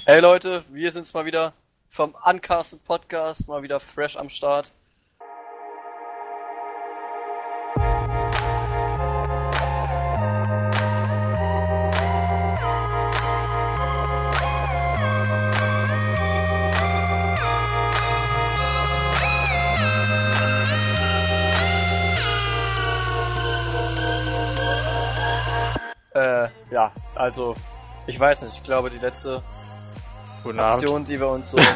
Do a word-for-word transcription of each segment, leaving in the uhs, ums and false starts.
Hey Leute, wir sind's mal wieder vom Uncasted Podcast, mal wieder fresh am Start. Äh, ja, also, ich weiß nicht, ich glaube die letzte Guten Aktion, Abend. die wir uns so...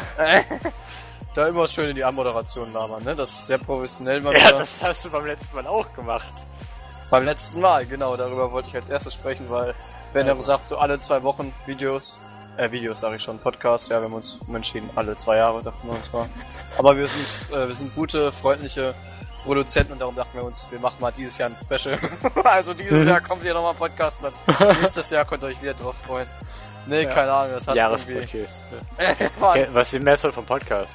da immer schön in die Anmoderation labern, ne? Das ist sehr professionell mal Ja, wieder. das hast du beim letzten Mal auch gemacht. Beim letzten Mal, genau, darüber wollte ich als erstes sprechen, weil wenn er Also. sagt, so alle zwei Wochen Videos, äh, Videos sage ich schon, Podcast, ja, wir haben uns umentschieden, alle zwei Jahre, dachten wir uns mal. Aber wir sind, äh, wir sind gute, freundliche Produzenten und darum dachten wir uns, wir machen mal dieses Jahr ein Special. Also dieses Jahr kommt hier nochmal ein Podcast und dann nächstes Jahr könnt ihr euch wieder drauf freuen. Nee, Ja. keine Ahnung, das hat irgendwie... Jahrespodcast. Äh, Mann. Okay, was ist die Mehrzahl vom Podcast?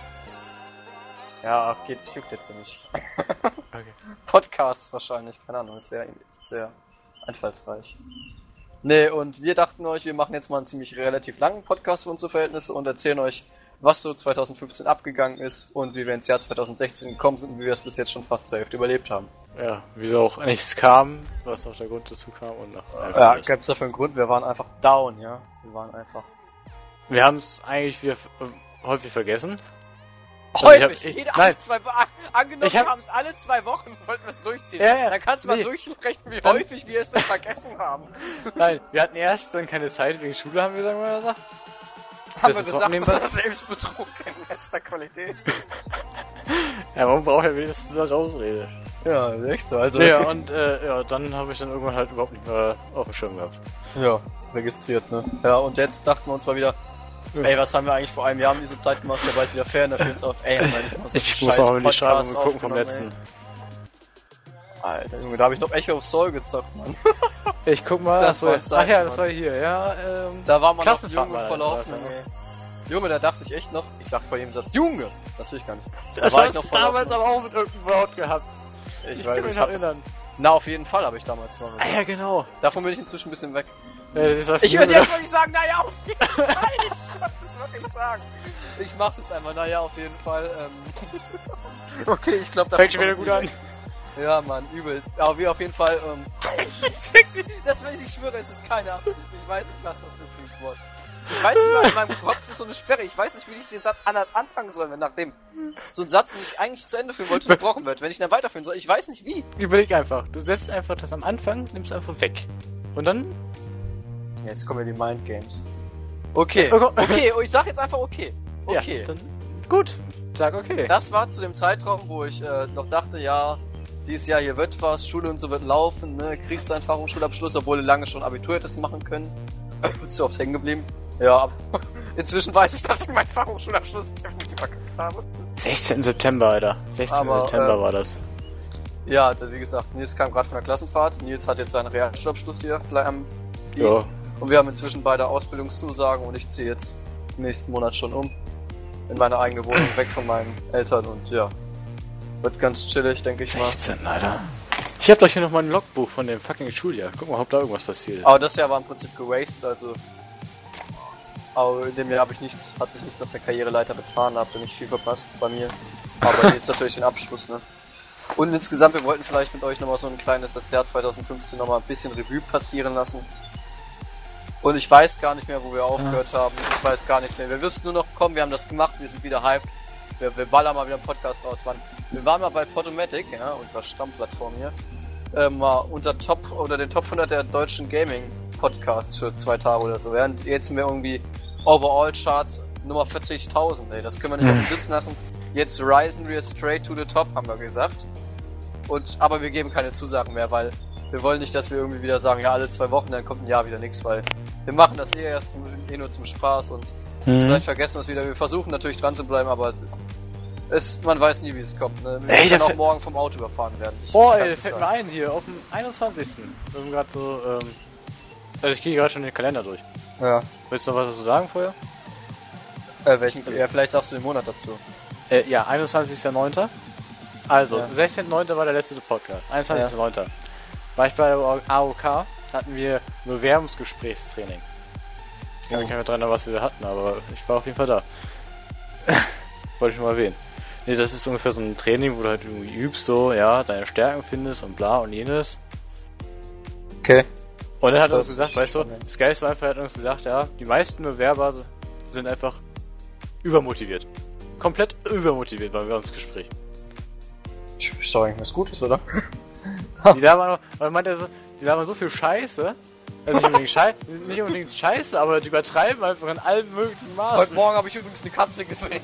Ja, geht, juckt jetzt so nicht. Okay. Podcasts wahrscheinlich, keine Ahnung, ist sehr, sehr einfallsreich. Nee, und wir dachten euch, wir machen jetzt mal einen ziemlich relativ langen Podcast für unsere Verhältnisse und erzählen euch, was so zwanzig fünfzehn abgegangen ist und wie wir ins Jahr zwanzig sechzehn gekommen sind und wie wir es bis jetzt schon fast zur Hälfte überlebt haben. Ja, wieso auch nichts kam, was auch der Grund dazu kam und noch einfach Ja, nicht. gab's dafür einen Grund, wir waren einfach down, ja. Wir waren einfach... Wir haben es eigentlich wieder äh, häufig vergessen. Also ich hab- Häufig! ich- Jede nein. alle zwei Wochen. Angenommen, Ich hab- wir haben es alle zwei Wochen, wollten wir es durchziehen. Ja, ja. Dann kannst du mal Nee. durchrechnen, wie Dann- häufig wir es denn vergessen haben. Nein, wir hatten erst dann keine Zeit wegen Schule, haben wir sagen wir gesagt. Haben Das wir ist gesagt, nebenbei. Selbstbetrug in bester Qualität. Ja, man braucht ja wenigstens eine Ausrede. Ja, echt so. Also, Ja, und äh, ja, dann habe ich dann irgendwann halt überhaupt nicht mehr auf dem Schirm gehabt. ja, registriert, ne? Ja, und jetzt dachten wir uns mal wieder, Ja. ey, was haben wir eigentlich vor einem Jahr um diese Zeit gemacht? Ist ja bald wieder Ferien, da fällt uns auf, ey, haben wir nicht mal so Ich einen muss scheiß auch mal in die Schreibung Podcast gucken vom aufgenommen, letzten. ey. Alter, Junge, da habe ich noch Echo of Soul gezockt, Mann. Ich guck mal, Das das war war, Zeit, ach ja, das Mann. war hier, ja, ähm, Da war man noch Klassenfahrt Junge war das, voller war das, Hoffnung, ja. ey. Junge, da dachte ich echt noch, ich sag vor jedem Satz, Junge! Das will ich gar nicht. Da das war ich hast noch du voller damals Hoffnung. aber auch mit irgendeinem Wort gehabt. Ich, Ich weiß, kann mich ich noch hab, erinnern. na, auf jeden Fall habe ich damals mal Ah gesagt. ja, genau. Davon bin ich inzwischen ein bisschen weg. Ja, das hast Ich du würde wieder- jetzt mal nicht sagen, naja, auf jeden Fall, ich wollte es wirklich sagen. Ich mach's jetzt einmal, naja, auf jeden Fall. Ähm okay, ich glaube, Fängt schon wieder gut an. Ja, Mann, übel. Aber wir auf jeden Fall, ähm das will ich, ich schwöre, es ist keine Absicht. Ich weiß nicht, was das ist, dieses Wort. Ich weiß nicht mal, in meinem Kopf ist so eine Sperre. Ich weiß nicht, wie ich den Satz anders anfangen soll, wenn nachdem so ein Satz, den ich eigentlich zu Ende führen wollte, unterbrochen wird. Wenn ich ihn dann weiterführen soll, ich weiß nicht wie. Überleg einfach. Du setzt einfach das am Anfang, nimmst einfach weg. Und dann... Jetzt kommen ja die Mind Games. Okay, Oh Gott. okay, oh, ich sag jetzt einfach okay. Okay. Ja, dann... Gut. Sag okay. Das war zu dem Zeitraum, wo ich äh, noch dachte, ja, dieses Jahr hier wird was, Schule und so wird laufen, ne, kriegst du einen Fachhochschulabschluss, obwohl du lange schon Abitur hättest machen können. Bist du aufs Hängen geblieben? Ja, aber inzwischen weiß ich, dass ich meinen Fachhochschulabschluss definitiv verkackt habe. sechzehnten September, Alter. sechzehnten Aber, September äh, war das. Ja, da- wie gesagt, Nils kam gerade von der Klassenfahrt. Nils hat jetzt seinen Realschulabschluss hier vielleicht am Ja. Und wir haben inzwischen beide Ausbildungszusagen und ich ziehe jetzt nächsten Monat schon um. In meine eigene Wohnung, weg von meinen Eltern und ja. Wird ganz chillig, denke ich mal. sechzehn, Alter. Ich hab doch hier noch mal ein Logbuch von dem fucking Schuljahr. Guck mal, ob da irgendwas passiert ist. Aber das Jahr war im Prinzip gewastet, also. Aber in dem Jahr habe ich nichts, hat sich nichts auf der Karriereleiter getan, da habt ihr nicht viel verpasst bei mir. Aber jetzt natürlich den Abschluss, ne? Und insgesamt, wir wollten vielleicht mit euch nochmal so ein kleines, das Jahr zwanzig fünfzehn nochmal ein bisschen Revue passieren lassen. Und ich weiß gar nicht mehr, wo wir aufgehört haben. Ich weiß gar nicht mehr. Wir wissen nur noch, komm, wir haben das gemacht, wir sind wieder hyped. Wir, wir ballern mal wieder einen Podcast raus. Wann? Wir waren mal bei Podomatic, ja, unserer Stammplattform hier, äh, mal unter Top oder den Top hundert der deutschen Gaming Podcasts für zwei Tage oder so. Während jetzt sind wir irgendwie Overall Charts Nummer vierzigtausend, ey. Das können wir nicht auf uns sitzen lassen. Jetzt risen wir straight to the top, haben wir gesagt. Und, aber wir geben keine Zusagen mehr, weil wir wollen nicht, dass wir irgendwie wieder sagen, ja, alle zwei Wochen, dann kommt ein Jahr wieder nichts, weil wir machen das eh erst zum, eh nur zum Spaß und Mhm. vielleicht vergessen wir es wieder. Wir versuchen natürlich dran zu bleiben, aber es, man weiß nie, wie es kommt. Ne? Wir Ey, können da auch fällt- morgen vom Auto überfahren werden. Ich Boah, kann's ey, nicht fällt mir sagen. ein hier, auf dem einundzwanzigsten Wir haben gerade so, ähm... Also ich gehe gerade schon den Kalender durch. Ja. Willst du noch was dazu sagen vorher? Äh, welchen, ja, vielleicht sagst du den Monat dazu. Äh, ja, einundzwanzigster neunter Also, Ja. sechzehnten neunter war der letzte Podcast. einundzwanzigster neunter War ich bei der A O K, hatten wir Bewerbungsgesprächstraining. Ich kann mich nicht mehr dran erinnern, was wir da hatten, aber ich war auf jeden Fall da. Wollte ich mal erwähnen. Nee, das ist ungefähr so ein Training, wo du halt irgendwie übst, so, ja, deine Stärken findest und bla und jenes. Okay. Und dann hat er Das uns gesagt, weißt du, das Geilste war einfach, er hat uns gesagt, ja, die meisten Bewerber sind einfach übermotiviert. Komplett übermotiviert beim Bewerbungsgespräch. Ist doch eigentlich was Gutes, oder? Die labern noch, weil meint er so, die labern so viel Scheiße, also nicht unbedingt Scheiße, nicht unbedingt Scheiße, aber die übertreiben einfach in allen möglichen Maßen. Heute Morgen habe ich übrigens eine Katze gesehen.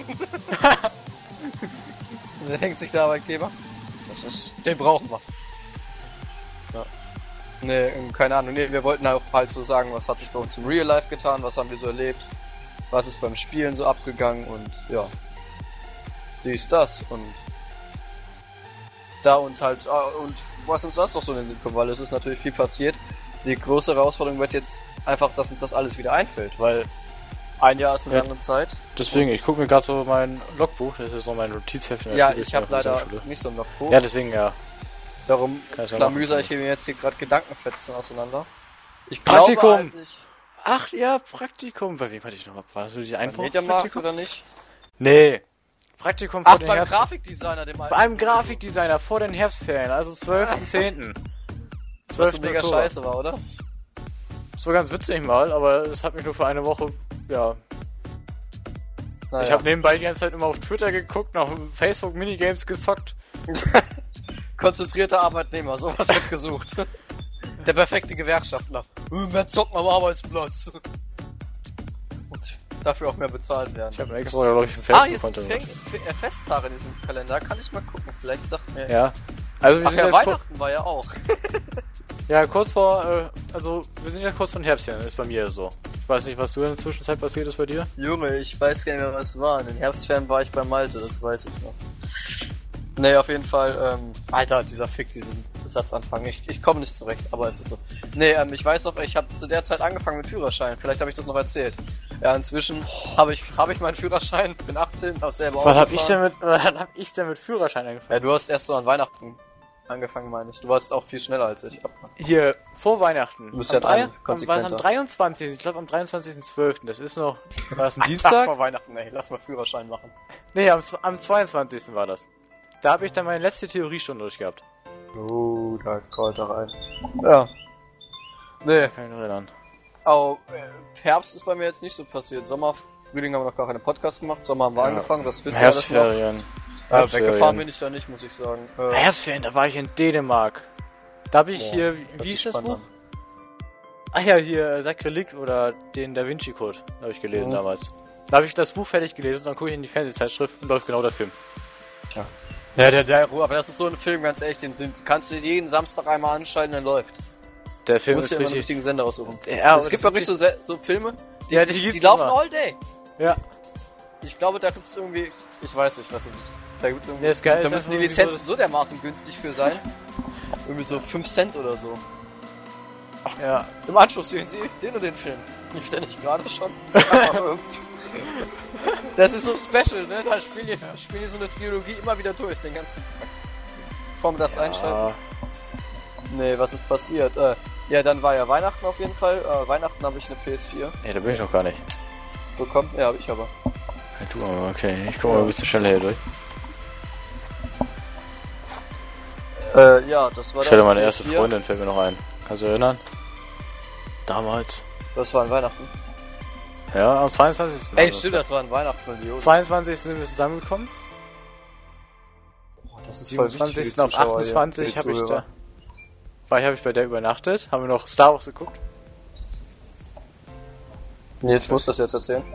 Der hängt sich der Arbeitgeber. Das ist, den brauchen wir. Ja. Nee, keine Ahnung. Nee, wir wollten auch halt so sagen, was hat sich bei uns im Real Life getan, was haben wir so erlebt, was ist beim Spielen so abgegangen und ja. Dies, das und da und halt, und was uns sonst noch so in den Sinn kommt, weil es ist natürlich viel passiert. Die große Herausforderung wird jetzt einfach, dass uns das alles wieder einfällt, weil ein Jahr ist eine ja. lange Zeit. Deswegen, ich gucke mir gerade so mein Logbuch, das ist so mein Notizheft. Ja, ich habe leider nicht so ein Logbuch. Ja, deswegen, ja. Darum klamüser ich mir jetzt hier gerade Gedankenfetzen auseinander. Ich Praktikum! Glaube, als ich Ach ja, Praktikum. Bei wem hatte ich noch? War das die Einfache? Mediamarkt oder nicht? Nee. Praktikum vor Ach, den beim Herbst... Grafikdesigner, dem Bei einem Grafikdesigner vor den Herbstferien, also zwölften zehnten Was so mega Oktober. Scheiße war, oder? Das war ganz witzig mal, aber es hat mich nur für eine Woche, ja... Naja. Ich habe nebenbei die ganze Zeit immer auf Twitter geguckt, nach Facebook Minigames gezockt. Konzentrierter Arbeitnehmer, sowas wird gesucht. Der perfekte Gewerkschaftler. Mehr zocken am Arbeitsplatz. Und dafür auch mehr bezahlt werden. Ich habe extra, glaube ich, ein Facebook-Konto. Ah, hier ist ein Festtag in diesem Kalender. Kann ich mal gucken. Vielleicht sagt mir... Ja. Also wir Ach sind ja, jetzt Weihnachten war ja auch. Ja, kurz vor... Äh, also, wir sind jetzt kurz vor den Herbstferien. Ist bei mir so. Ich weiß nicht, was du in der Zwischenzeit passiert ist bei dir? Junge, ich weiß gar nicht mehr, was war. In den Herbstferien war ich bei Malte. Das weiß ich noch. Nee, auf jeden Fall, ähm, Alter, dieser Fick, diesen Satzanfang. Ich, ich komme nicht zurecht, aber es ist so. Nee, ähm, ich weiß noch, ich habe zu der Zeit angefangen mit Führerschein. Vielleicht habe ich das noch erzählt. Ja, inzwischen habe ich habe ich meinen Führerschein, bin achtzehn, habe selber Wann hab ich denn mit wann hab ich denn mit Führerschein angefangen? Ja, du hast erst so an Weihnachten angefangen, meine ich. Du warst auch viel schneller als ich. Hier, vor Weihnachten. Du bist ja dran, am, war am dreiundzwanzigsten Ich glaube am dreiundzwanzigsten zwölften Das ist noch... War das ein Dienstag? Vor Weihnachten, ey. Lass mal Führerschein machen. Nee, am, am zweiundzwanzigsten war das. Da habe ich dann meine letzte Theoriestunde durchgehabt. Oh, da kommt er rein. Ja. Nee. Kann ich noch erinnern. Oh, Herbst ist bei mir jetzt nicht so passiert. Sommer, Frühling haben wir noch gar keine Podcast gemacht. Sommer haben wir ja. angefangen, das wisst ihr alles noch. Herbstferien. Ja, weggefahren bin ich da nicht, muss ich sagen. Äh, Herbstferien, da war ich in Dänemark. Da habe ich Boah, hier, wie ist das Buch? An. Ach ja, hier Sakrileg oder den Da Vinci Code habe ich gelesen mhm. damals. Da habe ich das Buch fertig gelesen, dann gucke ich in die Fernsehzeitschrift und läuft genau der Film. Tja. Ja, der, der, aber das ist so ein Film, ganz ehrlich, den, den kannst du jeden Samstag einmal anschalten, dann läuft. Der Film du musst ist dir immer richtig... einen richtigen Sender aussuchen. Ja, es gibt auch nicht so, so Filme, die, ja, die, die, die laufen all day. Ja. Ich glaube, da gibt's irgendwie, ich weiß nicht, was da gibt's irgendwie, ja, ist geil, da müssen die Lizenzen so dermaßen günstig für sein. Irgendwie so fünf Cent oder so. Ach ja. Im Anschluss sehen Sie den und den Film. Lief der nicht gerade schon? Das ist so special, ne? Da spielen die, spielen die so eine Trilogie immer wieder durch, den ganzen Tag. Vormittags ja. einschalten. Nee, was ist passiert? Äh, ja, dann war ja Weihnachten auf jeden Fall. Äh, Weihnachten habe ich eine P S vier. Ja, da bin ich noch gar nicht. Bekommen? Ja, hab ich aber. Ja, du aber, okay. Ich komm mal ein bisschen schneller hier durch. Äh, ja, das war das. Ich hatte meine erste Freundin, fällt mir noch ein. Kannst du erinnern? Damals. Das war an Weihnachten. Ja, am zweiundzwanzigsten Ey, stimmt, das war an Weihnachten. Am zweiundzwanzigsten sind wir zusammengekommen. Oh, das ist siebenundzwanzigsten auf achtundzwanzig habe ich da... War ich, habe ich bei der übernachtet. Haben wir noch Star Wars geguckt. Nils muss das jetzt erzählen.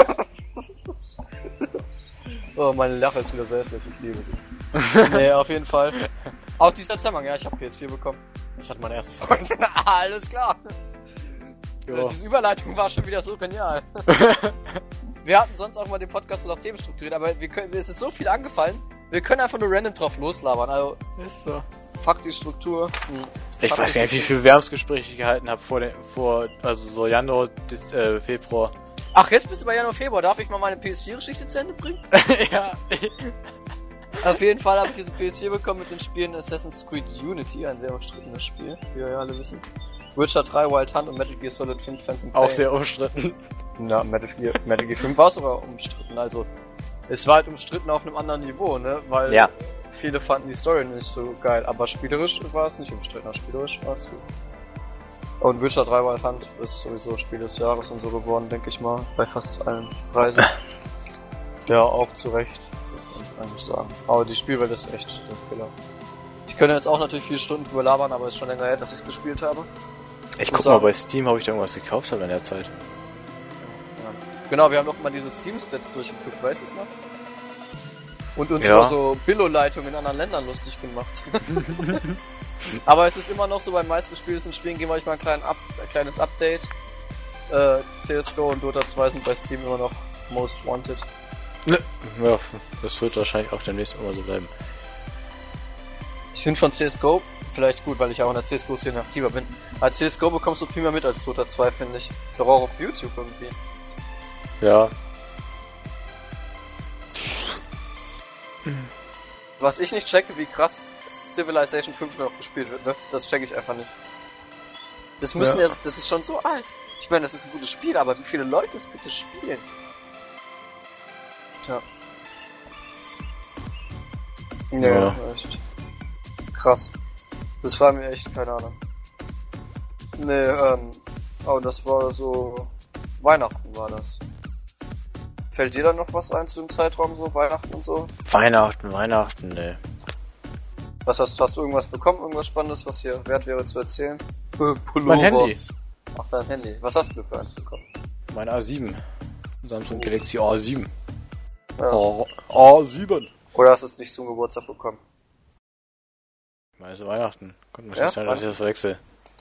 Oh, meine Lache ist wieder sehr hässlich, ich liebe sie. Nee, auf jeden Fall. Auch dieser Zusammenhang, ja, ich habe P S vier bekommen. Ich hatte meine erste Freundin. Alles klar. Ja. Diese Überleitung war schon wieder so genial. Wir hatten sonst auch mal den Podcast so nach Themen strukturiert, aber wir können, es ist so viel angefallen, wir können einfach nur random drauf loslabern. Also, ist so. Fuck die Struktur. Hm. Ich Fuck weiß gar nicht, wie viele Werbungsgespräche ich gehalten habe vor, den, vor, also so Januar bis äh, Februar. Ach, jetzt bist du bei Januar, Februar. Darf ich mal meine P S vier-Geschichte zu Ende bringen? Ja. Auf jeden Fall habe ich diese P S vier bekommen mit den Spielen Assassin's Creed Unity, ein sehr umstrittenes Spiel, wie wir ja alle wissen. Witcher drei, Wild Hunt und Metal Gear Solid fünf Phantom Pain. Auch sehr umstritten. Na, Metal Gear, Metal Gear fünf war sogar umstritten, also es war halt umstritten auf einem anderen Niveau, ne, weil ja. viele fanden die Story nicht so geil, aber spielerisch war es nicht umstritten, spielerisch war es gut. Und Witcher drei Wild Hunt ist sowieso Spiel des Jahres und so geworden, denke ich mal, bei fast allen Preisen. Ja, auch zu Recht, muss ich eigentlich sagen. Aber die Spielwelt ist echt der Killer. Ich könnte jetzt auch natürlich viele Stunden drüber labern, aber es ist schon länger her, dass ich es gespielt habe. Ich guck mal bei Steam, ob ich da irgendwas gekauft habe in der Zeit. Ja. Genau, wir haben auch mal diese Steam-Stats durchgeguckt, weißt du es noch? Und uns ja. über so Billo-Leitungen in anderen Ländern lustig gemacht. Aber es ist immer noch so, bei meistgespielten Spielen geben wir euch mal ein, klein Up, ein kleines Update. Äh, C S G O und Dota zwei sind bei Steam immer noch Most Wanted. Ne. Ja, das wird wahrscheinlich auch demnächst immer so bleiben. Ich finde von C S G O vielleicht gut, weil ich auch in der C S G O-Szene aktiver bin. Als C S G O bekommst du viel mehr mit als Dota zwei, finde ich. Doch auch auf YouTube irgendwie. Ja. Was ich nicht checke, wie krass Civilization fünf noch gespielt wird, ne? Das checke ich einfach nicht. Das müssen ja. ja, das ist schon so alt. Ich meine, das ist ein gutes Spiel, aber wie viele Leute es bitte spielen? Tja. Ja, ja. Echt. Krass. Das war mir echt, keine Ahnung. Nee, ähm, oh, das war so, Weihnachten war das. Fällt dir da noch was ein zu dem Zeitraum, so Weihnachten und so? Weihnachten, Weihnachten, ne. Was hast, hast du irgendwas bekommen, irgendwas Spannendes, was hier wert wäre zu erzählen? Äh, Mein Handy. Ach, dein Handy. Was hast du für eins bekommen? Mein A sieben. Samsung Galaxy A sieben. Ja. A sieben. Oder hast du es nicht zum Geburtstag bekommen? Ich meine, so Weihnachten. Konnte mir ja? nicht sein, dass ich das verwechsel.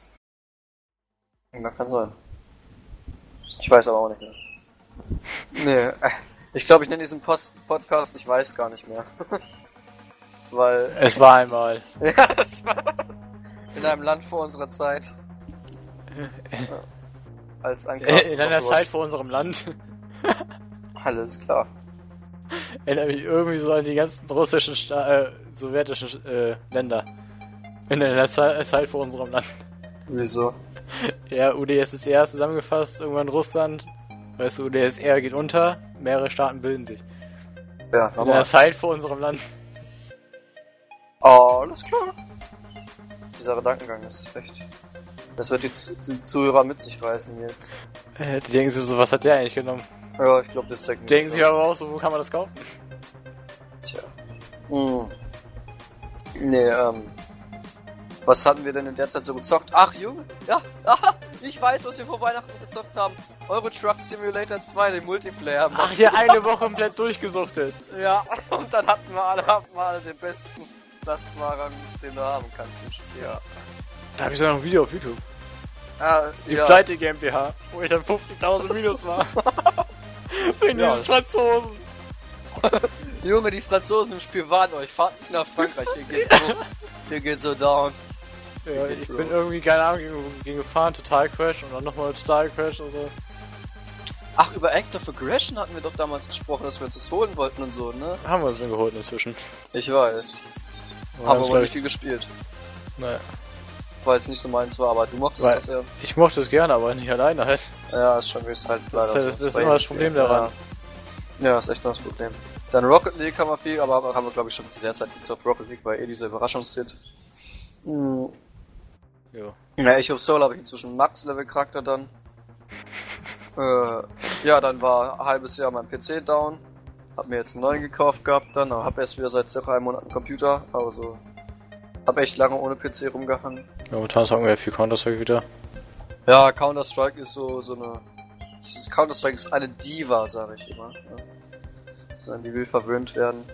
Na, kann sein. Ich weiß aber auch nicht mehr. Nee, ich glaube, ich nenne diesen Post Podcast, ich weiß gar nicht mehr. Weil... Es war einmal. Ja, es war in einem Land vor unserer Zeit. Als ein In einer Zeit vor unserem Land. Alles klar. Erinnert mich irgendwie so an die ganzen russischen, Sta äh, sowjetischen äh, Länder. In der Zeit, Zeit vor unserem Land. Wieso? Ja, U d S S R zusammengefasst, irgendwann Russland. Weißt du, U d S S R geht unter, mehrere Staaten bilden sich. Ja, normal. In der Zeit vor unserem Land. Oh, alles klar. Dieser Gedankengang ist echt... Das wird die, Z die Zuhörer mit sich reißen jetzt. Äh, die denken sich so, was hat der eigentlich genommen? Ja, ich glaube, das denken Denken sich aber auch so, wo kann man das kaufen? Tja. Hm. Nee, ähm... Was hatten wir denn in der Zeit so gezockt? Ach, Junge, ja, aha, ich weiß, was wir vor Weihnachten gezockt haben. Euro Truck Simulator zwei, den Multiplayer. Ach, hier eine Woche komplett durchgesuchtet. Ja, und dann hatten wir alle, hatten wir alle den besten Lastwagen, den du haben kannst im Spiel. Ja. Da habe ich sogar noch ein Video auf YouTube. Ah, die ja. Pleite GmbH, wo ich dann fünfzigtausend Minus war. Wegen ja. den Franzosen. Junge, die Franzosen im Spiel warnen euch, fahrt nicht nach Frankreich, hier geht's so, hier geht's so down. Ja, ich bin irgendwie, keine Ahnung, gegen, gegen gefahren, total Crash und dann nochmal total Crash und so. Ach, über Act of Aggression hatten wir doch damals gesprochen, dass wir uns das holen wollten und so, ne? Haben wir uns denn geholt inzwischen. Ich weiß. Wir haben aber nicht viel gespielt. Naja. Weil es nicht so meins war, aber du mochtest Weil das ja. Ich mochte es gerne, aber nicht alleine halt. Ja, ist schon, wie es halt leider Das, das, so das ist immer das Problem daran. Ja. ja, ist echt noch das Problem. Dann Rocket League haben wir viel, aber haben wir glaube ich schon zu der Zeit gezockt. Rocket League war eh dieser Überraschungshit. Hm. Jo. Ja, Echo of Soul habe ich inzwischen Max-Level-Charakter dann. äh, ja, dann war ein halbes Jahr mein P C down. Hab mir jetzt einen neuen gekauft gehabt dann, aber hab erst wieder seit circa einem Monat einen Computer, also hab echt lange ohne P C rumgehangen. Ja, momentan sagen wir viel Counter-Strike wieder. Ja, Counter-Strike ist so, so eine... Counter-Strike ist eine Diva, sage ich immer. Ja. Die will verwöhnt werden.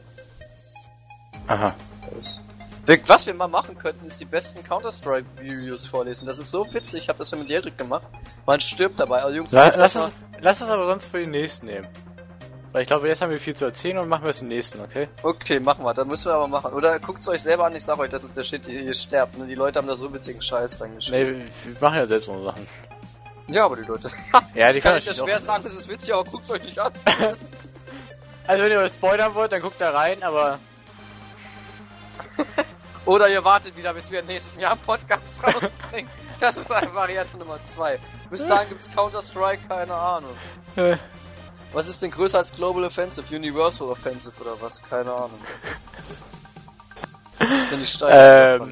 Aha. Das Was wir mal machen könnten, ist die besten Counter-Strike-Videos vorlesen. Das ist so witzig, ich habe das ja mit Jedrick gemacht. Man stirbt dabei. Also Jungs, La lass, es, lass es aber sonst für den nächsten nehmen. Weil ich glaube, jetzt haben wir viel zu erzählen und machen wir es den nächsten, okay? Okay, machen wir. Dann müssen wir aber machen. Oder guckt es euch selber an, ich sag euch, das ist der Shit, ihr, ihr sterbt. Ne? Die Leute haben da so witzigen Scheiß reingeschrieben. Nee, wir, wir machen ja selbst unsere Sachen. Ja, aber die Leute... ja, die kann können ich ja schwer sagen, das ist witzig, aber guckt es euch nicht an. Also wenn ihr euch spoilern wollt, dann guckt da rein, aber... Oder ihr wartet wieder, bis wir im nächsten Jahr einen Podcast rausbringen. Das ist eine Variante Nummer zwei. Bis dahin gibt's Counter-Strike, keine Ahnung. Was ist denn größer als Global Offensive? Universal Offensive oder was? Keine Ahnung. Was ist denn die Steigerung Ähm...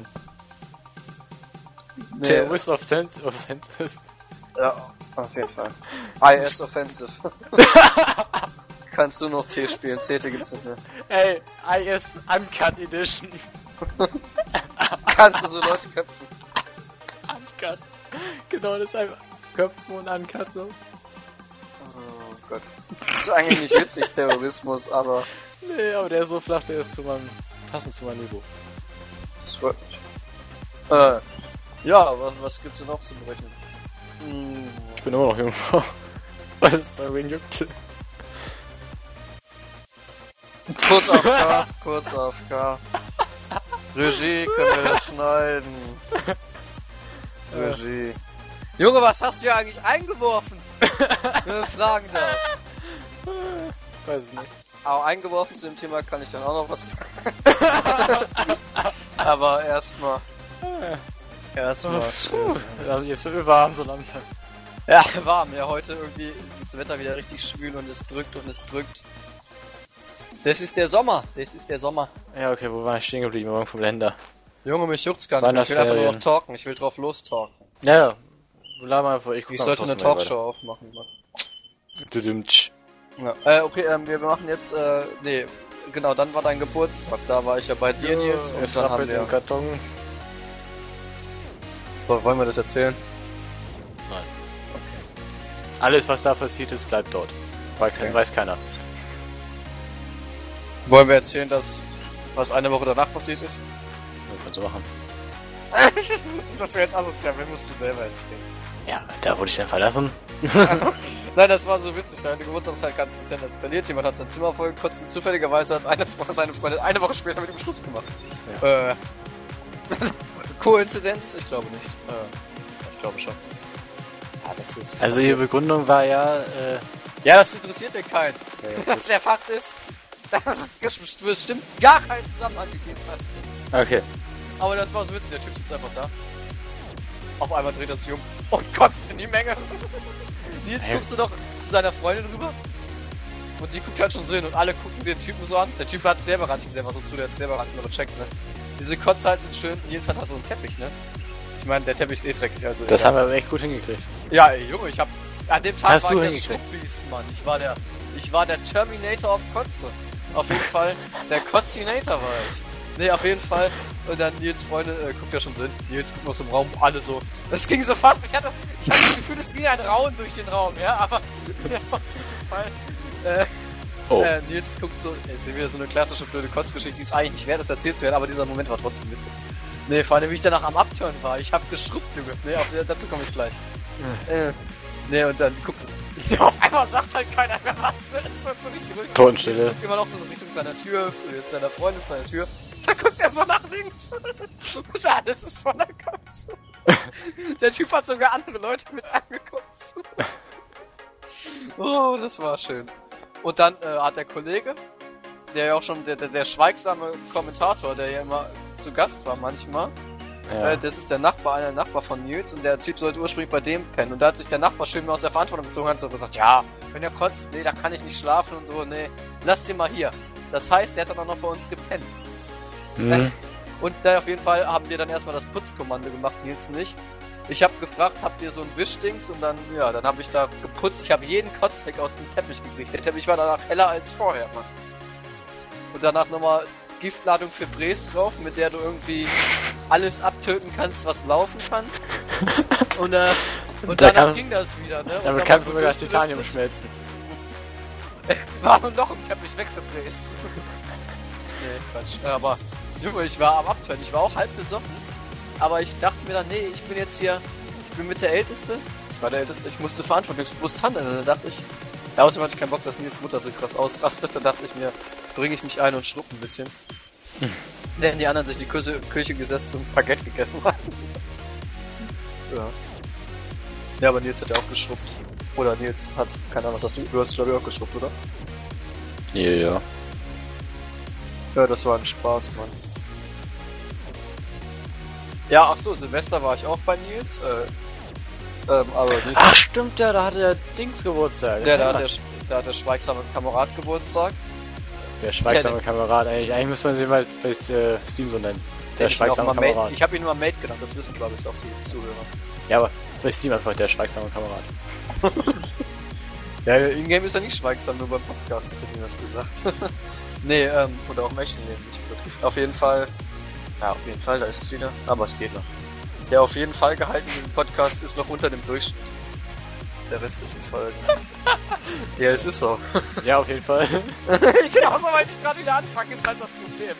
Nee, Terrorist Offensive. Offensive. ja, auf jeden Fall. I S Offensive. Kannst du noch T spielen? C T gibt's nicht mehr. Ey, I S Uncut Edition. Kannst du so Leute köpfen? Uncut. Genau, das ist einfach Köpfen und Uncut so. Oh Gott. Das ist eigentlich nicht witzig, Terrorismus, aber... Nee, aber der ist so flach, der ist zu meinem... passend zu meinem Niveau. Das freut mich. Äh, ja, was, was gibt's denn noch zu berechnen? Hm. Ich bin immer noch jung. Was ist da, wen juckt? Kurz auf K, kurz auf K. Regie, können wir das schneiden? Regie. Junge, was hast du hier eigentlich eingeworfen? Wenn ich fragen darf. Weiß ich nicht. Aber eingeworfen zu dem Thema kann ich dann auch noch was sagen. Aber erstmal. Erstmal. Ja, jetzt wird mir warm so langsam. Ja, warm. Ja, heute irgendwie ist das Wetter wieder richtig schwül und es drückt und es drückt. Das ist der Sommer. Das ist der Sommer. Ja, okay, wo war ich stehen geblieben? Morgen vom Länder. Junge, mich juckt's gar nicht. Ich will einfach nur noch talken. Ich will drauf lostalken. Ja, ja. Lad mal vor, ich guck Ich mal sollte eine trotzdem mal Talkshow aufmachen. Mann. weiter. Ja. Äh, okay, ähm, wir machen jetzt, äh, nee, genau, dann war dein Geburtstag. Da war ich ja bei dir, Nils. Und Jetzt dann noch haben mit wir... dem Karton. So, wollen wir das erzählen? Nein. Okay. Alles, was da passiert ist, bleibt dort. Weil kein, Okay. weiß keiner. Wollen wir erzählen, dass was eine Woche danach passiert ist? Das kannst du machen. Das wäre jetzt asozial, wenn musst du selber erzählen. Ja, da wurde ich dann verlassen. Nein, das war so witzig. Deine Geburtstagszeit ganz dezent eskaliert. Jemand hat sein Zimmer vollgekotzt und zufälligerweise hat eine, seine Freundin eine Woche später mit ihm Schluss gemacht. Ja. Äh, Koinzidenz? Ich glaube nicht. Äh, ich glaube schon. Ja, das ist Also ihre Begründung war ja, äh... ja, das interessiert ja keinen. Ja, Dass der Fakt ist, dass es bestimmt gar keinen Zusammenhang gegeben hat. okay. Aber das war so witzig, der Typ sitzt einfach da. Auf einmal dreht er sich um und kotzt in die Menge. Nils Ja. guckt so doch zu seiner Freundin rüber. Und die guckt halt schon so hin und alle gucken den Typen so an. Der Typ hat selber ran, ich selber so zu, der hat selber ran, aber checkt, ne? Diese Kotze halt schön, Nils hat da so einen Teppich, ne? Ich meine, der Teppich ist eh dreckig, also... Das ja. haben wir aber echt gut hingekriegt. Ja, ey, Junge, ich hab... An dem Tag Hast war du ich der hingekriegt? Schrumpfbeast, Mann. Ich war der... Ich war der Terminator auf Kotze. Auf jeden Fall, der Kotzinator war ich. Nee, auf jeden Fall. Und dann Nils Freunde, äh, guckt ja schon so hin. Nils guckt aus dem Raum, alle so. Das ging so fast. Ich hatte, ich hatte das Gefühl, es ging ein Rauen durch den Raum, ja, aber... Ja, auf jeden Fall. Äh, Oh. äh, Nils guckt so, es ist wieder so eine klassische blöde Kotzgeschichte, die ist eigentlich nicht wert, das erzählt zu werden, aber dieser Moment war trotzdem witzig. Nee, vor allem, wie ich danach am Abturn war. Ich hab geschrubbt, Junge. Nee, auf, dazu komme ich gleich. Ja. Äh, nee, und dann guckt... Auf einmal sagt halt keiner mehr was, ne? Das wird so richtig ruhig. Totenstille. Jetzt guckt immer noch so in Richtung seiner Tür, jetzt seiner Freundin seiner Tür. Da guckt er so nach links. Und alles ist voller Kotze. Der Typ hat sogar andere Leute mit angekotzt. Oh, das war schön. Und dann äh, hat der Kollege, der ja auch schon, der, der sehr schweigsame Kommentator, der ja immer zu Gast war manchmal, Ja. äh, das ist der Nachbar, einer Nachbar von Nils, und der Typ sollte ursprünglich bei dem pennen. Und da hat sich der Nachbar schön aus der Verantwortung gezogen und hat so gesagt, ja, wenn er kotzt, nee, da kann ich nicht schlafen und so, nee, lass den mal hier. Das heißt, der hat dann auch noch bei uns gepennt. Mhm. Und da auf jeden Fall haben wir dann erstmal das Putzkommando gemacht, Nils nicht. Ich habe gefragt, habt ihr so ein Wischdings? Und dann, ja, dann habe ich da geputzt. Ich habe jeden Kotzfleck aus dem Teppich gekriegt. Der Teppich war danach heller als vorher, Mann. Und danach nochmal Giftladung für Bres drauf, mit der du irgendwie alles abtöten kannst, was laufen kann. Und, äh, und Da danach kann- ging das wieder, ne? Und Damit dann kannst du war so sogar das Titanium durchgelüftet. schmelzen. War noch im Teppich wegverbläst. Nee, Quatsch. Äh, Aber, Junge, ich war am Abturn. Ich war auch halb besoffen. Aber ich dachte mir dann, nee, ich bin jetzt hier, ich bin mit der Älteste. Ich war der Älteste, ich musste verantwortungsbewusst handeln. Und dann dachte ich, ja, außerdem hatte ich keinen Bock, dass Nils Mutter so krass ausrastet. Dann dachte ich mir, bringe ich mich ein und schrupp ein bisschen. Hm. Während die anderen sich in die Küche, Küche gesetzt und Baguette gegessen haben. Ja. Ja, aber Nils hat ja auch geschrubbt. Oder Nils hat, keine Ahnung, was hast du? Du hast, glaube ich, auch geschrubbt, oder? Ja, ja. Ja, das war ein Spaß, Mann. Ja, ach so, Silvester war ich auch bei Nils. Äh, ähm, aber Nils... Ach stimmt, ja, da hatte der Dings Geburtstag. Ja, da hat der, da hat der schweigsame Kamerad Geburtstag. Der schweigsame ja, Kamerad, eigentlich, eigentlich muss man sie mal bei äh, Steam so nennen. Der schweigsame Kamerad. Mate, ich habe ihn immer Mate genannt, das wissen glaube ich auch die Zuhörer. Ja, aber bei Steam einfach der schweigsame Kamerad. Ja, in-game ist er nicht schweigsam, nur beim Podcast, ich hätte ihm das gesagt. Nee, ähm, oder auch im echten Leben nicht wirklich. Auf jeden Fall, ja, auf jeden Fall, da ist es wieder, aber es geht noch. Der auf jeden Fall gehalten, diesen Podcast ist noch unter dem Durchschnitt der restlichen Folgen. Ja, es ist so. Ja, auf jeden Fall. Genau so, weil ich gerade wieder anfange, ist halt das Problem.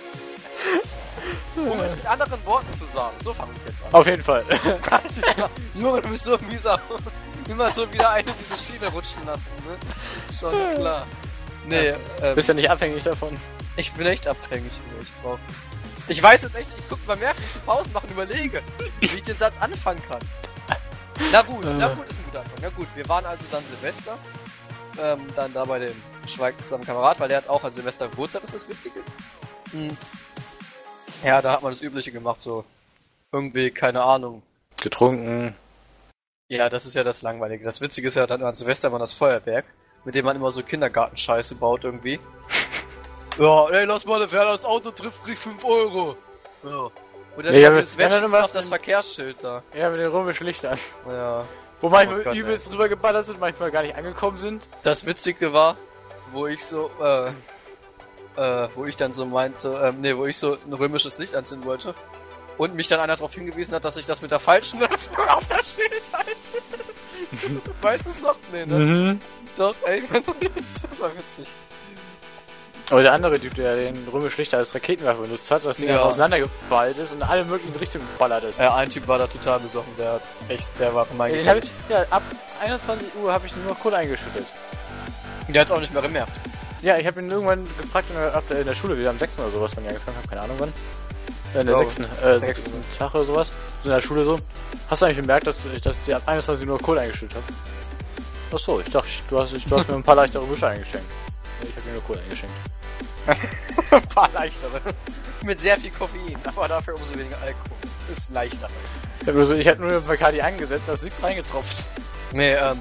Um es mit anderen Worten zu sagen, so fange ich jetzt an. Auf jeden Fall. Junge, du bist so mühsam. Immer so wieder eine diese Schiene rutschen lassen, ne? Schon klar. Nee, also, ähm, bist ja nicht abhängig davon. Ich bin echt abhängig, nee, ich brauch das. Ich weiß jetzt echt, ich guck mal mehr, wie ich so Pausen machen, überlege, wie ich den Satz anfangen kann. Na gut, äh. na gut, ist ein guter Anfang. Na gut, wir waren also dann Silvester, ähm, dann da bei dem schweigsamen Kamerad, weil der hat auch an Silvester Geburtstag, ist das Witzige. Hm. Ja, da hat man das Übliche gemacht, so irgendwie, keine Ahnung. Getrunken. Ja, das ist ja das Langweilige. Das Witzige ist ja dann an Silvester war das Feuerwerk, mit dem man immer so Kindergartenscheiße baut irgendwie. Ja, ey, lass mal, wer das Auto trifft, kriegt fünf Euro. Ja. Und dann ja, das Wäschchen auf das Verkehrsschild da. Ja, mit den römischen Lichtern. Ja. Wo manchmal oh übelst rübergeballert sind, manchmal gar nicht angekommen sind. Das Witzige war, wo ich so, äh, äh, wo ich dann so meinte, ähm, nee, wo ich so ein römisches Licht anzünden wollte. Und mich dann einer darauf hingewiesen hat, dass ich das mit der falschen Öffnung auf das Schild halte. Weißt du es noch? Nee, ne? Mhm. Doch, ey, das war witzig. Aber der andere Typ, der den römischen Lichter als Raketenwerfer benutzt hat, dass der ja auseinandergeballt ist und in alle möglichen Richtungen geballert ist. Ja, ein Typ war da total besoffen, der hat echt, der war mein ja, ich, ja, ab einundzwanzig Uhr habe ich nur noch Kohle eingeschüttet. Der hat's auch nicht mehr gemerkt. Ja, ich habe ihn irgendwann gefragt, in der Schule, wieder am sechsten oder sowas, wenn ich angefangen habe, keine Ahnung wann. In der sechsten äh, sechsten Tag oder sowas. So in der Schule so. Hast du eigentlich gemerkt, dass ich dass die ab einundzwanzig Uhr nur Kohle eingeschüttet habe? Achso, ich dachte, du hast, du hast mir ein paar leichtere Wische eingeschenkt. Ich habe mir nur Kohle eingeschenkt. Ein paar leichtere. Mit sehr viel Koffein, aber dafür umso weniger Alkohol. Ist leichter. Ich habe nur, hab nur Bacardi angesetzt, da ist nichts reingetropft. Nee, ähm...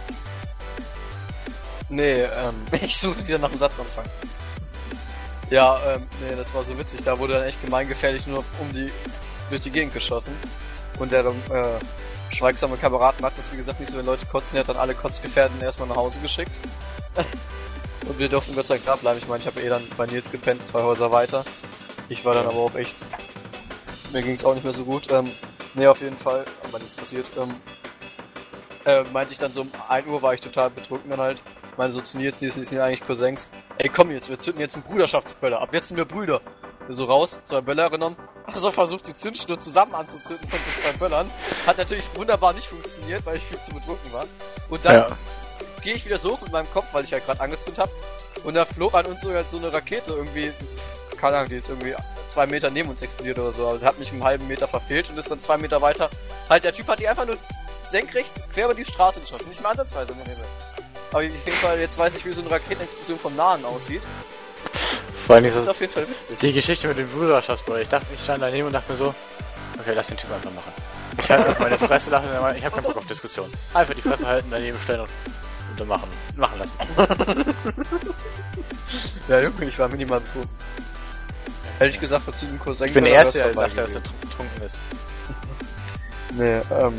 Nee, ähm... Ich suche wieder nach dem Satzanfang. Ja, ähm, nee, das war so witzig. Da wurde dann echt gemeingefährlich nur um die... durch die Gegend geschossen. Und der, äh... schweigsame Kamerad macht das, wie gesagt, nicht so, wenn Leute kotzen. Er hat dann alle Kotzgefährdeten erstmal nach Hause geschickt. Und wir durften Gott sei Dank da bleiben. Ich meine, ich habe eh dann bei Nils gepennt, zwei Häuser weiter. Ich war dann aber auch echt... Mir ging's auch nicht mehr so gut. Ähm, nee, auf jeden Fall. Aber nichts passiert. Ähm, äh, meinte ich dann so um ein Uhr war ich total betrunken dann halt. Meine so zu Nils, Nils, Nils sind ja eigentlich Cousins. Ey, komm jetzt, wir zünden jetzt einen Bruderschaftsböller. Ab jetzt sind wir Brüder. Wir so raus, zwei Böller genommen. Also versucht die Zündschnur zusammen anzuzünden von so zwei Böllern. Hat natürlich wunderbar nicht funktioniert, weil ich viel zu betrunken war. Und dann... Ja. Gehe ich wieder so hoch mit meinem Kopf, weil ich ja gerade angezündet habe. Und da flog an uns so halt so eine Rakete irgendwie, keine Ahnung, die ist irgendwie zwei Meter neben uns explodiert oder so. Also hat mich einen halben Meter verfehlt und ist dann zwei Meter weiter. Halt, der Typ hat die einfach nur senkrecht quer über die Straße geschossen. Nicht mal ansatzweise in den Himmel. Aber auf jeden Fall, jetzt weiß ich, wie so eine Raketenexplosion vom Nahen aussieht. Vor allem das ist auf jeden Fall witzig. Die Geschichte mit dem Bruderschaftsbruder. Ich dachte, ich stand daneben und dachte mir so, okay, lass den Typ einfach machen. Ich halte auf meine Fresse lachen, ich habe keinen Bock auf Diskussion. Einfach die Fresse halten, daneben stellen und Und machen, machen lassen. Ja, Junge, ich war minimal betrunken. Hätte ich gesagt, vor zehn Cousin. Ich bin der Erste, der sagt, dass er betrunken ist. Nee, ähm...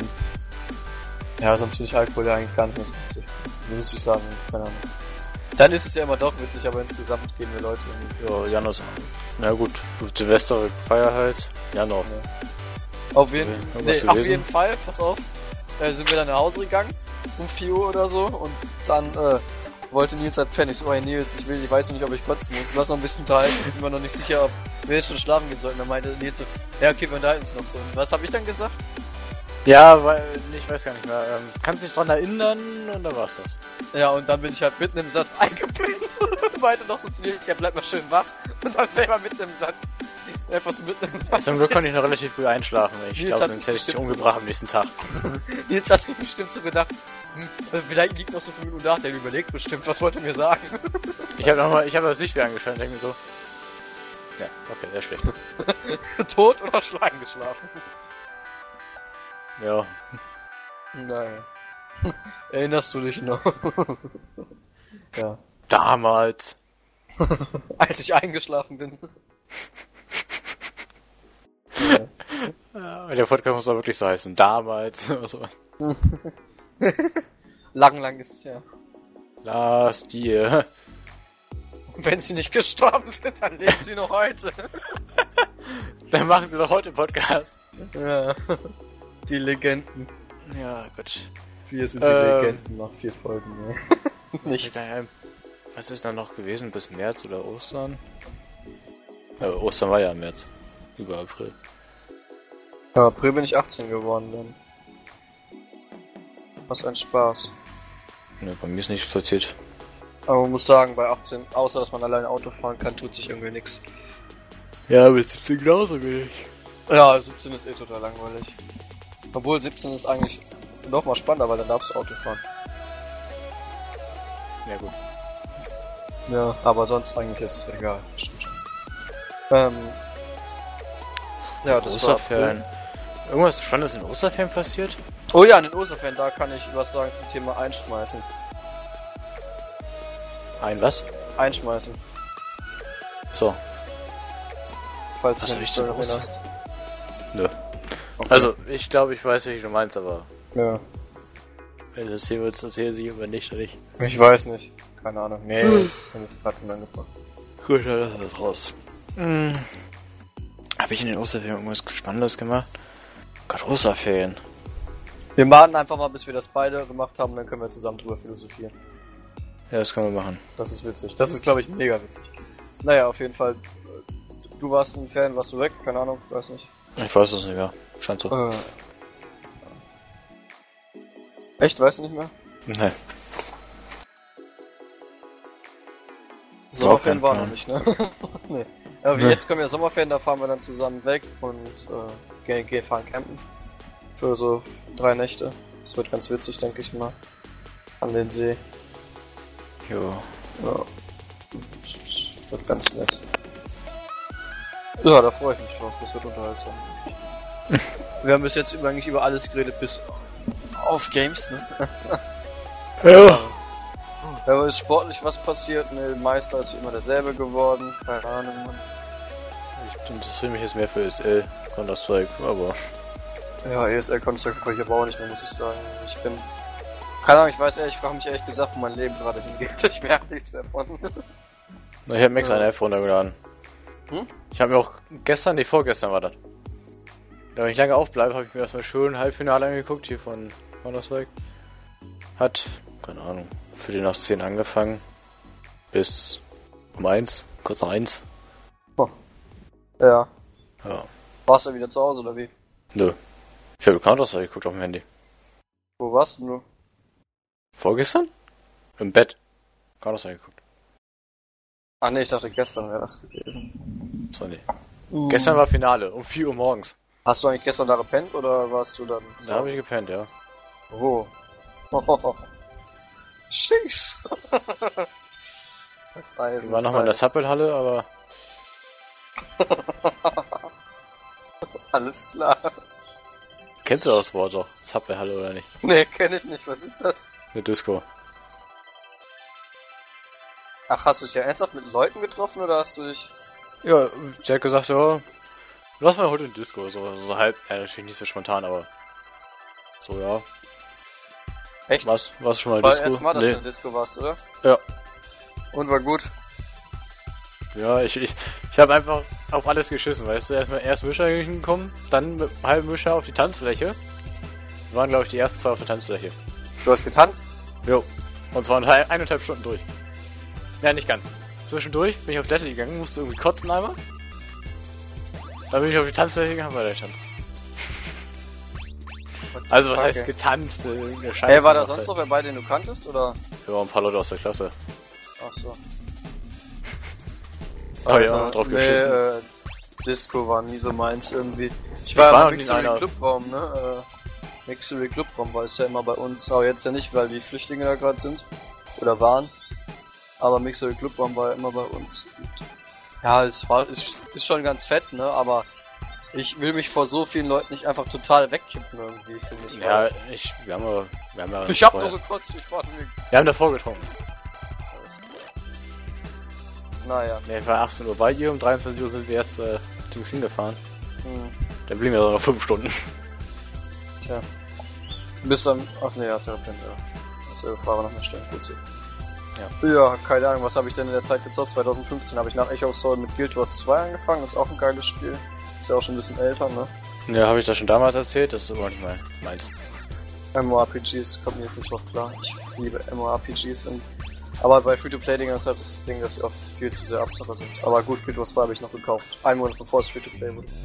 Ja, sonst finde ich Alkohol ja eigentlich gar nicht mehr so witzig. Muss ich sagen, keine Ahnung. Dann ist es ja immer doch witzig, aber insgesamt gehen wir Leute irgendwie. Ja, Januar. Na gut, Silvester, Feier halt. Januar. Ja. Auf jeden, nee, auf jeden Fall, pass auf. Da sind wir dann nach Hause gegangen. Um vier Uhr oder so und dann äh, wollte Nils halt pennen. Ich so, hey Nils, ich will, ich weiß noch nicht, ob ich kotzen muss. Lass noch ein bisschen unterhalten. Ich bin mir noch nicht sicher, ob wir jetzt schon schlafen gehen sollten. Dann meinte Nils so, ja okay, wir unterhalten uns noch so. Und was habe ich dann gesagt? Ja, weil, ich weiß gar nicht mehr. Ähm, kannst dich dran erinnern und dann war's das. Ja, und dann bin ich halt mitten im Satz eingepennt. Meinte noch so zu Nils, ja bleib mal schön wach. Und dann selber mitten im Satz. Einfach so mitten im Satz. Zum Glück konnte ich noch relativ früh einschlafen. Ich glaube, sonst hätte ich dich umgebracht am nächsten Tag. Nils hat sich bestimmt so gedacht, hm, vielleicht liegt noch so fünf Minuten nach, der überlegt bestimmt, was wollte er mir sagen. Ich habe nochmal, ich habe das Licht wieder angeschaut und denke mir so, ja, okay, sehr schlecht. Tot oder schlagen geschlafen? Ja. Naja. Erinnerst du dich noch? Ja. Damals. Als ich eingeschlafen bin. Ja, der Podcast muss doch wirklich so heißen. Damals. So. Lang, lang ist es ja. Last year. Wenn sie nicht gestorben sind, dann leben sie noch heute. Dann machen sie doch heute Podcast. Ja. Die Legenden. Ja, gut. Wir sind die Ähm. Legenden nach vier Folgen. Ne? Nicht. Was ist dann noch gewesen? Bis März oder Ostern? Äh, Ostern war ja im März. Über April. Ja, April bin ich achtzehn geworden dann. Was ein Spaß. Ne, bei mir ist nichts passiert. Aber man muss sagen, bei achtzehn, außer dass man alleine Auto fahren kann, tut sich irgendwie nichts. Ja, mit siebzehn genauso wenig. Ja, siebzehn ist eh total langweilig. Obwohl siebzehn ist eigentlich noch mal spannender, weil dann darfst du Auto fahren. Ja, gut. Ja, aber sonst eigentlich ist es egal. Stimmt schon. Ähm. Ja, das war Osterferien. Irgendwas Spannendes in Osterferien passiert? Oh ja, in den Osterferien, da kann ich was sagen zum Thema Einschmeißen. Ein was? Einschmeißen, So. falls Was du hab dich ich so denn erinnerst. Nö. Okay. Also, ich glaube, ich weiß, wie du meinst, aber Ja. wenn das hier wird, das hier sie aber nicht, oder nicht. Ich weiß nicht. Keine Ahnung. Nee, ich bin jetzt gerade angefangen. Gut, ja, das ist raus. Hm. Habe ich in den Osterferien irgendwas Spannendes gemacht? Gott, Osterferien. Wir warten einfach mal, bis wir das beide gemacht haben, dann können wir zusammen drüber philosophieren. Ja, das können wir machen. Das ist witzig. Das ist, glaube ich, mega witzig. Naja, auf jeden Fall. Du warst in den Ferien, warst du weg? Keine Ahnung, weiß nicht. Ich weiß es nicht mehr. Scheint so. Äh. Echt, weißt du nicht mehr? Nee. Sommerferien keinen waren noch Plan. nicht, ne? Nee. Aber wie Nee. jetzt kommen ja Sommerferien, da fahren wir dann zusammen weg und äh, gehen, gehen fahren campen. Für so drei Nächte. Das wird ganz witzig, denke ich mal. An den See. Jo. Ja. Wird ganz nett. Ja, da freue ich mich drauf. Das wird unterhaltsam. Wir haben bis jetzt über, eigentlich über alles geredet, bis auf Games, ne? Ja. Ja, aber ist sportlich was passiert? Ne, Meister ist wie immer derselbe geworden. Keine Ahnung, Mann. Ich interessiere mich jetzt mehr für S L, Counter-Strike, aber... Ja, E S L Counter-Strike gucke ich aber auch nicht mehr, muss ich sagen. Ich bin... Keine Ahnung, ich weiß ehrlich, ich frage mich ehrlich gesagt, wo mein Leben gerade hingeht. Ich merke nichts mehr von. Na, ich hab mir extra Ja. eine App runtergeladen. Hm? Ich habe mir auch gestern, nee, vorgestern war das. Ja, wenn ich lange aufbleibe, habe ich mir erstmal schön Halbfinale angeguckt, hier von Counter-Strike. Hat, keine Ahnung, Viertel nach zehn angefangen. Bis um eins, kurz nach eins. Ja. Ja. Warst du wieder zu Hause oder wie? Nö. Ich habe Counter-Strike geguckt auf dem Handy. Wo warst du? Vorgestern? Im Bett. Counter-Strike geguckt. Ah ne, ich dachte gestern wäre das gewesen. So, nee. Gestern war Finale, um vier Uhr morgens. Hast du eigentlich gestern da gepennt oder warst du dann... Da habe ich gepennt, ja. Wo? Oh. Schieß. Das Eisen Ich war ist nochmal in der nice. Zappelhalle, aber... Alles klar. Kennst du das Wort doch? Zappelhalle oder nicht? Nee, kenn ich nicht. Was ist das? Eine Disco. Ach, hast du dich ja ernsthaft mit Leuten getroffen oder hast du dich... Ja, sie hat gesagt, ja, lass mal heute in Disco, so, so halb, ja, natürlich nicht so spontan, aber so, ja. Echt? Was? Warst du schon mal War Disco? erst mal, dass Nee. du in der Disco warst, oder? Ja. Und war gut. Ja, ich, ich, ich habe einfach auf alles geschissen, weißt du, erstmal erst Mischer hingekommen, dann mit einem halben Mischer auf die Tanzfläche. Wir waren, glaube ich, die ersten zwei auf der Tanzfläche. Du hast getanzt? Jo. Und zwar eine- eineinhalb Stunden durch. Ja, nicht ganz. Zwischendurch bin ich auf Toilette gegangen, musste irgendwie kotzen einmal. Dann bin ich auf die Tanzfläche gegangen, war der Tanz. Also, was heißt getanzt? Irgendeine Scheiße. Hey, war da gemacht sonst halt. noch wer bei, den du kanntest, oder? Ja, ein paar Leute aus der Klasse. Ach so. Oh ja, drauf nee, geschissen. äh, Disco war nie so meins irgendwie. Ich war war noch im nie in Mixery einer. Clubraum, ne? Äh, Mixery Clubraum war es ja immer bei uns. Aber jetzt ja nicht, weil die Flüchtlinge da gerade sind. Oder waren. Aber Mixery Clubraum war ja immer bei uns. Und ja, es war, ist, ist schon ganz fett, ne? Aber Ich will mich vor so vielen Leuten nicht einfach total wegkippen irgendwie, finde ich. Ja, ich, wir haben ja, wir haben ja... Ich hab nur gekotzt, ich warte mir... Wir haben davor getrunken. Naja. Ne, ich war achtzehn Uhr bei ihr, um dreiundzwanzig Uhr sind wir erst äh, Dings hingefahren. Hm. Dann blieben wir so noch fünf Stunden. Tja. Du bist dann... Ach ne, hast du ja gepennt, ja. Hast du ja Fahrer noch eine Stelle, gut so. Ja. Ja, keine Ahnung, was habe ich denn in der Zeit gezockt? zwanzig fünfzehn habe ich nach Echo of Soul mit Guild Wars zwei angefangen, das ist auch ein geiles Spiel. Ist ja auch schon ein bisschen älter, ne? Ja, habe ich das schon damals erzählt, das ist aber nicht mal meins. MMORPGs kommt mir jetzt nicht drauf klar. Ich liebe MMORPGs und... Aber bei Free-to-Play-Dingern ist halt das Ding, dass sie oft viel zu sehr Abzocker sind. Aber gut, Guild Wars zwei habe ich noch gekauft. Ein Monat bevor es Free-to-Play wurde.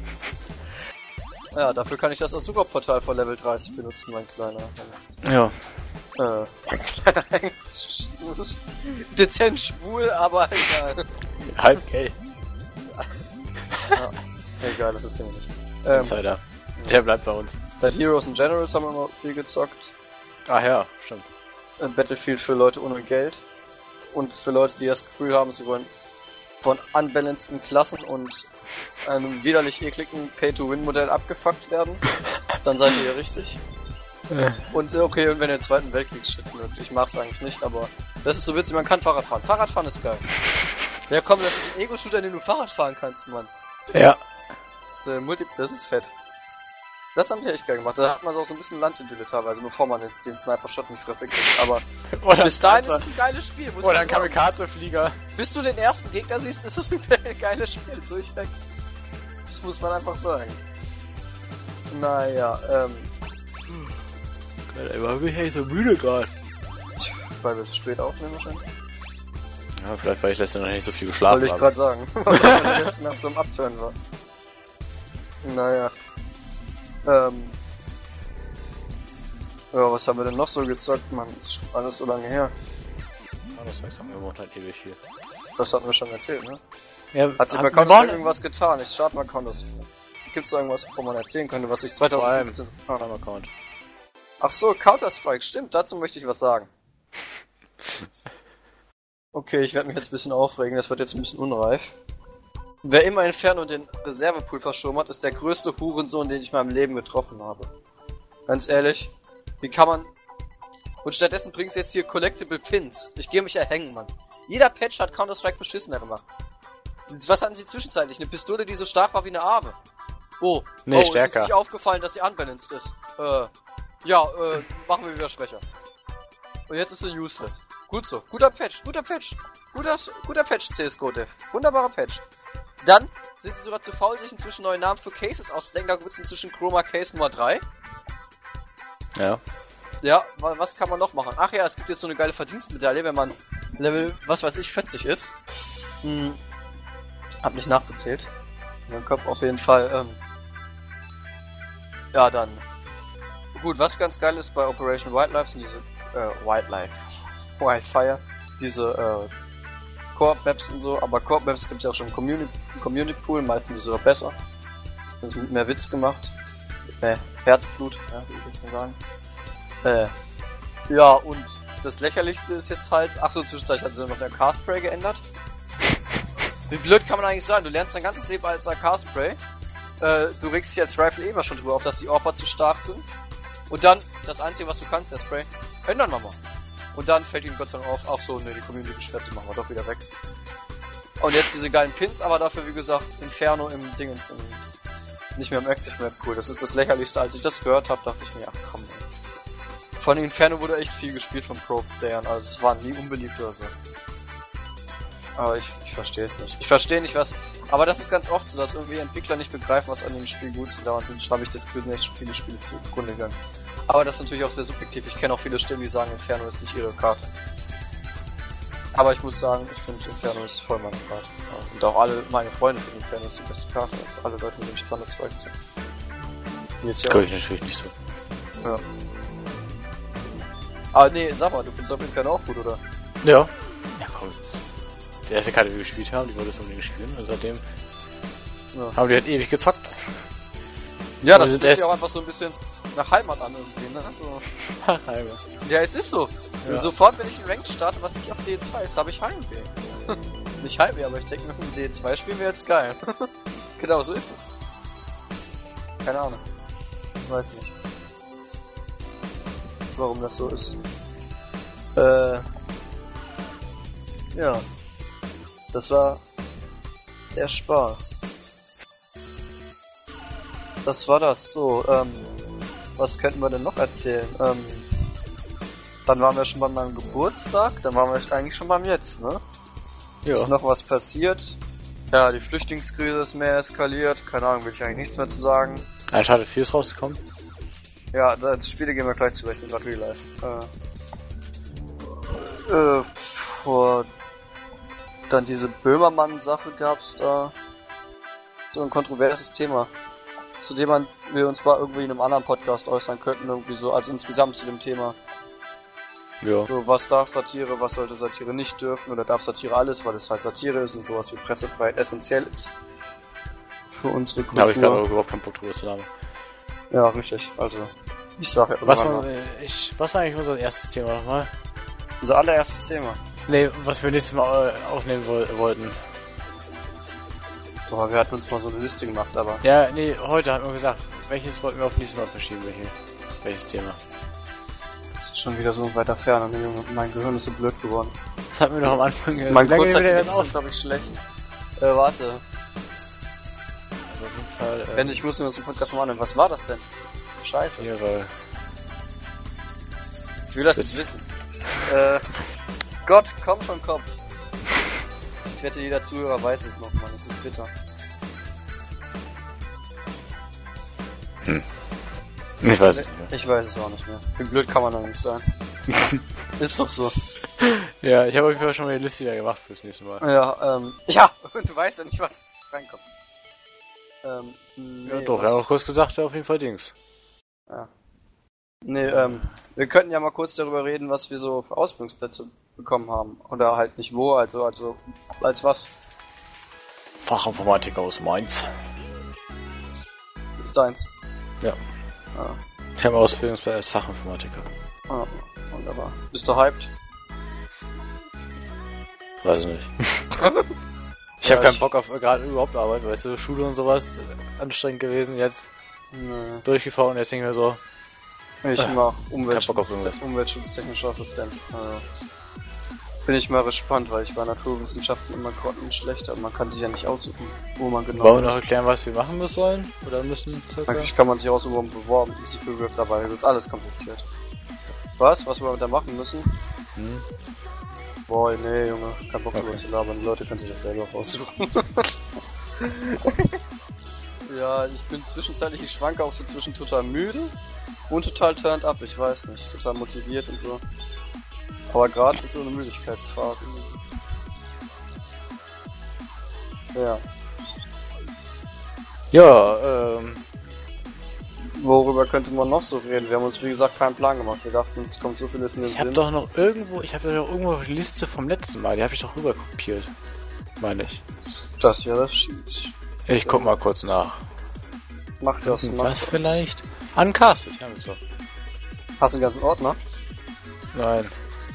Ja, dafür kann ich das als Superportal vor Level dreißig benutzen, mein kleiner Hengst. Ja. Äh, mein kleiner Hengst. Dezent schwul, aber egal. Halb gay. Ja, egal, das erzählen wir nicht. Ähm, Insider. Der bleibt bei uns. Dead Heroes and Generals haben wir immer viel gezockt. Ach ja, stimmt. Äh, Battlefield für Leute ohne Geld. Und für Leute, die das Gefühl haben, sie wollen von unbalanceden Klassen und einem widerlich ekligen Pay-to-Win-Modell abgefuckt werden, dann seid ihr hier richtig. Und okay, und wenn ihr den Zweiten Weltkriegsschritt mögt, ich mag's eigentlich nicht, aber das ist so witzig, man kann Fahrrad fahren. Fahrradfahren ist geil. Ja komm, das ist ein Ego-Shooter, in dem du Fahrrad fahren kannst, Mann. Ja. Der Multi das ist fett. Das haben die echt geil gemacht. Da hat man so auch so ein bisschen Landidylle teilweise, bevor man jetzt den Sniper-Shot in die Fresse kriegt. Aber Oder bis dahin ist es ein geiles Spiel. Muss Oder man ein sagen. Kamikaze-Flieger. Bis du den ersten Gegner siehst, ist es ein geiles Spiel. Durchweg. Das muss man einfach sagen. Naja, ähm... Alter, bin ich so müde gerade. Weil wir so spät aufnehmen wahrscheinlich. Ja, vielleicht weil ich letzte Nacht nicht so viel geschlafen Wollte ich habe. gerade sagen. Weil du die letzte Nacht so am Abturnen warst. Naja. Ähm... Ja, was haben wir denn noch so gezockt, Mann? Das ist alles so lange her. Ja, das weiß wir wohnen halt ewig hier. Das hatten wir schon erzählt, ne? Ja, Hat sich bei wir Counter irgendwas getan? Ich starte mal Counter. Gibt's da irgendwas, wovon man erzählen könnte, was ich zwanzig fünfzehn... Ah, Account. Ach so, Counter-Strike, stimmt, dazu möchte ich was sagen. Okay, ich werde mich jetzt ein bisschen aufregen, das wird jetzt ein bisschen unreif. Wer immer Inferno den Reservepool verschoben hat, ist der größte Hurensohn, den ich in meinem Leben getroffen habe. Ganz ehrlich, wie kann man... Und stattdessen bringst du jetzt hier Collectible Pins. Ich gehe mich erhängen, Mann. Jeder Patch hat Counter-Strike beschissener gemacht. Was hatten sie zwischenzeitlich? Eine Pistole, die so stark war wie eine Aave. Oh, nee, oh, stärker. Ist uns nicht aufgefallen, dass sie unbalanced ist. Äh, ja, äh, machen wir wieder schwächer. Und jetzt ist sie useless. Gut so. Guter Patch, guter Patch. Guter, guter Patch, C S G O-Dev. Wunderbarer Patch. Dann sind sie sogar zu faul, sich inzwischen neue Namen für Cases auszudenken. Da gibt es inzwischen Chroma Case Nummer drei. Ja. Ja, was kann man noch machen? Ach ja, es gibt jetzt so eine geile Verdienstmedaille, wenn man Level, was weiß ich, vierzig ist. Hm. Hab nicht nachgezählt. Mein Kopf auf jeden Fall, ähm. Ja, dann. Gut, was ganz geil ist bei Operation Wildlife sind diese, äh, Wildlife. Wildfire. Diese, äh, Koop-Maps und so, aber Koop-Maps gibt's ja auch schon im Community, im Community Pool, meistens die sogar besser. Das ist mit mehr Witz gemacht. Äh, Herzblut, ja, wie ich jetzt mal sagen. Äh, ja, und das Lächerlichste ist jetzt halt, ach so, zwischenzeitlich hat sie noch der Car-Spray geändert. Wie blöd kann man eigentlich sein? Du lernst dein ganzes Leben als A K-Spray. Äh, du regst dich als Rifle eh immer schon drüber auf, dass die Orper zu stark sind. Und dann, das Einzige, was du kannst, der Spray, ändern wir mal. Und dann fällt ihnen Gott sei Dank auf, ach so, ne, die Community beschwert sich, machen wir doch wieder weg. Und jetzt diese geilen Pins, aber dafür, wie gesagt, Inferno im Dingens, im, nicht mehr im Active Map Pool. Das ist das Lächerlichste. Als ich das gehört habe, dachte ich mir, ach komm, ey. Von Inferno wurde echt viel gespielt von Pro-Playern, also es war nie unbeliebt oder so. Aber ich, ich verstehe es nicht. Ich verstehe nicht, was... Aber das ist ganz oft so, dass irgendwie Entwickler nicht begreifen, was an dem Spiel gut zu dauern sind. Habe ich das Gefühl, echt schon viele Spiele zugrunde gegangen. Aber das ist natürlich auch sehr subjektiv. Ich kenne auch viele Stimmen, die sagen, Inferno ist nicht ihre Karte. Aber ich muss sagen, ich finde Inferno ist voll meine Karte. Und auch alle meine Freunde finden Inferno ist die beste Karte. Also alle Leute, mit denen ich dran zwei sind. Jetzt ja Kann ich natürlich nicht so. Ja. Aber nee, sag mal, du findest auf Inferno auch gut, oder? Ja. Ja, komm. Die erste Karte, die wir gespielt haben, die wollte es unbedingt spielen. Und seitdem ja. haben die halt ewig gezockt. Ja, das fühlt sich auch einfach so ein bisschen nach Heimat an irgendwie, ne? So. Heimat. Ja, es ist so. Ja. Sofort, wenn ich ein Ranked starte, was nicht auf D zwei ist, habe ich Heimweh. Nicht Heimweh, aber ich denke, mit dem D zwei spielen wir jetzt geil. Genau, so ist es. Keine Ahnung. Ich weiß nicht. Warum das so ist. Äh. Ja. Das war der Spaß. Das war das. So, ähm. Was könnten wir denn noch erzählen? Ähm. Dann waren wir schon bei meinem Geburtstag. Dann waren wir eigentlich schon beim Jetzt, ne? Ja. Ist noch was passiert? Ja, die Flüchtlingskrise ist mehr eskaliert. Keine Ahnung, will ich eigentlich nichts mehr zu sagen. Uncharted vier ist rausgekommen. Ja, das Spiele gehen wir gleich zu, weil ich bin gerade real life. Äh, äh, vor... Dann diese Böhmermann-Sache gab's da. So ein kontroverses Thema. Zu dem man, wir uns mal irgendwie in einem anderen Podcast äußern könnten, irgendwie so, also insgesamt zu dem Thema. Ja. So, was darf Satire, was sollte Satire nicht dürfen, oder darf Satire alles, weil es halt Satire ist und sowas wie Pressefreiheit essentiell ist. Für unsere Kultur. Da habe ich gerade überhaupt keinen Bock drüber zu labern. Ja, richtig, also, ich sag ja was war, ich, was war eigentlich unser erstes Thema nochmal? Unser allererstes Thema. Nee, was wir nächstes Mal aufnehmen wo- wollten. Boah, wir hatten uns mal so eine Liste gemacht, aber... Ja, nee, heute haben wir gesagt, welches wollten wir auf nächstes Mal verschieben, welche, welches Thema. Schon wieder so weiter fern und Junge, mein Gehirn ist so blöd geworden. Das hatten wir doch am Anfang gesagt. Mein Kurzzeitgedächtnis ist, glaube ich, schlecht. Äh, warte. Also auf jeden Fall... Äh, Wenn ich muss mir das im Podcast mal anhören. Was war das denn? Scheiße. Ihre... Ich will das nicht wissen. Äh, Gott, komm schon, Kopf. Ich wette, jeder Zuhörer weiß es noch, Mann. Das ist bitter. Hm. Ich weiß es nicht mehr. Ich weiß es auch nicht mehr. Wie blöd kann man doch nicht sein. Ist doch so. Ja, ich habe auf jeden Fall schon mal die Liste wieder gemacht fürs nächste Mal. Ja, ähm... Ja, und du weißt ja nicht, was reinkommt. Ähm, nee, ja doch, wir haben auch kurz gesagt, ja, auf jeden Fall Dings. Ja. Nee, ähm, wir könnten ja mal kurz darüber reden, was wir so für Ausbildungsplätze bekommen haben. Oder halt nicht wo, also, also, als was. Fachinformatiker aus Mainz. Ist deins. Ja. Ah. Ich habe Ausbildungsplatz als Fachinformatiker. Ah, wunderbar. Bist du hyped? Weiß ich nicht. Ich Ja, habe keinen ich- Bock auf gerade überhaupt Arbeit, weißt du, Schule und sowas, anstrengend gewesen, jetzt Nee. durchgefahren, jetzt nicht mehr so. Ich Äh, mach Bock auf Umweltschutz, irgendwas. umweltschutztechnischer Assistent. Also, bin ich mal gespannt, weil ich bei Naturwissenschaften immer grottenschlecht, aber man kann sich ja nicht aussuchen, wo man genau... Wollen wir noch erklären, was wir machen müssen sollen? Oder müssen, circa? Eigentlich kann man sich aussuchen, wo man beworben, sich bewirbt dabei. Das ist alles kompliziert. Was? Was wir da machen müssen? Hm? Boah, nee, Junge, kein Bock drüber Okay. zu labern. Die Leute können sich das selber aussuchen. Ja, ich bin zwischenzeitlich, ich schwanke auch so zwischen total müde und total turned up, ich weiß nicht, total motiviert und so. Aber gerade ist so eine Müdigkeitsphase. Ja. Ja, ähm, Worüber könnte man noch so reden? Wir haben uns, wie gesagt, keinen Plan gemacht. Wir dachten, uns kommt so vieles in den ich habe Sinn. doch noch irgendwo, ich habe doch irgendwo die Liste vom letzten Mal, die habe ich doch rüber kopiert. Meine ich. Das wäre sch- Ich guck mal kurz nach. Mach das, mach Was das. vielleicht? Uncasted, haben wir es doch. Hast du den ganzen Ordner? Nein.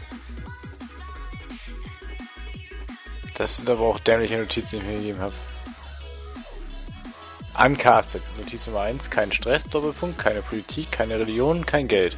Das sind aber auch dämliche Notizen, die ich mir gegeben habe. Uncasted. Notiz Nummer eins. Kein Stress, Doppelpunkt, keine Politik, keine Religion, kein Geld.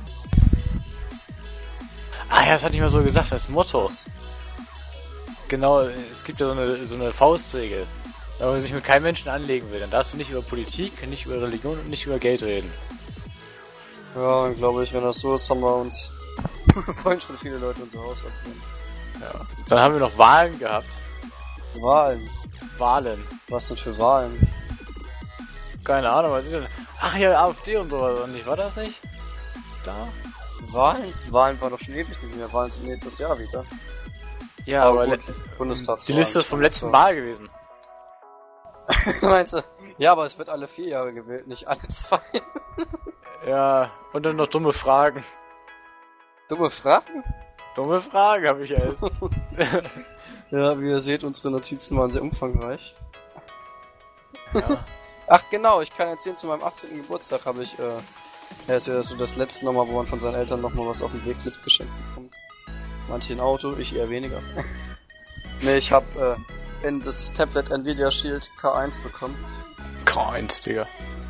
Ah ja, das hatte ich mal so gesagt, das Motto. Genau, es gibt ja so eine, so eine Faustregel. Wenn man sich mit keinem Menschen anlegen will, dann darfst du nicht über Politik, nicht über Religion und nicht über Geld reden. Ja, dann glaube ich, wenn das so ist, haben wir uns... wollen schon viele Leute unser Haus abnehmen. Ja. Dann haben wir noch Wahlen gehabt. Wahlen. Wahlen. Was denn für Wahlen? Keine Ahnung, was ist denn? Ach ja, AfD und sowas, und nicht? War das nicht? Da? Wahlen? Wahlen war doch schon ewig nicht mehr. Wahlen sind nächstes Jahr wieder. Ja, aber aber gut, le- Bundestagswahlen. die Liste ist vom letzten Mal gewesen. Meinst du? Ja, aber es wird alle vier Jahre gewählt, nicht alle zwei. Ja, und dann noch dumme Fragen. Dumme Fragen? Dumme Fragen habe ich erst. Ja, wie ihr seht, unsere Notizen waren sehr umfangreich. Ja. Ach genau, ich kann erzählen, zu meinem achtzehnten Geburtstag habe ich, äh, ja, ist ja so das letzte nochmal, wo man von seinen Eltern nochmal was auf dem Weg mitgeschenkt bekommt. Manche ein Auto, ich eher weniger. Nee, ich habe äh, in das Tablet Nvidia Shield K eins bekommen. Keins, Digga.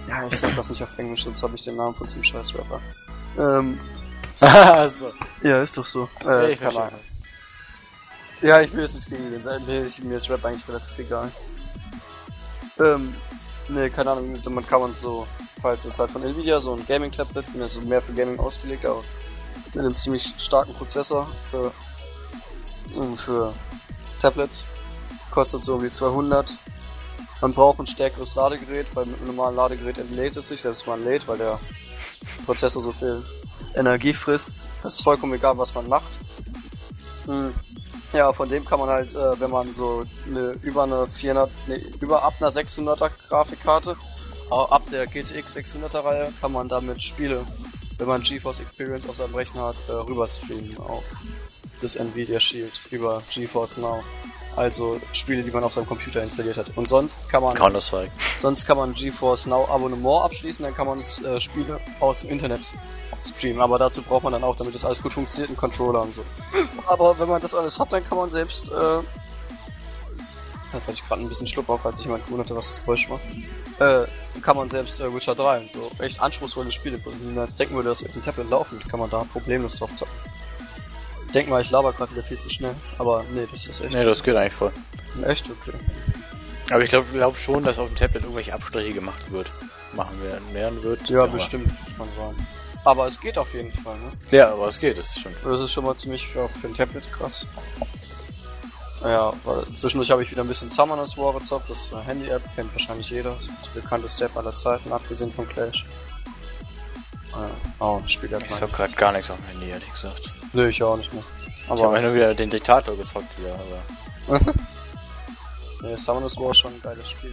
Ja, ich sag das nicht auf Englisch, sonst habe ich den Namen von diesem scheiß Rapper. Ähm. so. Ja, ist doch so. Äh, ja, ich keine Ahnung. Ja, ich will jetzt nicht gegen den sein. Nee, ich, mir ist Rap eigentlich relativ egal. Ähm, nee, keine Ahnung, man kann man so, falls es halt von Nvidia, so ein Gaming-Tablet, mir so mehr für Gaming ausgelegt, aber mit einem ziemlich starken Prozessor für, für Tablets. Kostet so um die zweihundert. Man braucht ein stärkeres Ladegerät, weil mit einem normalen Ladegerät entlädt es sich, selbst man lädt, weil der Prozessor so viel Energie frisst. Das ist vollkommen egal, was man macht. Hm. Ja, von dem kann man halt, äh, wenn man so eine über eine vierhundert, ne, über ab einer sechshunderter Grafikkarte, auch ab der G T X sechshunderter Reihe, kann man damit Spiele, wenn man GeForce Experience auf seinem Rechner hat, äh, rüber streamen auf das Nvidia Shield über GeForce Now. Also Spiele, die man auf seinem Computer installiert hat. Und sonst kann man Counter-Strike. Sonst kann man GeForce Now Abonnement abschließen, dann kann man äh, Spiele aus dem Internet streamen. Aber dazu braucht man dann auch, damit das alles gut funktioniert, einen Controller und so. Aber wenn man das alles hat, dann kann man selbst äh, jetzt hatte ich gerade ein bisschen Schluck auf, als ich jemand gewundert hatte, was das Geräusch war. Äh, kann man selbst äh, Witcher drei und so echt anspruchsvolle Spiele, wenn man jetzt denken würde, dass auf dem Tablet laufen, kann man da problemlos drauf zocken. Ich denke mal, ich laber gerade wieder viel zu schnell, aber nee, das ist echt... Nee, das geht eigentlich voll. Echt okay. Aber ich glaube glaub schon, dass auf dem Tablet irgendwelche Abstriche gemacht wird. Machen werden, werden wird. Ja, aber bestimmt, muss man sagen. Aber es geht auf jeden Fall, ne? Ja, aber es geht, das ist schon... Das ist schon mal ziemlich für, für ein Tablet krass. Ja, weil zwischendurch habe ich wieder ein bisschen Summoners War gezockt, das ist eine Handy-App, kennt wahrscheinlich jeder, das ist die bekannteste App aller Zeiten, abgesehen von Clash. Oh, das Spiel Ich zock grad gar nichts auf dem Handy, ehrlich gesagt. Nö, ich auch nicht mehr. Aber ich habe nur wieder den Diktator gezockt wieder, aber... Nee, Summoners War ist schon ein geiles Spiel.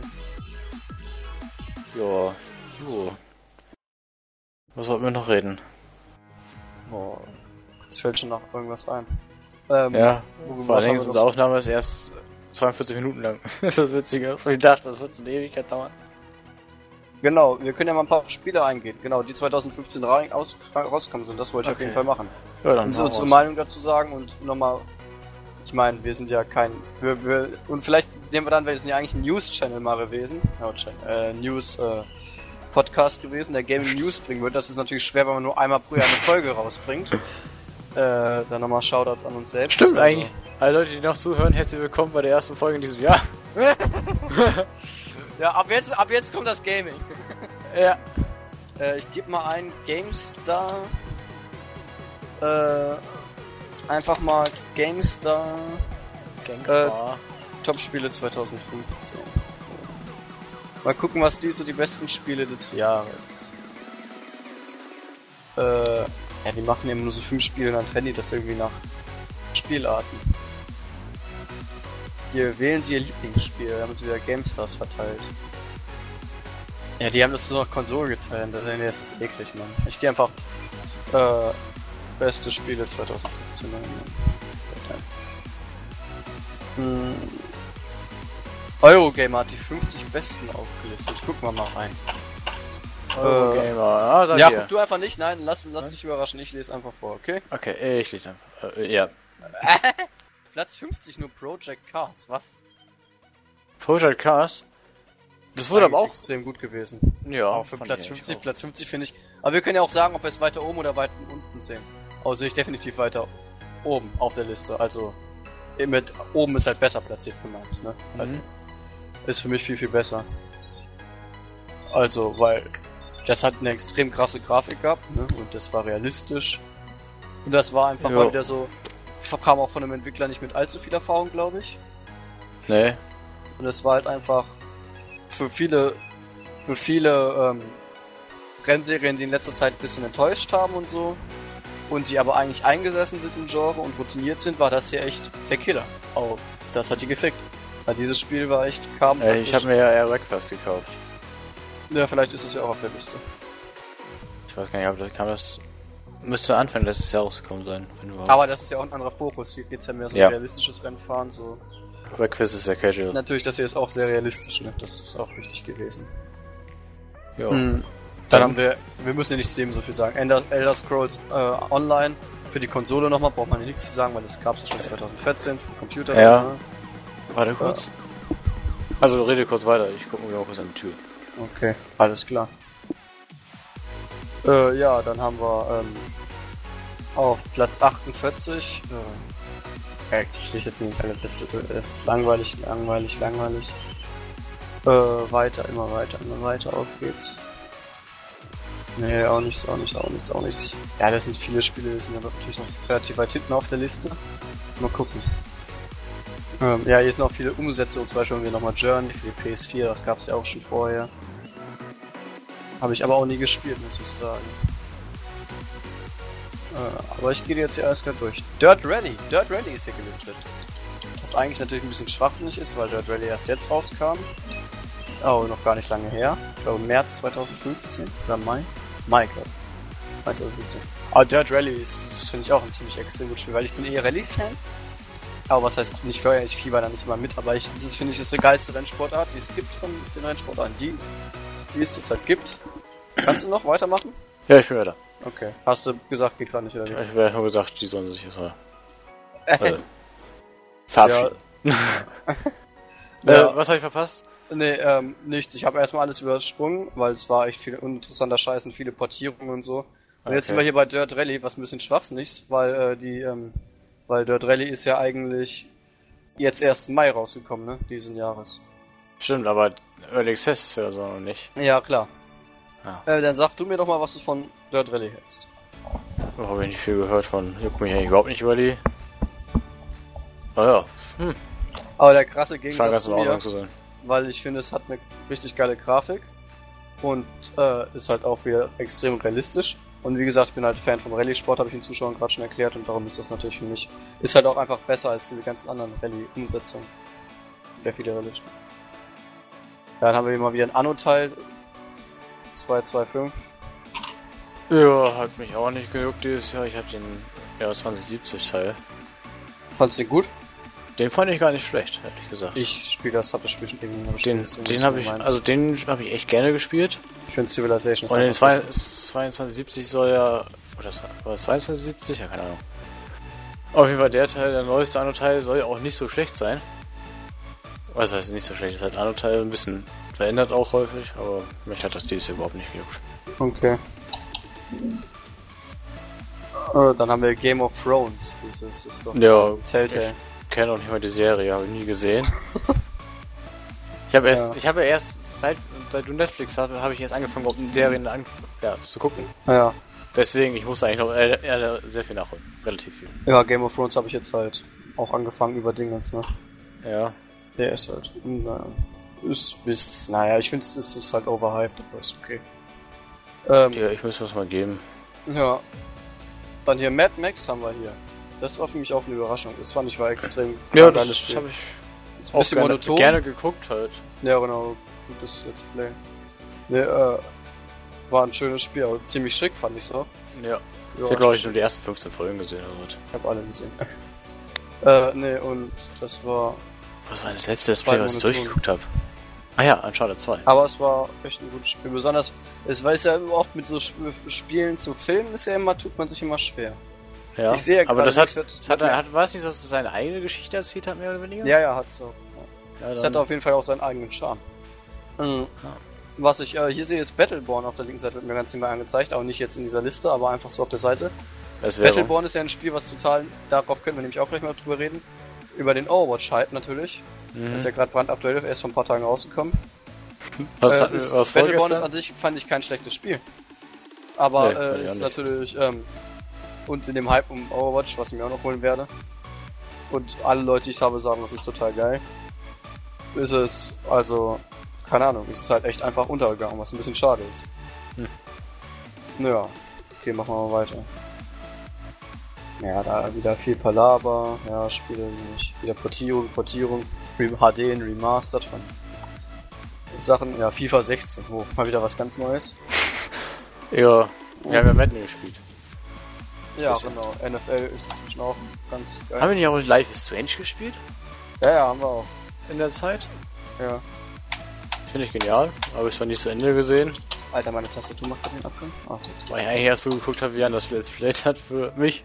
Jo, jo. Was wollten wir noch reden? Boah, jetzt fällt schon noch irgendwas ein. Ähm, ja, vor allem unsere Aufnahme ist erst zweiundvierzig Minuten lang. Das ist witzig aus. Ich dachte, das wird eine Ewigkeit dauern. Genau, wir können ja mal ein paar Spiele eingehen. Genau, die zweitausendfünfzehn ra aus, rausgekommen sind, das wollte ich okay. auf jeden Fall machen. Ja, dann und so unsere Meinung dazu sagen und nochmal, ich meine, wir sind ja kein, wir, wir, und vielleicht nehmen wir dann, wir sind ja eigentlich ein News-Channel mal gewesen, no, äh, News, äh, Podcast gewesen, der Gaming News bringen würde. Das ist natürlich schwer, wenn man nur einmal pro Jahr eine Folge rausbringt. Äh, dann nochmal Shoutouts an uns selbst. Stimmt also. Eigentlich. Alle Leute, die noch zuhören, herzlich willkommen bei der ersten Folge in diesem Jahr. Ja, ab jetzt, ab jetzt kommt das Gaming. Ja. Äh, ich gebe mal ein GameStar. Äh, einfach mal GameStar. GameStar. Äh, Top-Spiele zweitausendfünfzehn. So. Mal gucken, was die so die besten Spiele des Jahres. Äh, ja, die machen immer nur so fünf Spiele, dann trennen die das irgendwie nach Spielarten. Hier wählen sie ihr Lieblingsspiel, da haben sie wieder GameStars verteilt. Ja, die haben das so nach Konsole geteilt, nee, das ist eklig, Mann. Ich gehe einfach, äh, beste Spiele zweitausendfünfzehn. Hm. Eurogamer hat die fünfzig besten aufgelistet, ich guck mal mal rein. Eurogamer, ah, sag ja, dir. guck du einfach nicht, nein, lass, lass dich überraschen, ich lese einfach vor, okay? Okay, ich lese einfach, äh, ja. Platz fünfzig nur Project Cars, was? Project Cars? Das wurde aber auch extrem gut gewesen. Ja, auch für Platz fünfzig, Platz fünfzig finde ich. Aber wir können ja auch sagen, ob wir es weiter oben oder weiter unten sehen. Aber sehe ich definitiv weiter oben auf der Liste. Also mit oben ist halt besser platziert gemeint, ne? Mhm. Also ist für mich viel, viel besser. Also, weil das hat eine extrem krasse Grafik gehabt, ne? Und das war realistisch. Und das war einfach jo. mal wieder so, kam auch von einem Entwickler nicht mit allzu viel Erfahrung, glaube ich. Nee. Und es war halt einfach für viele, für viele ähm, Rennserien, die in letzter Zeit ein bisschen enttäuscht haben und so, und die aber eigentlich eingesessen sind im Genre und routiniert sind, war das hier echt der Killer. Oh, das hat die gefickt. Weil dieses Spiel war echt, kam... Äh, ich habe mir ja eher Wreckfest gekauft. Ja, vielleicht ist es ja auch auf der Liste. Ich weiß gar nicht, ob das kam das... Müsste Anfang letztes Jahr rausgekommen sein. Wenn überhaupt. Aber das ist ja auch ein anderer Fokus. Hier geht's ja mehr so ja. realistisches Rennfahren, so... Wreckfest ist ja casual. Natürlich, das hier ist auch sehr realistisch, ne? Das ist auch wichtig gewesen. Ja. Hm. Dann haben wir, wir müssen ja nicht zu dem so viel sagen. Elder, Elder Scrolls äh, Online für die Konsole nochmal, braucht man ja nichts zu sagen, weil das gab's ja schon zweitausendvierzehn für Computer. Ja. Ne? Warte kurz. Ja. Also rede kurz weiter, ich gucke mir auch was an die Tür. Okay, alles klar. Äh, ja, dann haben wir ähm, auf Platz achtundvierzig. Äh, ich lese jetzt nicht alle Plätze. Es ist langweilig, langweilig, langweilig. Äh, weiter, immer weiter, immer weiter. Auf geht's. Nee, auch nichts, auch nichts, auch nichts, auch nichts. Ja, das sind viele Spiele, die sind aber natürlich noch relativ weit hinten auf der Liste. Mal gucken. Ähm, ja, hier sind auch viele Umsätze, und zum Beispiel haben wir nochmal Journey für die P S vier, das gab's ja auch schon vorher. Habe ich aber auch nie gespielt, muss ich sagen. Äh, aber ich gehe jetzt hier alles gerade durch. Dirt Rally, Dirt Rally ist hier gelistet. Was eigentlich natürlich ein bisschen schwachsinnig ist, weil Dirt Rally erst jetzt rauskam. Oh, noch gar nicht lange her. Ich glaube März zweitausendfünfzehn oder Mai. Mai, glaube ich. zweitausendfünfzehn. Aber Dirt Rally ist, finde ich, auch ein ziemlich extrem gutes Spiel, weil ich bin eher Rally-Fan. Aber was heißt nicht vorher, ich fieber da nicht immer mit, aber ich, das ist, finde ich, ist die geilste Rennsportart, die es gibt von den Rennsportarten, die, die es zurzeit gibt. Kannst du noch weitermachen? Ja, ich bin weiter. Okay. Hast du gesagt, geht gerade nicht, oder wie? Ich habe gesagt, die sollen sich jetzt mal äh, verabschieden. Ja. äh, Ja. Was habe ich verpasst? Nee, ähm, nichts. Ich habe erstmal alles übersprungen, weil es war echt viel uninteressanter Scheiß und viele Portierungen und so. Und Okay. jetzt sind wir hier bei Dirt Rally, was ein bisschen schwachsinnig ist, weil äh, die, ähm, weil Dirt Rally ist ja eigentlich jetzt erst im Mai rausgekommen, ne, diesen Jahres. Stimmt, aber Early Access für so noch nicht. Ja, klar. Ja. Äh, dann sag du mir doch mal, was du von Dirt Rally hältst. Da habe ich nicht viel gehört von. Juckt mich eigentlich überhaupt nicht über die. Ah ja, hm. Aber der krasse Scheint Gegensatz ganz zu in Ordnung mir, zu sein. weil ich finde, es hat eine richtig geile Grafik und äh, ist halt auch wieder extrem realistisch. Und wie gesagt, ich bin halt Fan vom Rallye-Sport, habe ich den Zuschauern gerade schon erklärt, und darum ist das natürlich für mich, ist halt auch einfach besser als diese ganzen anderen Rallye-Umsetzungen. Der viele Rallye. Ja, dann haben wir hier mal wieder ein Anno-Teil. zwei zwei fünf. Ja, hat mich auch nicht gejuckt dieses Jahr. Ich habe den ja, zwanzig siebzig Teil. Fandst du den gut? Den fand ich gar nicht schlecht, ehrlich gesagt. Ich spiele das, hab das Spiel schon irgendwie mal den, gespielt, den habe ich, meins. also den habe ich echt gerne gespielt. Ich finde Civilization ist Und den einfach besser. zweiundzwanzig siebzig soll ja, oder war das zweiundzwanzig siebzig? Ja, keine Ahnung. Auf jeden Fall der Teil, der neueste Anno-Teil, soll ja auch nicht so schlecht sein. Was heißt nicht so schlecht? Ist halt Anno-Teil ein bisschen verändert auch häufig, aber mich hat das dieses Jahr überhaupt nicht gejuckt. Okay. Äh, dann haben wir Game of Thrones. Das ist doch Ja, Telltale. ich kenne auch nicht mal die Serie, habe ich nie gesehen. ich habe erst, Ja. ich habe erst seit, seit du Netflix hast, habe ich jetzt angefangen, überhaupt Serien an, ja, zu gucken. Ja. Deswegen, ich musste eigentlich noch eher, eher sehr viel nachholen, relativ viel. Ja, Game of Thrones habe ich jetzt halt auch angefangen über Dingens, ne? Ja. Der ist halt, naja, ist, ist, naja, ich finde es ist halt overhyped, aber ist okay. Ähm, Ja, ich muss was mal geben. ja. Dann hier Mad Max haben wir hier. Das war für mich auch eine Überraschung. Das fand ich war extrem Ja, ein das geiles Spiel. habe ich Ist ein auch bisschen gerne, monoton. gerne geguckt halt. Ja, genau. Gutes Let's Play. Ne, äh, war ein schönes Spiel, aber ziemlich schick fand ich's auch. Ja. Ja, Ich habe glaube ich nur die ersten fünfzehn Folgen gesehen oder was. ich habe alle gesehen. äh, ne, und das war... Was war das letzte Let's Play, was ich monoton. durchgeguckt habe? Ah ja, Uncharted zwei. Aber es war echt ein gutes Spiel. Besonders, es weiß ja oft mit so Sp Spielen zu filmen, ist ja immer, tut man sich immer schwer. Ja, Ich sehe ja aber gerade, das hat, es wird- hat, hat, war es nicht, dass es seine eigene Geschichte erzählt hat, mehr oder weniger? Ja, ja, hat's so. Ja, Es dann- hat auf jeden Fall auch seinen eigenen Charme. Mhm. Was ich äh, hier sehe, ist Battleborn auf der linken Seite, wird mir ganz normal angezeigt, auch nicht jetzt in dieser Liste, aber einfach so auf der Seite. das wäre Battleborn ist ja ein Spiel, was total, darauf können wir nämlich auch gleich mal drüber reden, über den Overwatch-Hype natürlich. mhm. Das ist ja gerade brandaktuell, erst vor ein paar Tagen rausgekommen. was, äh, hat, ist, was Battleborn ist vorgestern? an sich, fand ich, kein schlechtes Spiel. Aber Nee, fand äh, ich auch ist nicht. natürlich, ähm, und in dem Hype um Overwatch, was ich mir auch noch holen werde, und alle Leute, die ich habe, sagen, das ist total geil, ist es, also, keine Ahnung, ist es halt echt einfach untergegangen, was ein bisschen schade ist. Hm. Naja, okay, machen wir mal weiter. Ja, da wieder viel Palaber, ja, Spiele nicht, wieder Portierung, Portierung, H D in Remastered von Sachen, ja, FIFA sechzehn, oh, mal wieder was ganz Neues. Ja, wir haben ja Madden gespielt. Ja, Bisschen. genau, N F L ist inzwischen auch ganz geil. Haben wir nicht auch Life is Strange gespielt? Ja, ja, haben wir auch. In der Zeit? Ja. Finde ich genial, habe ich zwar nicht zu Ende gesehen, Alter, meine Tastatur macht gerade den Abgang. Ach, jetzt weil ich eigentlich erst so geguckt habe, wie Jan das Let's Play hat für mich.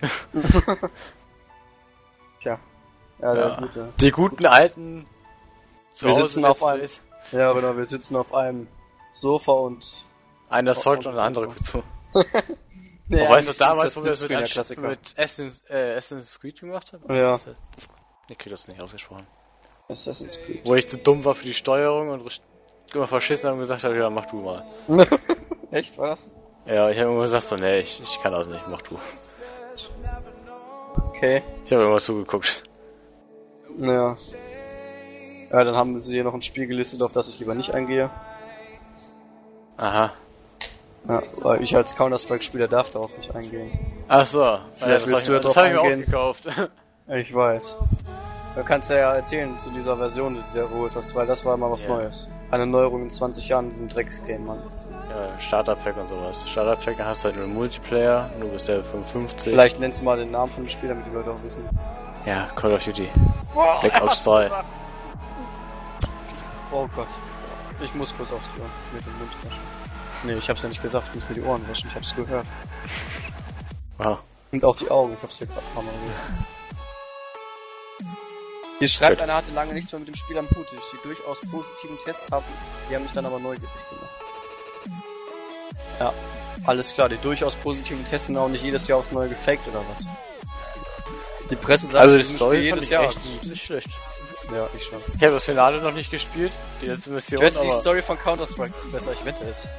Tja. Ja, der Ja. gute. Die guten alten Wir sitzen auf Let's einem- Plays. Ja, genau, wir sitzen auf einem Sofa und... Einer Salt und der andere zu. Nee, weißt du, damals, das wo wir das mit, Screen, Ansch- mit Assassin's, äh, Assassin's Creed gemacht haben? Ja. Ist das? Ich krieg das nicht ausgesprochen. Assassin's Creed. Wo ich zu dumm war für die Steuerung und immer verschissen habe und gesagt habe, ja, mach du mal. Echt, war das? Ja, ich habe immer gesagt so, nee, ich, ich kann das nicht, mach du. Okay. Ich habe immer zugeguckt. Naja. Ja, dann haben sie hier noch ein Spiel gelistet, auf das ich lieber nicht eingehe. Aha. Ja, weil ich als Counter-Strike-Spieler darf darauf nicht eingehen. Ach so. Ja, Vielleicht das willst du hab ja ich, das drauf hab ich mir auch eingehen. gekauft. Ich weiß. Du kannst ja erzählen zu dieser Version, die du geholt hast, weil das war immer was Ja. Neues. Eine Neuerung in zwanzig Jahren in diesem Drecksgame, Mann. Ja, Starter-Pack und sowas. Starter-Pack hast du halt nur Multiplayer, nur bis der fünfundfünfzig. Vielleicht nennst du mal den Namen von dem Spiel, damit die Leute auch wissen. Ja, Call of Duty. Boah, Black Ops drei. Oh Gott. Ich muss kurz aufs Klo mit dem Mund waschen. Nee, ich hab's ja nicht gesagt, ich muss mir die Ohren waschen, ich hab's gehört. Wow. Und auch die Augen, ich hab's hier gerade ein paar Mal gelesen. Hier schreibt Gut. einer, hatte lange nichts mehr mit dem Spiel am Hut. Die durchaus positiven Tests haben, die haben mich dann aber neugierig gemacht. Ja, alles klar, die durchaus positiven Tests sind auch nicht jedes Jahr aufs Neue gefaked oder was? Die Presse sagt, Also die diesem Story Spiel fand jedes ich Jahr echt gut. nicht schlecht. Ja, ich schon. Ich habe das Finale noch nicht gespielt, die letzte Ich Mission, wette, die aber... Story von Counter-Strike ist besser, ich wette es.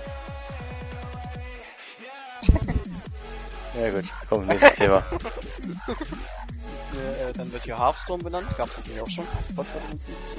Ja gut, komm, nächstes Thema. Äh, äh, dann wird hier Hearthstone benannt, gab's das nicht auch schon? Vor zwanzig fünfzehn.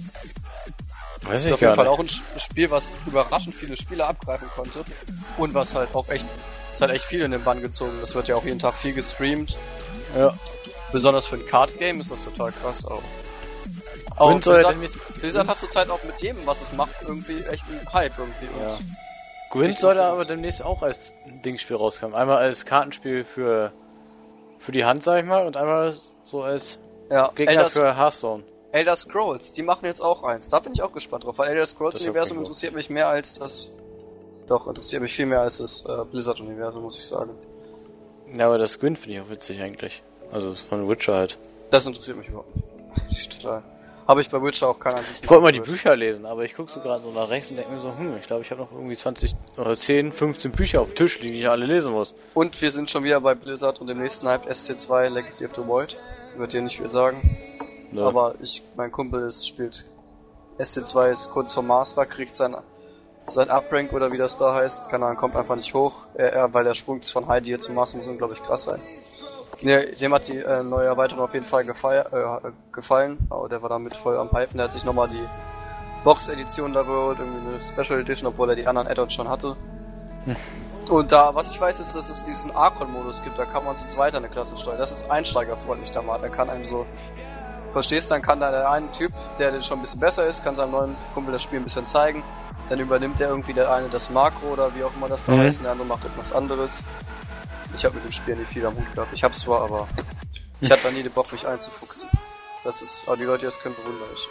Weiß Ist ich auf jeden gar Fall nicht. auch ein Sch- Spiel, was überraschend viele Spieler abgreifen konnte. Und was halt auch echt, ist halt echt viel in den Bann gezogen. Das wird ja auch jeden Tag viel gestreamt. Ja. Besonders für ein Card-Game ist das total krass auch. Auch Und soll ja Blizzard, demnächst- Blizzard hat zurzeit auch mit jedem, was es macht, irgendwie echt einen Hype irgendwie. Ja. Und Gwent soll da aber demnächst auch als Dingspiel rauskommen. Einmal als Kartenspiel für für die Hand, sag ich mal, und einmal so als ja, Gegner Elder, für Hearthstone. Elder Scrolls, die machen jetzt auch eins. Da bin ich auch gespannt drauf, weil Elder Scrolls Das Universum klingt gut. interessiert mich mehr als das... Doch, interessiert mich viel mehr als das äh, Blizzard-Universum, muss ich sagen. Ja, aber das Gwent finde ich auch witzig eigentlich. Also das von Witcher halt. Das interessiert mich überhaupt nicht. Total. Habe ich bei Witcher auch kein einziges Ich wollte mal die gehört. Bücher lesen, aber ich gucke so gerade so nach rechts und denke mir so, hm, ich glaube, ich habe noch irgendwie zwanzig oder zehn, fünfzehn Bücher auf dem Tisch liegen, die ich alle lesen muss. Und wir sind schon wieder bei Blizzard und dem nächsten Hype S C zwei Legacy of the Void. Ich würde dir nicht viel sagen. Ne? Aber ich, mein Kumpel ist, spielt S C zwei, ist kurz vor Master, kriegt sein, sein Uprank oder wie das da heißt. Keine Ahnung, kommt einfach nicht hoch. Er, er, weil der Sprung von Heidi hier zum Master muss unglaublich krass sein. Nee, dem hat die äh, neue Erweiterung auf jeden Fall gefeier, äh, gefallen. Aber der war damit voll am Hypen. Der hat sich nochmal die Box-Edition da geholt, irgendwie eine Special Edition, obwohl er die anderen Add-ons schon hatte. Und da, was ich weiß, ist, dass es diesen Archon-Modus gibt, da kann man zu zweit eine Klasse steuern. Das ist einsteigerfreundlich, da mal. Der kann einem so, verstehst, dann kann da der eine Typ, der schon ein bisschen besser ist, kann seinem neuen Kumpel das Spiel ein bisschen zeigen. Dann übernimmt der irgendwie der eine das Makro oder wie auch immer das da Mhm. heißt, und der andere macht etwas anderes. Ich habe mit dem Spiel nicht viel am Hut gehabt. Ich hab's zwar, aber ich hatte da nie den Bock, mich einzufuchsen. Das ist, aber die Leute, die das können, bewundere ich.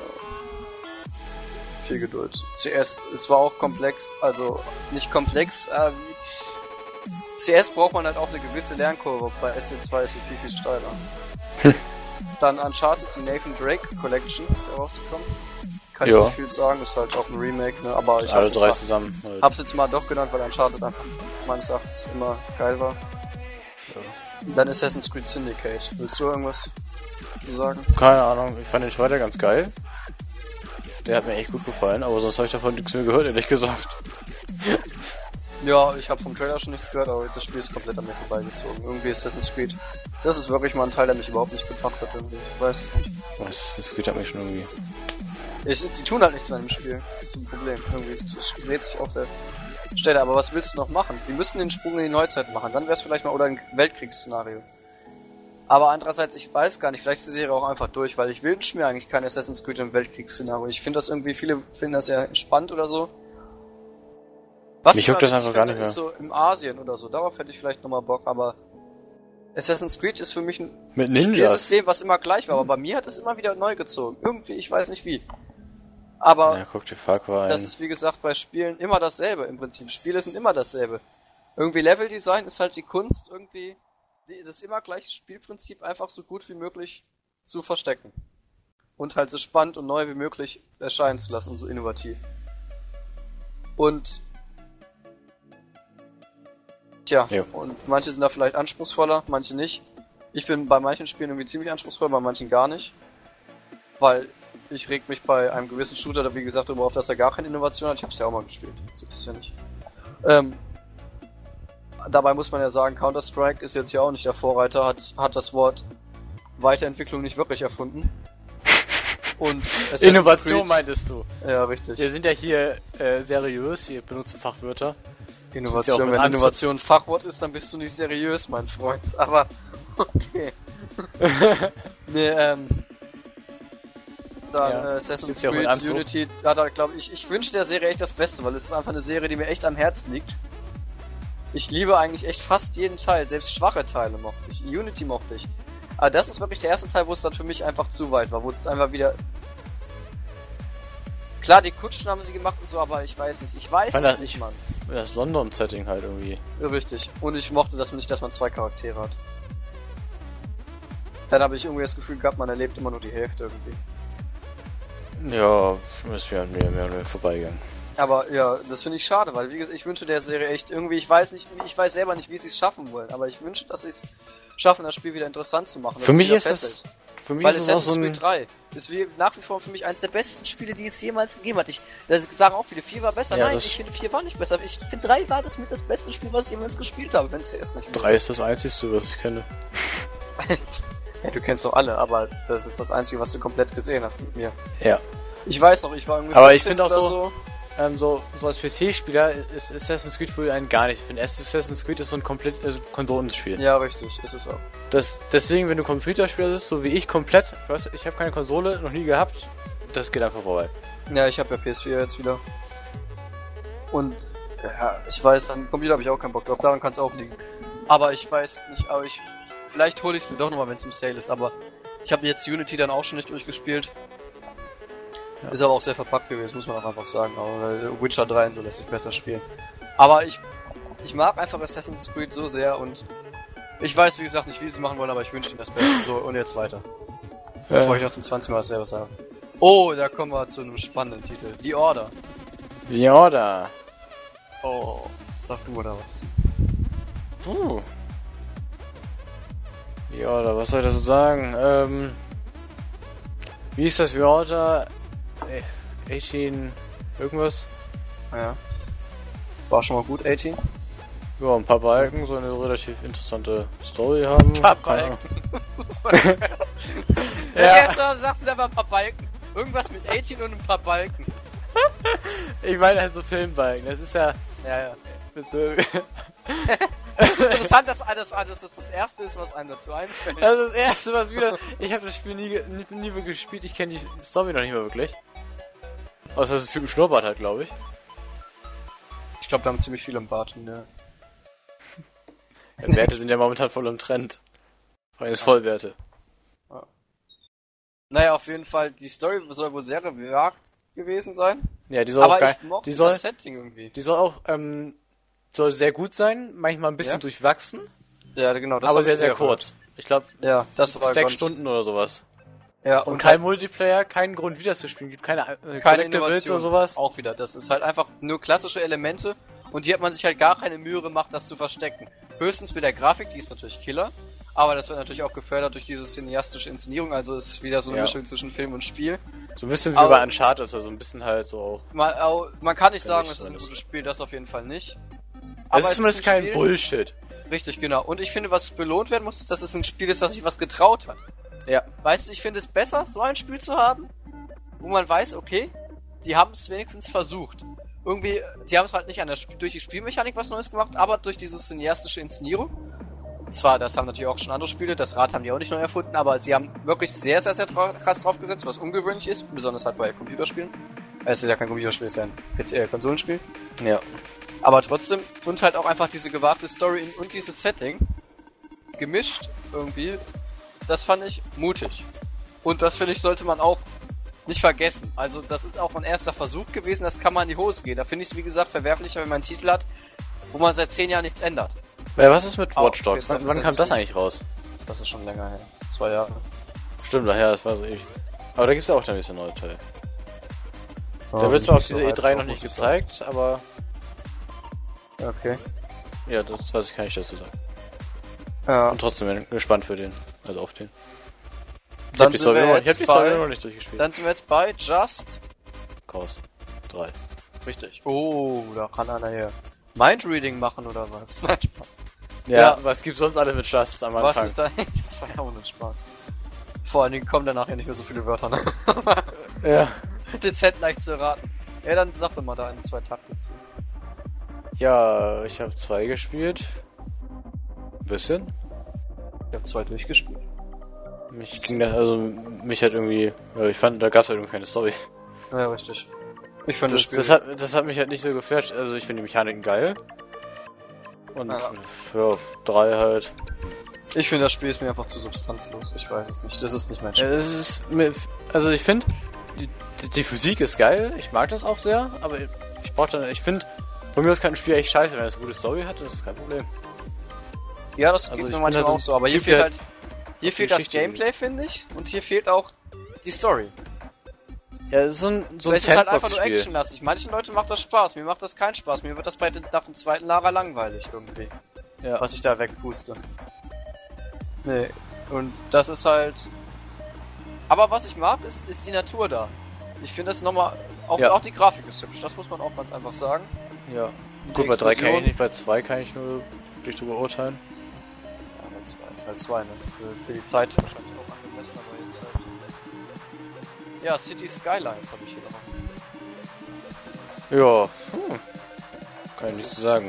Aber viel Geduld. C S, es war auch komplex, also nicht komplex, äh, wie C S braucht man halt auch eine gewisse Lernkurve, bei S C zwei ist sie viel, viel steiler. Dann Uncharted, die Nathan Drake Collection ist ja rausgekommen. Kann Ja. ich nicht viel sagen, ist halt auch ein Remake, ne? Aber ich Alle hab's jetzt, drei mal, zusammen. Halt. hab's jetzt mal doch genannt, weil Uncharted einfach meines Erachtens immer geil war. Dann Assassin's Creed Syndicate. Willst du irgendwas zu sagen? Keine Ahnung, ich fand den Schweizer ganz geil. Der hat mir echt gut gefallen, aber sonst habe ich davon nichts mehr gehört, ehrlich gesagt. Ja, ich habe vom Trailer schon nichts gehört, aber das Spiel ist komplett an mir vorbeigezogen. Irgendwie Assassin's Creed. Das ist wirklich mal ein Teil, der mich überhaupt nicht gepackt hat irgendwie. Ich weiß es nicht. Das, das geht hat mich schon irgendwie. Ich, die tun halt nichts mehr im Spiel. Das ist ein Problem. Irgendwie es, es dreht sich auf der Stelle. Aber was willst du noch machen? Sie müssten den Sprung in die Neuzeit machen. Dann wäre es vielleicht mal oder ein Weltkriegsszenario. Aber andererseits, ich weiß gar nicht, vielleicht ist die Serie auch einfach durch, weil ich wünsche mir eigentlich kein Assassin's Creed im Weltkriegsszenario. Ich finde das irgendwie, viele finden das ja spannend oder so. Was Mich ich juckt mal das witzig einfach gar finde, nicht ist so im Asien oder so. Darauf hätte ich vielleicht nochmal Bock, aber Assassin's Creed ist für mich ein Mit Ninjas. Spielsystem, was immer gleich war, aber bei mir hat es immer wieder neu gezogen. Irgendwie, ich weiß nicht wie. Aber Ja, guck dir Far Cry an. das ist wie gesagt bei Spielen immer dasselbe im Prinzip. Spiele sind immer dasselbe. Irgendwie Leveldesign ist halt die Kunst, irgendwie die- das immer gleiche Spielprinzip einfach so gut wie möglich zu verstecken. Und halt so spannend und neu wie möglich erscheinen zu lassen und so innovativ. Und tja, ja. und manche sind da vielleicht anspruchsvoller, manche nicht. Ich bin bei manchen Spielen irgendwie ziemlich anspruchsvoll, bei manchen gar nicht. Weil ich reg mich bei einem gewissen Shooter, da wie gesagt, darüber auf, dass er gar keine Innovation hat. Ich hab's ja auch mal gespielt, so ist es ja nicht. Ähm, dabei muss man ja sagen, Counter-Strike ist jetzt ja auch nicht der Vorreiter, hat, hat das Wort Weiterentwicklung nicht wirklich erfunden. Und Innovation Creed, meintest du? Ja, richtig. Wir sind ja hier äh, seriös, wir benutzen Fachwörter. Innovation, ja wenn Anzug. Innovation ein Fachwort ist, dann bist du nicht seriös, mein Freund. Aber, okay. nee, ähm... Dann ja, äh, Assassin's Creed Unity, ja, da glaube ich, ich wünsche der Serie echt das Beste, weil es ist einfach eine Serie, die mir echt am Herzen liegt. Ich liebe eigentlich echt fast jeden Teil, selbst schwache Teile mochte ich, Unity mochte ich. Aber das ist wirklich der erste Teil, wo es dann für mich einfach zu weit war, wo es einfach wieder... Klar, die Kutschen haben sie gemacht und so, aber ich weiß nicht, ich weiß es nicht, Mann. Das London-Setting halt irgendwie. Ja, richtig. Und ich mochte das nicht, dass man zwei Charaktere hat. Dann habe ich irgendwie das Gefühl gehabt, man erlebt immer nur die Hälfte irgendwie. Ja, ist mir mehr, mehr, mehr vorbeigegangen. Aber ja, das finde ich schade, weil wie gesagt, ich wünsche der Serie echt irgendwie, ich weiß nicht, ich weiß selber nicht, wie sie es schaffen wollen, aber ich wünsche, dass sie es schaffen, das Spiel wieder interessant zu machen. Für mich ist es, für mich weil ist Assassin's es auch so ein... Creed drei ist wie, nach wie vor für mich eines der besten Spiele, die es jemals gegeben hat. Ich, das sagen auch viele, vier war besser. Ja, Nein, ich finde vier war nicht besser. Ich finde drei war das mit das beste Spiel, was ich jemals gespielt habe, wenn es erst nicht mehr drei ist das einzigste, was ich kenne. Ja, du kennst doch alle, aber das ist das einzige, was du komplett gesehen hast mit mir. Ja. Ich weiß noch, ich war irgendwie... Aber ich finde auch so, so, ähm, so, so als P C-Spieler ist Assassin's Creed für einen gar nicht. Ich finde Assassin's Creed ist so ein komplett also Konsolenspiel. Ja, richtig, ist es auch. Das, deswegen, wenn du Computerspieler bist, so wie ich komplett, ich weiß, ich habe keine Konsole, noch nie gehabt, das geht einfach vorbei. Ja, ich habe ja P S vier jetzt wieder. Und, ja, ich weiß, am Computer habe ich auch keinen Bock drauf, daran kann es auch liegen. Aber ich weiß nicht, aber ich... Vielleicht hole ich es mir doch nochmal, wenn es im Sale ist, aber ich habe jetzt Unity dann auch schon nicht durchgespielt. Ja. Ist aber auch sehr verpackt gewesen, muss man auch einfach sagen. Aber Witcher drei und so lässt sich besser spielen. Aber ich ich mag einfach Assassin's Creed so sehr und ich weiß, wie gesagt, nicht, wie sie es machen wollen, aber ich wünsche ihnen das Beste. So, und jetzt weiter. Ja. Bevor ich noch zum zwanzigsten Mal selber sage. Oh, da kommen wir zu einem spannenden Titel. The Order. The Order. Oh, sag du oder was? Uh. The Order, was soll ich dazu sagen? Ähm... Wie ist das The Order? achtzehn irgendwas? Ja. War schon mal gut, achtzehn? Ja, ein paar Balken, so eine relativ interessante Story haben. Ein paar Balken. Das ja. erste Mal sagt sie aber ein paar Balken. Irgendwas mit achtzehn und ein paar Balken. Ich meine halt so Filmbalken, das ist ja... Ja, ja. Das ist interessant, dass alles, alles das, das erste ist, was einem dazu einfällt. Das ist das erste, was wieder... Ich habe das Spiel nie, nie, nie wirklich gespielt, ich kenne die Story noch nicht mehr wirklich. Außer dass es Typen Schnurrbart hat, glaube ich. Ich glaube, da haben ziemlich viele im Bart. Ja. Ja, Werte sind ja momentan voll im Trend. Reines Vollwerte. Ja. Naja, auf jeden Fall, die Story soll wohl sehr gewagt gewesen sein. Ja, die soll aber auch geil. Ich mochte die soll, das Setting irgendwie. Die soll auch, ähm, soll sehr gut sein, manchmal ein bisschen ja? durchwachsen. Ja, genau. Das aber sehr, sehr kurz. Ich glaube, ja, das war sechs Stunden oder sowas. Ja, und, und kein halt Multiplayer, keinen Grund wieder zu spielen, gibt keine, äh, keine Innovation oder sowas. Auch wieder, das ist halt einfach nur klassische Elemente und die hat man sich halt gar keine Mühe gemacht, das zu verstecken. Höchstens mit der Grafik, die ist natürlich Killer, aber das wird natürlich auch gefördert durch diese cineastische Inszenierung, also ist wieder so eine ja. Mischung zwischen Film und Spiel. So ein bisschen wie aber bei Uncharted, also so ein bisschen halt so auch... Man, auch, man kann nicht sagen, es ist ein gutes Spiel, das auf jeden Fall nicht. Aber es ist zumindest kein Spiel, Bullshit. Richtig, genau. Und ich finde, was belohnt werden muss, ist, dass es ein Spiel ist, das sich was getraut hat. Ja. Weißt du, ich finde es besser, so ein Spiel zu haben, wo man weiß, okay, die haben es wenigstens versucht. Irgendwie, die haben es halt nicht an der Sp- durch die Spielmechanik was Neues gemacht, aber durch diese cineastische Inszenierung. Zwar, das haben natürlich auch schon andere Spiele, das Rad haben die auch nicht neu erfunden, aber sie haben wirklich sehr, sehr, sehr tra- krass draufgesetzt, was ungewöhnlich ist, besonders halt bei Computerspielen. Es ist ja kein Computerspiel, es ist ja ein P C, äh, Konsolenspiel. Ja. Aber trotzdem, und halt auch einfach diese gewagte Story und dieses Setting, gemischt irgendwie, das fand ich mutig. Und das, finde ich, sollte man auch nicht vergessen. Also, das ist auch ein erster Versuch gewesen, das kann mal in die Hose gehen. Da finde ich es, wie gesagt, verwerflicher, wenn man einen Titel hat, wo man seit zehn Jahren nichts ändert. Ja, was ist mit Watch Dogs? Wann, wann kam das eigentlich raus? Das ist schon länger her. Zwei Jahre. Stimmt, daher, das war so ewig. Aber da gibt's ja auch dann ein bisschen neue Teil. Oh, da wird zwar auf dieser E drei noch nicht gezeigt, aber... Okay. Ja, das weiß ich, kann ich dazu sagen. Ja. Und trotzdem bin ich gespannt für den, also auf den. Ich Dann hab die Story sind wir noch, ich hab jetzt die Story bei- noch nicht durchgespielt. Dann sind wir jetzt bei Just. Chaos drei. Richtig. Oh, da kann einer hier Mindreading machen oder was? Nein, Spaß. Ja, Ja. was gibt's sonst alle mit Just am Was Anfang? ist da? Das war ja auch nicht Spaß. Vor allen Dingen kommen danach ja nicht mehr so viele Wörter, ne? Ja. Dezent leicht zu erraten. Ja, dann sag doch mal da ein, zwei Takte zu. Ja, ich habe zwei gespielt. Ein bisschen. Ich habe zwei durchgespielt. Mich ging das, also, mich hat irgendwie, ja, ich fand, da gab's halt irgendwie keine Story. Ja, richtig. Ich finde das Das, Spiel... das, hat, das hat mich halt nicht so geflasht, also ich finde die Mechaniken geil. Und Ja. für drei halt. Ich finde das Spiel ist mir einfach zu substanzlos. Ich weiß es nicht. Das ist nicht mein Ja, Spiel. das ist mir, also ich finde, die, die, die Physik ist geil, ich mag das auch sehr, aber ich brauch dann, ich finde, von mir aus kann ein Spiel echt scheiße, wenn es eine gute Story hat, das ist kein Problem. Ja, das Also geht ich mir bin manchmal da so auch so. Aber hier Typ, fehlt der halt... Hier die fehlt das Geschichte Gameplay, finde ich. Und hier fehlt auch die Story. Ja, es ist so ein, so ein Es ist halt einfach nur Sandbox-Spiel. actionlastig. Manchen Leuten macht das Spaß. Mir macht das keinen Spaß. Mir wird das bei den, nach dem zweiten Lara langweilig irgendwie. Ja. Was ich da wegpuste. Nee. Und das ist halt... Aber was ich mag, ist, ist die Natur da. Ich finde das nochmal... Auch, Ja. auch die Grafik ist hübsch. Das muss man auch ganz einfach sagen. Ja. Die Gut, bei drei kann Explosion- ich nicht, bei zwei kann ich nur wirklich drüber urteilen. Ja, bei zwei ist halt zwei, ne? Für, für die Zeit wahrscheinlich auch angemessen, aber jetzt halt... Ja, City Skylines habe ich hier noch. Ja. Hm. Kann ich nichts zu sagen.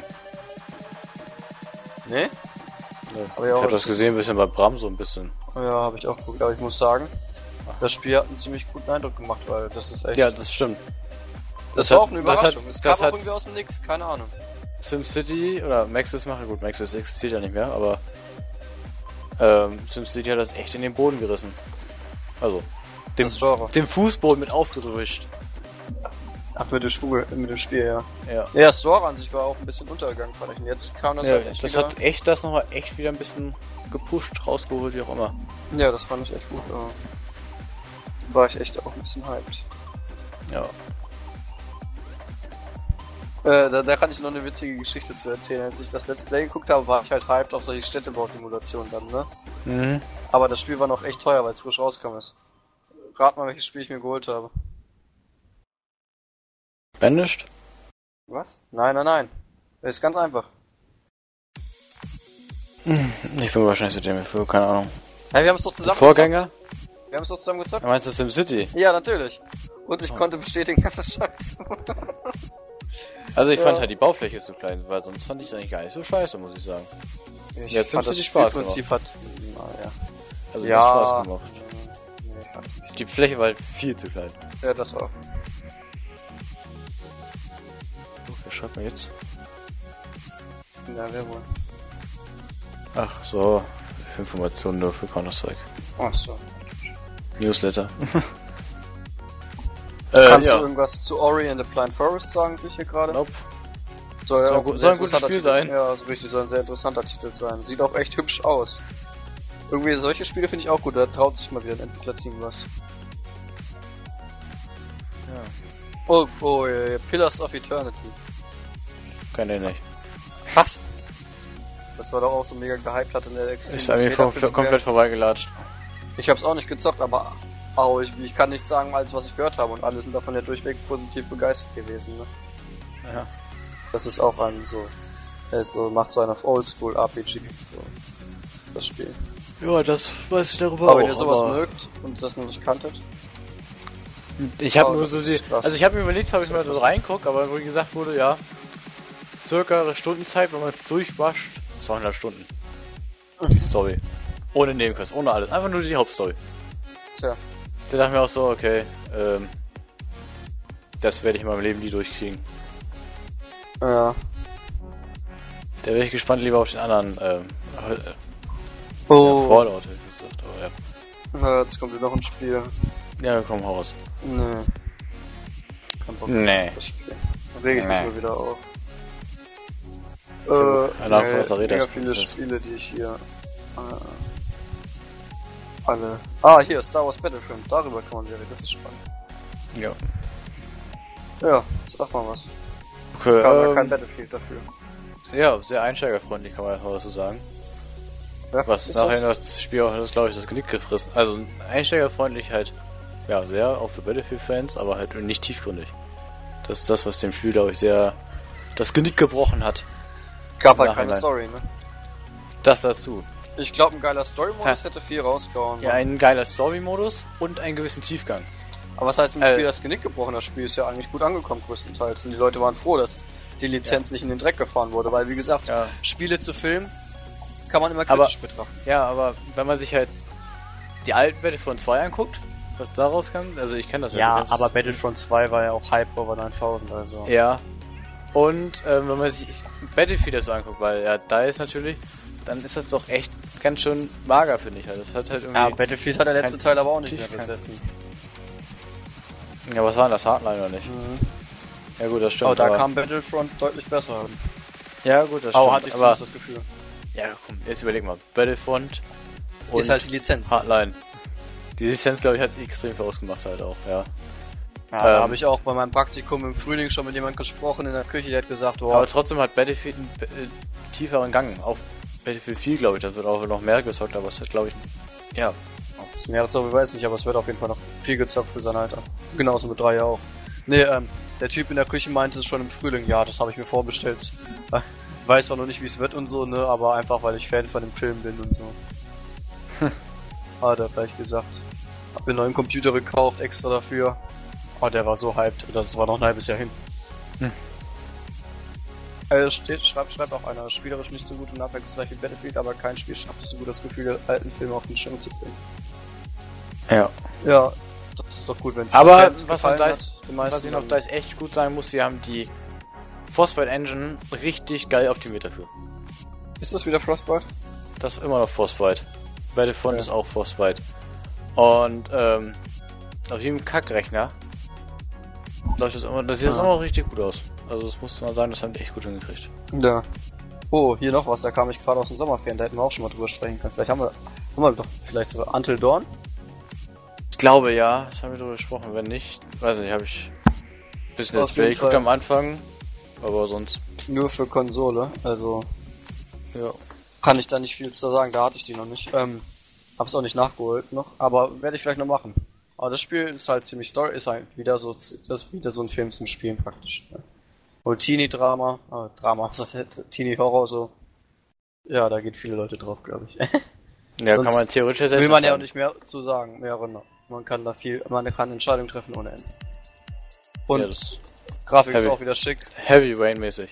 Nee? Nee. Aber ja, Ich hab was- das gesehen, ein bisschen bei Bram so ein bisschen. Ja, habe ich auch geguckt, aber ich muss sagen, das Spiel hat einen ziemlich guten Eindruck gemacht, weil das ist echt... Ja, das stimmt. das, das war hat- auch eine das Überraschung. hat- es das kam auch hat- irgendwie aus dem Nix, keine Ahnung. SimCity oder Maxis mache, gut, Maxis existiert ja nicht mehr, aber ähm, SimCity hat das echt in den Boden gerissen. Also, dem, Das Genre. dem Fußboden mit aufgedrückt. Ach, mit dem Spiel, mit dem Spiel, ja. Ja. Ja, das Store an sich war auch ein bisschen untergegangen, fand ich. Und jetzt kam das ja halt echt das wieder... hat echt das nochmal echt wieder ein bisschen gepusht, rausgeholt, wie auch immer. Ja, das fand ich echt gut, aber... War ich echt auch ein bisschen hyped. Ja. Äh, da, da kann ich noch eine witzige Geschichte zu erzählen. Als ich das Let's Play geguckt habe, war ich halt hyped auf solche Städtebausimulationen dann, ne? Mhm. Aber das Spiel war noch echt teuer, weil es frisch rauskam ist. Rat mal, welches Spiel ich mir geholt habe. Banished? Was? Nein, nein, nein. Das ist ganz einfach. Ich bin wahrscheinlich zu dem für, keine Ahnung. Hey, wir haben es doch Der zusammen Vorgänger? gezockt. Wir haben es doch zusammen gezockt. Du meinst du SimCity? Ja, natürlich. Und ich Oh. konnte bestätigen, dass das scheiße war. Also ich Ja. fand halt die Baufläche zu klein, weil sonst fand ich es eigentlich gar nicht so scheiße, muss ich sagen. Ich Jetzt fand find's das dir Spaß Spielprinzip hat... Na, ja. Also Ja. ja. Hat Spaß gemacht. Nee, fand ich nicht. Die Fläche war halt viel zu klein. Ja, das war... So, wer schreibt mir jetzt? Ja, wer wohl? Ach so, Informationen nur für Counter-Strike. Ach so. Newsletter. äh, Kannst ja. du irgendwas zu Ori and the Blind Forest sagen, sich hier gerade? Nope. Soll, ja Soll auch gu- ein soll sehr ein gutes interessanter Spiel Titel- sein. Ja, so richtig, soll ein sehr interessanter Titel sein. Sieht auch echt hübsch aus. Irgendwie solche Spiele finde ich auch gut, da traut sich mal wieder ein Entwicklerteam was. Ja. Oh, oh, äh, Pillars of Eternity. Kann ich nicht. Was? Das war doch auch so mega gehypt, hatte eine extrem Ist an mir vor, Beta-Bewertung. komplett vorbeigelatscht. Ich hab's auch nicht gezockt, aber au, ich, ich kann nicht sagen, alles was ich gehört habe und alle sind davon ja durchweg positiv begeistert gewesen. Ne? Ja. Das ist auch ein so, er ist so macht so einen auf Oldschool R P G so das Spiel. Ja, das weiß ich darüber Aber auch. wenn ihr sowas aber mögt und das noch nicht kanntet, ich habe Oh, nur das so ist die, krass. also ich habe mir überlegt, ob ich mal so reinguck, aber wo gesagt wurde, ja, circa eine Stundenzeit, wenn man es durchwascht, zweihundert Stunden. Die Story. Ohne Nebenquest, ohne alles. Einfach nur die Hauptstory. tja, Da dachte ich mir auch so, okay, ähm, das werde ich in meinem Leben nie durchkriegen. ja. Da wäre ich gespannt lieber auf den anderen, ähm, äh, Oh, ja, Fallout, hätte ich gesagt, aber ja. na, jetzt kommt wieder noch ein Spiel. Ja, komm, hau raus. Nee. Kein Bock Nee. auf das Spiel. Dann reg ich mich Nee. nur wieder auf. hab keine Ahnung, nee, was er redet. mega viele Spiele, die ich hier äh, alle... Ah, hier, Star Wars Battlefront. Darüber kann man wieder reden, das ist spannend. Ja. Ja, sag mal was. Okay, Kam ja ähm, kein Battlefield dafür. ja, sehr einsteigerfreundlich, kann man einfach so sagen. Ja, Was ist nachher das? das Spiel auch, das glaube ich, das Genick gefressen. Also einsteigerfreundlich halt, ja, sehr, auch für Battlefield-Fans, aber halt nicht tiefgründig. Das ist das, was dem Spiel, glaube ich, sehr das Genick gebrochen hat. Gab Im halt keine Nachhinein. Story, ne? Das dazu. Ich glaube, ein geiler Story-Modus hätte viel rausgehauen. Ja, ein geiler Story-Modus und einen gewissen Tiefgang. Aber was heißt im Äh. Spiel das Genick gebrochen? Das Spiel ist ja eigentlich gut angekommen, größtenteils. Und die Leute waren froh, dass die Lizenz Ja. nicht in den Dreck gefahren wurde. Weil, wie gesagt, Ja. Spiele zu filmen, kann man immer Aber- kritisch betrachten. Ja, aber wenn man sich halt die alten Battlefront zwei anguckt, was da rauskam, also ich kenne das Ja, das aber ist- Battlefront zwei war ja auch Hype over neuntausend, also. Ja. Und ähm, wenn man sich Battlefield das so anguckt, weil ja, da ist natürlich, dann ist das doch echt ganz schön mager, finde ich halt. Das hat halt irgendwie. Ja, Battlefield hat der letzte kein Teil aber auch nicht mehr Tiefgang. besessen. Ja, was war denn das? Hardline oder nicht? Mhm. Ja gut, das stimmt. Aber da aber, kam Battlefront deutlich besser hin. ja gut, das Aber stimmt. hatte ich aber zumindest das Gefühl. ja, komm, jetzt überleg mal. Battlefront und Ist halt die Lizenz. Hardline. Die Lizenz, glaube ich, hat extrem viel ausgemacht halt auch, ja. Ja, da Ähm. habe ich auch bei meinem Praktikum im Frühling schon mit jemandem gesprochen in der Küche, der hat gesagt, boah, Aber trotzdem hat Battlefield einen äh, tieferen Gang. Auf Battlefield vier, glaube ich, das wird auch noch mehr gezockt, aber es hat, glaube ich, ja. das Meer so, ich weiß nicht, aber es wird auf jeden Fall noch viel gezockt für sein Alter. Genauso mit drei ja auch. Nee, ähm, der Typ in der Küche meinte es schon im Frühling, ja, das habe ich mir vorbestellt. Weiß zwar noch nicht, wie es wird und so, ne, aber einfach, weil ich Fan von dem Film bin und so. Hat er gleich gesagt. Hab mir einen neuen Computer gekauft, extra dafür. Oh, der war so hyped, oder das war noch ein halbes Jahr hin. Hm. Also steht, schreibt, schreibt auch einer, spielerisch nicht so gut und abwechslungsreich wie Battlefield, aber kein Spiel schafft es so gut, das Gefühl der alten Filme auf den Schirm zu bringen. Ja. Ja, das ist doch gut, wenn es Aber Fans was man gefallen DICE, hat, den was meisten ich noch dann- DICE echt gut sagen muss, sie haben die Frostbite Engine richtig geil optimiert dafür. Ist das wieder Frostbite? Das ist immer noch Frostbite. Battlefront Ja. ist auch Frostbite. Und ähm, auf jedem Kackrechner läuft das immer, das sieht jetzt Ah. immer noch richtig gut aus. Also das muss man sagen, das haben die echt gut hingekriegt. Ja. Oh, hier noch was, da kam ich gerade aus dem Sommerferien, da hätten wir auch schon mal drüber sprechen können. Vielleicht haben wir, haben wir doch vielleicht sogar Until Dawn? Ich glaube ja, das haben wir drüber gesprochen. Wenn nicht, weiß nicht, habe ich ein bisschen Auf Let's Play jeden geguckt Fall. am Anfang, aber sonst, Nur für Konsole, also ja. kann ich da nicht viel zu sagen, da hatte ich die noch nicht. Ähm, hab's auch nicht nachgeholt noch, aber werde ich vielleicht noch machen. Aber das Spiel ist halt ziemlich Story, ist halt wieder so, das ist wieder so ein Film zum Spielen praktisch. Ne? Und Teenie-Drama, ah, Drama, so Teenie-Horror so. Ja, da gehen viele Leute drauf, glaube ich. Ja, Sonst kann man theoretisch ja selbst Will man ja auch entscheiden. nicht mehr zu sagen, mehr Rinder. Man kann da viel, man kann Entscheidungen treffen ohne Ende. Und Ja, das Grafik ist Heavy. auch wieder schick. Heavy Rain mäßig,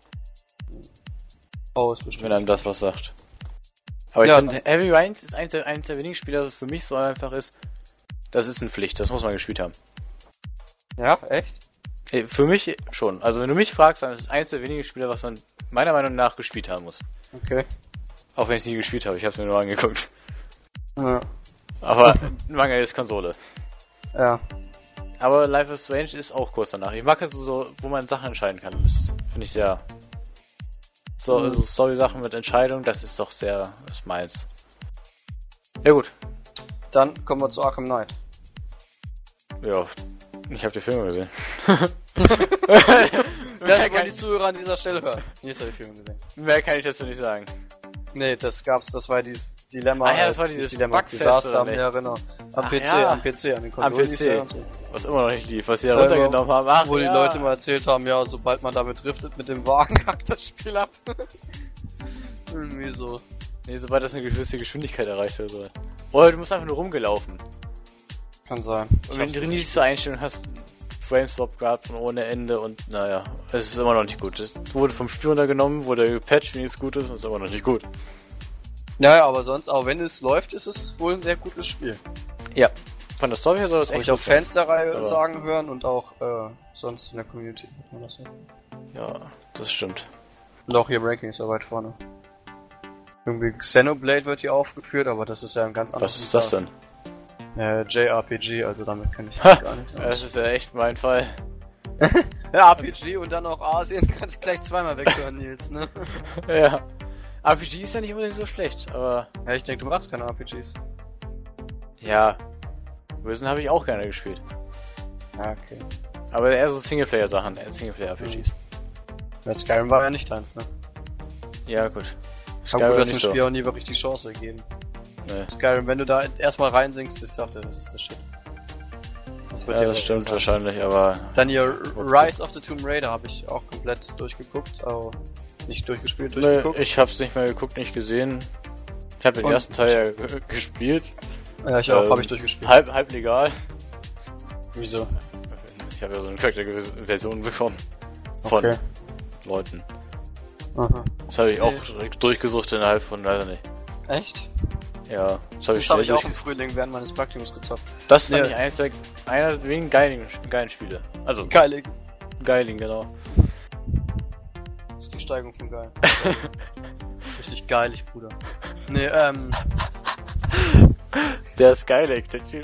Oh, ist bestimmt. wenn einem das was sagt. Aber ich Ja, finde, Heavy Rain ist eins der, eins der wenigen Spieler, das für mich so einfach ist, das ist eine Pflicht, das muss man gespielt haben. Ja, echt? Äh, Für mich schon. Also wenn du mich fragst, dann ist es eins der wenigen Spieler, was man meiner Meinung nach gespielt haben muss. Okay. Auch wenn ich es nie gespielt habe, ich habe es mir nur angeguckt. Ja. Aber Mangel ist Konsole. Ja. Aber Life is Strange ist auch kurz danach. Ich mag es so, wo man Sachen entscheiden kann. Das finde ich sehr... So, Mhm. also Story-Sachen mit Entscheidung, das ist doch sehr... Das ist meins. Ja gut. Dann kommen wir zu Arkham Knight. Ja, ich habe die Filme gesehen. Das wollen die Zuhörer an dieser Stelle hören. Jetzt habe ich Filme gesehen. Mehr kann ich dazu nicht sagen. Nee, das gab's, das war dieses Dilemma. Ah ja, das war äh, dieses nicht Dilemma, Bugfest Desaster, oder nicht? ja genau. Am Ach P C, ja. am P C, an den Am Konsolen. P hieß C. der und so. Was immer noch nicht lief, was sie da Ja, runtergenommen haben. Ach, Wo die ja. Leute mal erzählt haben, ja, sobald man damit driftet mit dem Wagen, kackt das Spiel ab. Irgendwie so. Nee, sobald das eine gewisse Geschwindigkeit erreicht oder so. Oder du musst einfach nur rumgelaufen. Kann sein. Und wenn du die niedrigste Einstellung hast, Framestop gehabt von ohne Ende und naja, es ist immer noch nicht gut. Es wurde vom Spiel runtergenommen, wurde gepatcht, wie es gut ist und ist immer noch nicht gut. Naja, aber sonst, auch wenn es läuft, ist es wohl ein sehr gutes Spiel. Ja. Von der Story her soll das Habe echt ich auch gut sein. Fans der Reihe Aber- sagen hören und auch äh, sonst in der Community. hört man das so. Ja, das stimmt. Und auch hier im Ranking ist er weit vorne. Irgendwie Xenoblade wird hier aufgeführt, aber das ist ja ein ganz anderes. Was ist das denn? Äh, J R P G, also damit kenne ich mich Ha! gar nicht aus. Das ist ja echt mein Fall. Ja, R P G und dann auch Asien, kannst du gleich zweimal weghören, Nils, ne? Ja. R P G ist ja nicht unbedingt so schlecht, aber Ja, ich denke, du machst keine R P Gs. ja. Risen habe ich auch gerne gespielt. Ja, okay. Aber eher so Singleplayer-Sachen, eher Singleplayer-R P Gs. Ja, Skyrim war ja nicht deins, ne? Ja, gut. Aber gut, du hast dem Spiel auch nie wirklich die Chance gegeben. Nee. Skyrim, wenn du da erstmal reinsinkst, ich sagte, das ist der Shit. Das wird ja, das stimmt sein. Wahrscheinlich, aber... Dann hier Rise of the Tomb Raider habe ich auch komplett durchgeguckt, aber nicht durchgespielt, durchgeguckt. Nee, ich hab's nicht mehr geguckt, nicht gesehen. Ich habe den Und ersten Teil ja gespielt. Ja, ich auch, ähm, habe ich durchgespielt. Halb, halb legal. Wieso? Ich habe ja so eine Cracked-Version bekommen. Von okay. Leuten. Aha. Das habe ich nee. auch direkt durchgesucht innerhalb von, leider nicht. Echt? Ja, das habe ich, das hab ich auch im Frühling während meines Praktikums gezockt. Das fand ja. ich eins der, einer der wenigen geilen, geilen Spiele. Also, Geiling. Geiling, genau. Das ist die Steigung von geil. Richtig geilig, Bruder. Nee, ähm... Der ist geilig, der Typ.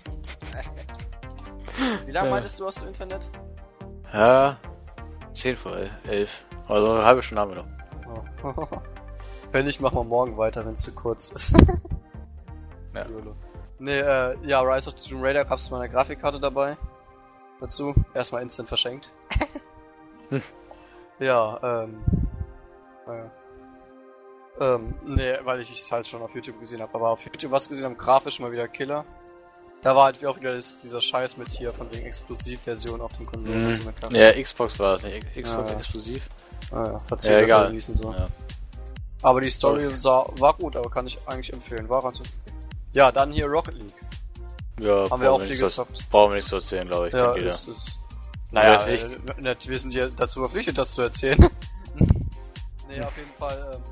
Wie lange meintest du, hast du Internet? Ja, zehn vor elf. Also eine halbe Stunde haben wir noch. Oh. Wenn nicht, machen wir morgen weiter, wenn es zu kurz ist. Ja. Nee, äh, ja, Rise of the Tomb Raider, gab's mal eine Grafikkarte dabei. Dazu. Erstmal instant verschenkt. hm. Ja, ähm... Naja. Ähm, nee, weil ich es halt schon auf YouTube gesehen habe. Aber auf YouTube was gesehen habe, grafisch mal wieder Killer. Da war halt auch wieder das, dieser Scheiß mit hier von wegen Exklusivversion auf den Konsolen. Mhm. Also ja, Xbox war das nicht. Xbox ja, exklusiv. Ah, ja, ja, egal. So. Ja. Aber die Story sah, war gut, aber kann ich eigentlich empfehlen. War ganz Ja, dann hier Rocket League. Ja, haben wir auch viel gezockt. Brauchen wir nicht zu erzählen, glaube ich. Ja, ist es. Naja, äh, wir sind hier dazu verpflichtet, das zu erzählen. Nee, auf jeden Fall, ähm,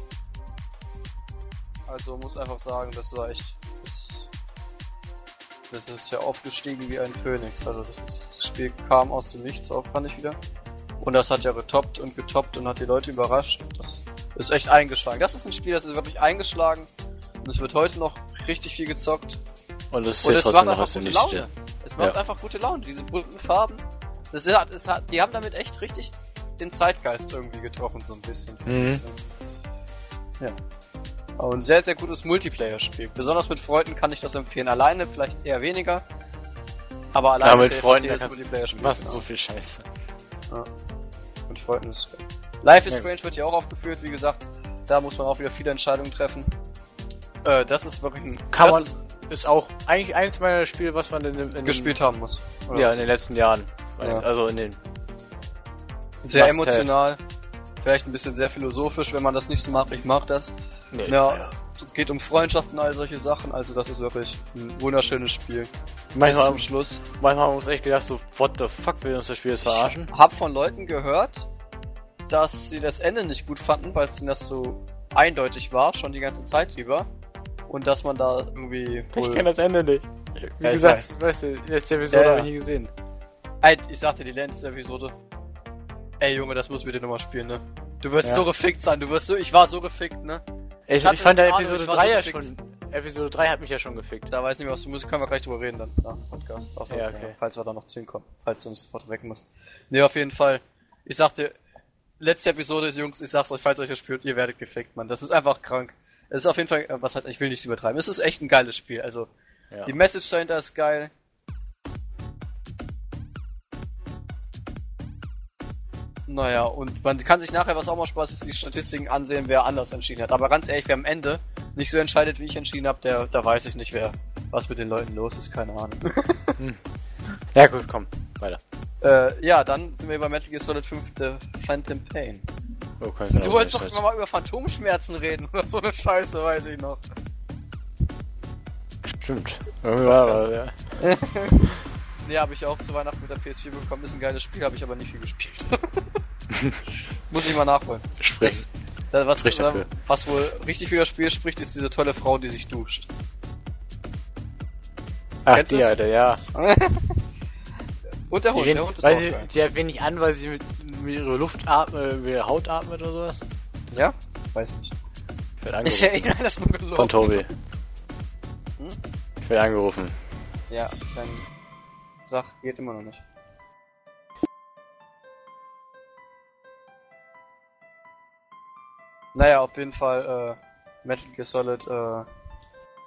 also muss einfach sagen, das war echt, das, das ist ja aufgestiegen wie ein Phönix, also das, ist, das Spiel kam aus dem Nichts auf, fand ich wieder. Und das hat ja getoppt und getoppt und hat die Leute überrascht. Das ist echt eingeschlagen. Das ist ein Spiel, das ist wirklich eingeschlagen und es wird heute noch richtig viel gezockt. Und es, und es macht einfach gute Laune. Ja. Es macht ja. einfach gute Laune, diese bunten Farben. Das hat, es hat, die haben damit echt richtig den Zeitgeist irgendwie getroffen, so ein bisschen. Mhm. Ja. Und ein sehr, sehr gutes Multiplayer-Spiel. Besonders mit Freunden kann ich das empfehlen. Alleine vielleicht eher weniger. Aber alleine ja, mit ist Freunden das Multiplayer-Spiel. Was genau. So viel Scheiße. Ja. Mit Freunden ist es. Life is Strange wird ja auch aufgeführt, wie gesagt. Da muss man auch wieder viele Entscheidungen treffen. Äh, das ist wirklich ein... Kann man... Ist, ist auch eigentlich eins meiner Spiele, was man in, in, in gespielt haben muss. Oder ja, was? In den letzten Jahren. Ja. Also in den... Sehr emotional. Vielleicht ein bisschen sehr philosophisch, wenn man das nicht so mag. Ich mag das. Nee, ja, ja. Geht um Freundschaft und all solche Sachen. Also das ist wirklich ein wunderschönes Spiel. Manchmal zum Schluss. Manchmal muss echt gedacht so, what the fuck, will uns das Spiel jetzt verarschen? Ich hab von Leuten gehört, dass sie das Ende nicht gut fanden, weil es ihnen das so eindeutig war, schon die ganze Zeit über. Und dass man da irgendwie... Wohl ich kenn das Ende nicht. Wie ja, gesagt, weiß. weißt du, die letzte Episode ja, ja. habe ich nie gesehen. Ey, ich sagte, die letzte Episode... Ey Junge, das muss mit dir nochmal spielen, ne? Du wirst ja. so gefickt sein, du wirst so... Ich war so gefickt, ne? Ich, ich, ich fand der Episode drei ja schon... Episode drei hat mich ja schon gefickt. Da weiß nicht mehr, was du musst, können wir gleich drüber reden dann, nach dem Podcast. Außer, ja, okay. Ja, falls wir da noch zu hinkommen. Falls du uns sofort weg musst. Ne, auf jeden Fall. Ich sagte, letzte Episode, Jungs, ich sag's euch, falls ihr euch das spielt, ihr werdet gefickt, Mann. Das ist einfach krank. Es ist auf jeden Fall, was halt, ich will nicht übertreiben. Es ist echt ein geiles Spiel, also, ja. Die Message dahinter ist geil. Naja, und man kann sich nachher, was auch mal Spaß ist, die Statistiken ansehen, wer anders entschieden hat. Aber ganz ehrlich, wer am Ende nicht so entscheidet, wie ich entschieden habe, der, da weiß ich nicht, wer, was mit den Leuten los ist, keine Ahnung. hm. Ja gut, komm, weiter. Äh, ja, dann sind wir bei Metal Gear Solid fünf, The Phantom Pain. Oh, du wolltest doch mal über Phantomschmerzen reden oder so eine Scheiße, weiß ich noch. Stimmt. Irgendwie war das, ja. Nee, habe ich auch zu Weihnachten mit der P S vier bekommen. Ist ein geiles Spiel, habe ich aber nicht viel gespielt. Muss ich mal nachholen. Sprich. Das, was, Sprich dafür. Was wohl richtig für das Spiel spricht, ist diese tolle Frau, die sich duscht. Ach, Kennst die Alter, ja. Und der Hund, die der Hund ist auch sie, geil. Die hat wenig an, weil sie mit, mit ihrer Luft atmet, mit ihrer Haut atmet oder sowas? Ja? Weiß nicht. Ich werde angerufen. Ist ja eh alles nur gelogen. Von Tobi. Hm? Ich werde angerufen. Ja, dann sag, geht immer noch nicht. Naja, auf jeden Fall, äh, Metal Gear Solid, äh,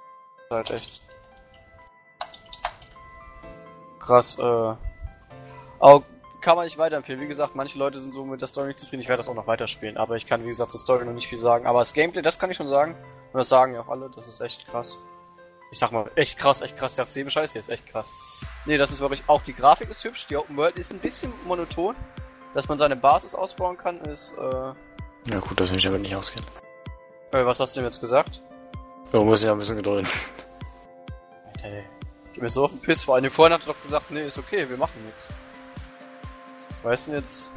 halt echt krass, äh, Auch kann man nicht weiterempfehlen. Wie gesagt, manche Leute sind so mit der Story nicht zufrieden. Ich werde das auch noch weiterspielen. Aber ich kann, wie gesagt, zur Story noch nicht viel sagen. Aber das Gameplay, das kann ich schon sagen. Und das sagen ja auch alle. Das ist echt krass. Ich sag mal, echt krass, echt krass. Der C Bescheid hier ist echt krass. Nee, das ist wirklich, auch die Grafik ist hübsch. Die Open World ist ein bisschen monoton. Dass man seine Basis ausbauen kann, ist, äh... Ja gut, das will ich aber nicht ausgehen. Äh, was hast du denn jetzt gesagt? Da muss ich ja ein bisschen gedulden. Alter, ey. Gib mir so auf den Piss. Vor allem vorhin hat er doch gesagt, nee, ist okay, wir machen nichts. Weißt du jetzt?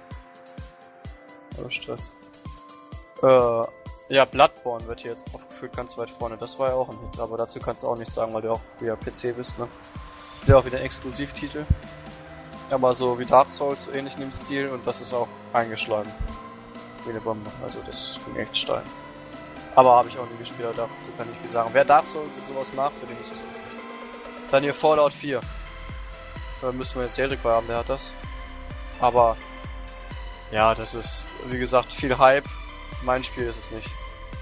Oh, Stress. Äh, ja, Bloodborne wird hier jetzt aufgeführt, ganz weit vorne. Das war ja auch ein Hit, aber dazu kannst du auch nichts sagen, weil du auch wieder P C bist, ne? Der auch wieder ein Exklusivtitel. Aber so wie Dark Souls, so ähnlich in dem Stil, und das ist auch eingeschlagen. Wie eine Bombe, also das ging echt steil. Aber habe ich auch nie gespielt, dazu kann ich viel sagen. Wer Dark Souls und sowas mag, für den ist das okay. Dann hier Fallout vier. Da müssen wir jetzt Erik bei haben, der hat das. Aber ja, das ist, wie gesagt, viel Hype. Mein Spiel ist es nicht.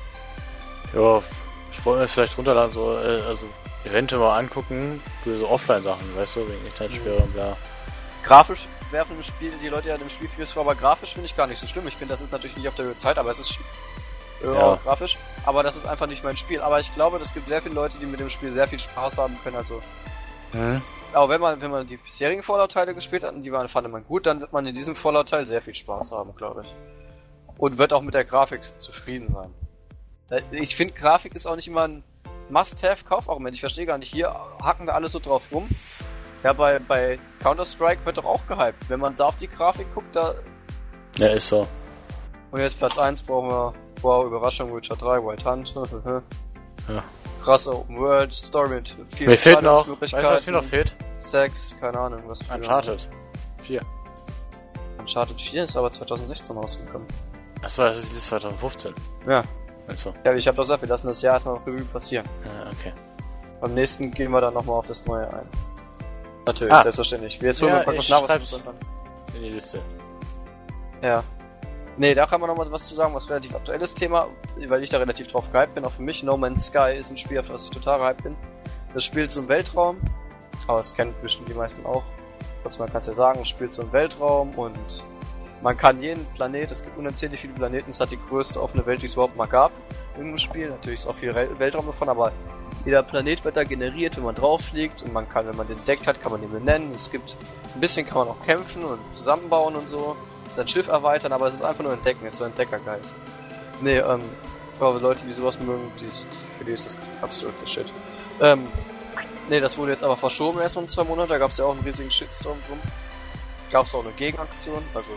Ja, ich wollte mir vielleicht runterladen, so, äh, also eventuell mal angucken für so Offline-Sachen, weißt du, wegen Internetsperre und bla. Grafisch werfen im Spiel die Leute ja dem Spiel vieles vor, aber grafisch finde ich gar nicht so schlimm. Ich finde, das ist natürlich nicht auf der Höhe Zeit, aber es ist äh, ja. grafisch. Aber das ist einfach nicht mein Spiel. Aber ich glaube, es gibt sehr viele Leute, die mit dem Spiel sehr viel Spaß haben können, also. Mhm. Aber wenn man, wenn man die bisherigen Fallout-Teile gespielt hat und die waren, fand man gut, dann wird man in diesem Fallout-Teil sehr viel Spaß haben, glaube ich. Und wird auch mit der Grafik zufrieden sein. Ich finde, Grafik ist auch nicht immer ein Must-Have-Kaufargument. Ich verstehe gar nicht, hier hacken wir alle so drauf rum. Ja, bei, bei Counter-Strike wird doch auch gehypt. Wenn man da auf die Grafik guckt, da... Ja, ist so. Und jetzt Platz eins brauchen wir... Wow, Überraschung, Witcher drei, Wild Hunt. Ja. Krasse Open World, Story mit vielen Mir fehlt noch... Weißt du, was mir noch fehlt? Sex, keine Ahnung, was für... Uncharted vier. Uncharted vier ist aber zwanzig sechzehn rausgekommen. Achso, das ist zwanzig fünfzehn. Ja. Also. Ja, ich habe doch gesagt, wir lassen das Jahr erstmal Revue passieren. Ja, okay. Beim nächsten gehen wir dann nochmal auf das Neue ein. Natürlich, ah. selbstverständlich. Wir jetzt holen ja, wir praktisch nach, was wir dann. In die Liste. Ja. Nee, da kann man noch mal was zu sagen, was relativ aktuelles Thema, weil ich da relativ drauf gehypt bin. Auch für mich, No Man's Sky ist ein Spiel, auf das ich total gehypt bin. Das spielt so im Weltraum, aber das kennen bestimmt die meisten auch. Trotzdem, man kann es ja sagen, es spielt so im Weltraum und man kann jeden Planet, es gibt unzählig viele Planeten, es hat die größte offene Welt, die es überhaupt mal gab in dem Spiel. Natürlich ist auch viel Weltraum davon, aber jeder Planet wird da generiert, wenn man drauf fliegt, und man kann, wenn man den entdeckt hat, kann man den benennen. Es gibt, ein bisschen kann man auch kämpfen und zusammenbauen und so, sein Schiff erweitern, aber es ist einfach nur Entdecken, es ist so ein Entdeckergeist. Nee, ähm, für Leute, die sowas mögen, die ist, für die ist das absoluter Shit. Ähm, nee, das wurde jetzt aber verschoben erst um zwei Monate, da gab es ja auch einen riesigen Shitstorm drum. Gab es auch eine Gegenaktion, also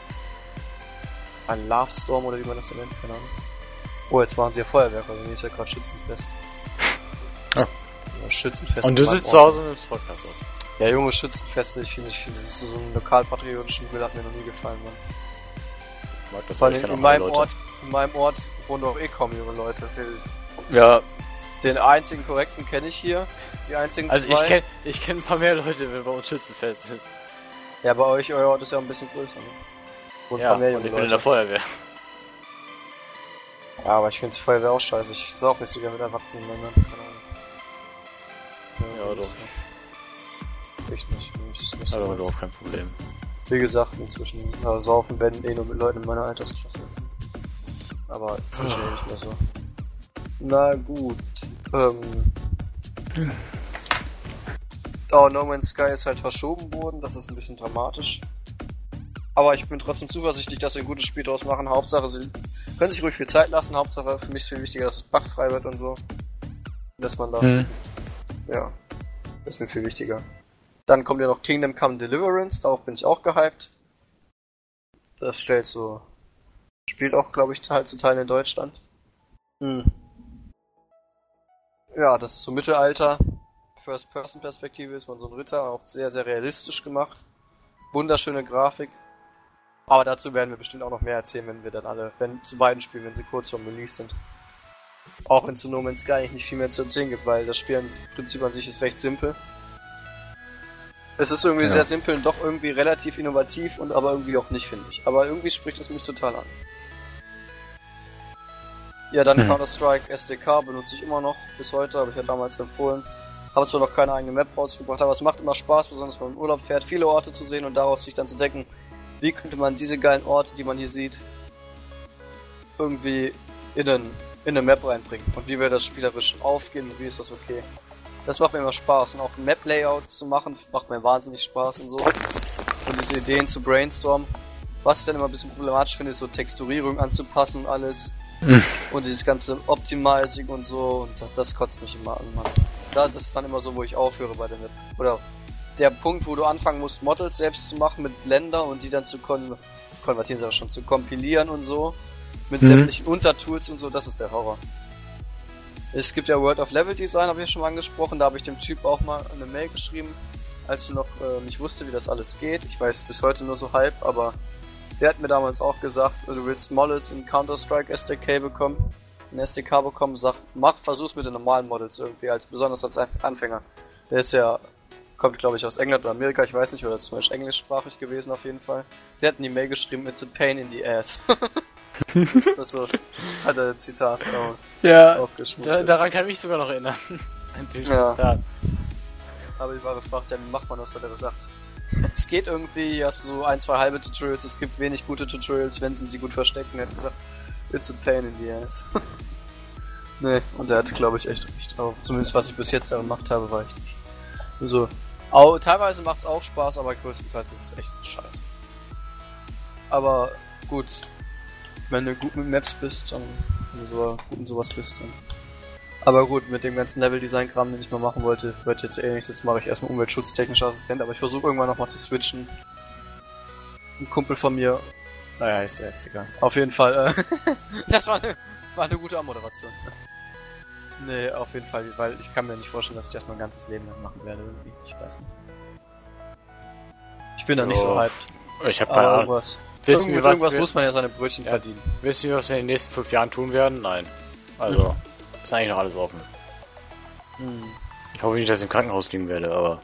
ein Love Storm oder wie man das so nennt, keine Ahnung. Oh, jetzt waren sie ja Feuerwerker, also hier ist ja gerade Schützenfest. Ja. Ja, Schützenfest. Und du sitzt zu Hause mit dem Podcast auf. Ja, junge Schützenfeste, ich finde, ich finde, das ist so ein lokalpatriotischen Will, hat mir noch nie gefallen, Mann. Ich mag das, Vor aber allem ich kenn in auch meinem alle Leute. Ort, in meinem Ort wohnen doch eh kaum junge Leute. Ja. Den einzigen korrekten kenne ich hier, die einzigen Also zwei. ich kenn, ich kenn ein paar mehr Leute, wenn bei uns Schützenfest ist. Ja, bei euch, euer Ort ist ja ein bisschen größer, ne? Und Ja, ein paar mehr und junge ich bin in Leute. der Feuerwehr. Ja, aber ich finde die Feuerwehr auch scheiße. Ich saug nicht so gerne mit erwachsenen Männern. Keine Ahnung. Das ist mir Ja, irgendwie doch. so- Ich nicht. Ich nicht so Also meins. überhaupt kein Problem. Wie gesagt, inzwischen äh, saufen werden eh nur mit Leuten in meiner Altersklasse. Aber inzwischen eh nicht mehr so. Na gut. Ähm. Oh, No Man's Sky ist halt verschoben worden. Das ist ein bisschen dramatisch. Aber ich bin trotzdem zuversichtlich, dass sie ein gutes Spiel draus machen. Hauptsache, sie können sich ruhig viel Zeit lassen. Hauptsache, für mich ist viel wichtiger, dass es bugfrei wird und so. Dass man da... Hm. Ja. Das ist mir viel wichtiger. Dann kommt ja noch Kingdom Come Deliverance. Darauf bin ich auch gehypt. Das stellt so... Spielt auch, glaube ich, Teil zu Teilen in Deutschland. Hm. Ja, das ist so Mittelalter. First-Person-Perspektive ist man so ein Ritter. Auch sehr, sehr realistisch gemacht. Wunderschöne Grafik. Aber dazu werden wir bestimmt auch noch mehr erzählen, wenn wir dann alle, wenn zu beiden Spielen, wenn sie kurz vorm Release sind. Auch wenn zu No Man's Sky eigentlich nicht viel mehr zu erzählen gibt, weil das Spiel im Prinzip an sich ist recht simpel. Es ist irgendwie Ja. sehr simpel und doch irgendwie relativ innovativ und aber irgendwie auch nicht, finde ich. Aber irgendwie spricht es mich total an. Ja, dann Hm. Counter-Strike S D K benutze ich immer noch bis heute, habe ich ja damals empfohlen. Habe zwar noch keine eigene Map rausgebracht, aber es macht immer Spaß, besonders wenn man im Urlaub fährt, viele Orte zu sehen und daraus sich dann zu denken, wie könnte man diese geilen Orte, die man hier sieht, irgendwie in, einen, in eine Map reinbringen und wie wir das spielerisch aufgehen und wie ist das okay. Das macht mir immer Spaß und auch Map-Layouts zu machen, macht mir wahnsinnig Spaß und so. Und diese Ideen zu brainstormen. Was ich dann immer ein bisschen problematisch finde, ist so Texturierung anzupassen und alles. Und dieses ganze Optimizing und so, und das kotzt mich immer an, Mann. Das ist dann immer so, wo ich aufhöre bei der Map. Oder der Punkt, wo du anfangen musst, Models selbst zu machen mit Blender und die dann zu kon konvertieren, sie auch schon, zu kompilieren und so. Mit mhm. sämtlichen Untertools und so, das ist der Horror. Es gibt ja World of Level Design, habe ich schon mal angesprochen, da habe ich dem Typ auch mal eine Mail geschrieben, als ich noch äh, nicht wusste, wie das alles geht. Ich weiß bis heute nur so halb, aber der hat mir damals auch gesagt, du willst Models in Counter-Strike S D K bekommen, in S D K bekommen, sag, mach, versuch's mit den normalen Models irgendwie, als besonders als Anfänger. Der ist ja, kommt glaube ich aus England oder Amerika, ich weiß nicht, oder ist zum Beispiel englischsprachig gewesen auf jeden Fall. Der hat in die Mail geschrieben, it's a pain in the ass. Ist das so, hat er ein Zitat auch ja, da, daran kann ich mich sogar noch erinnern. Ja. Zitat. Aber ich war gefragt, ja, wie macht man das, hat er gesagt. Es geht irgendwie, hast du so ein, zwei halbe Tutorials, es gibt wenig gute Tutorials, wenn sie sie gut verstecken. Er hat gesagt, it's a pain in the ass. Nee, und er hat, glaube ich, echt recht. Aber zumindest was ich bis jetzt da gemacht habe, war ich nicht. So, auch, teilweise macht's auch Spaß, aber größtenteils ist es echt scheiße. Aber gut, wenn du gut mit Maps bist, dann, wenn du so gut in sowas bist, dann. Aber gut, mit dem ganzen Level-Design-Kram, den ich mal machen wollte, wird jetzt eh nichts. Jetzt mache ich erstmal umweltschutztechnischer Assistent, aber ich versuche irgendwann nochmal zu switchen. Ein Kumpel von mir, naja, ist ja jetzt egal. Auf jeden Fall, äh, das war eine, war eine gute Anmoderation. Nee, auf jeden Fall, weil ich kann mir nicht vorstellen, dass ich das mein ganzes Leben lang machen werde irgendwie. Ich weiß nicht. Ich bin da nicht so hyped. Ich hab keine Ahnung. Irgendwas, wissen wir, was irgendwas wir, muss man ja seine Brötchen ja, verdienen. Wissen wir, was wir in den nächsten fünf Jahren tun werden? Nein. Also, hm. ist eigentlich noch alles offen. Hm. Ich hoffe nicht, dass ich im Krankenhaus liegen werde, aber...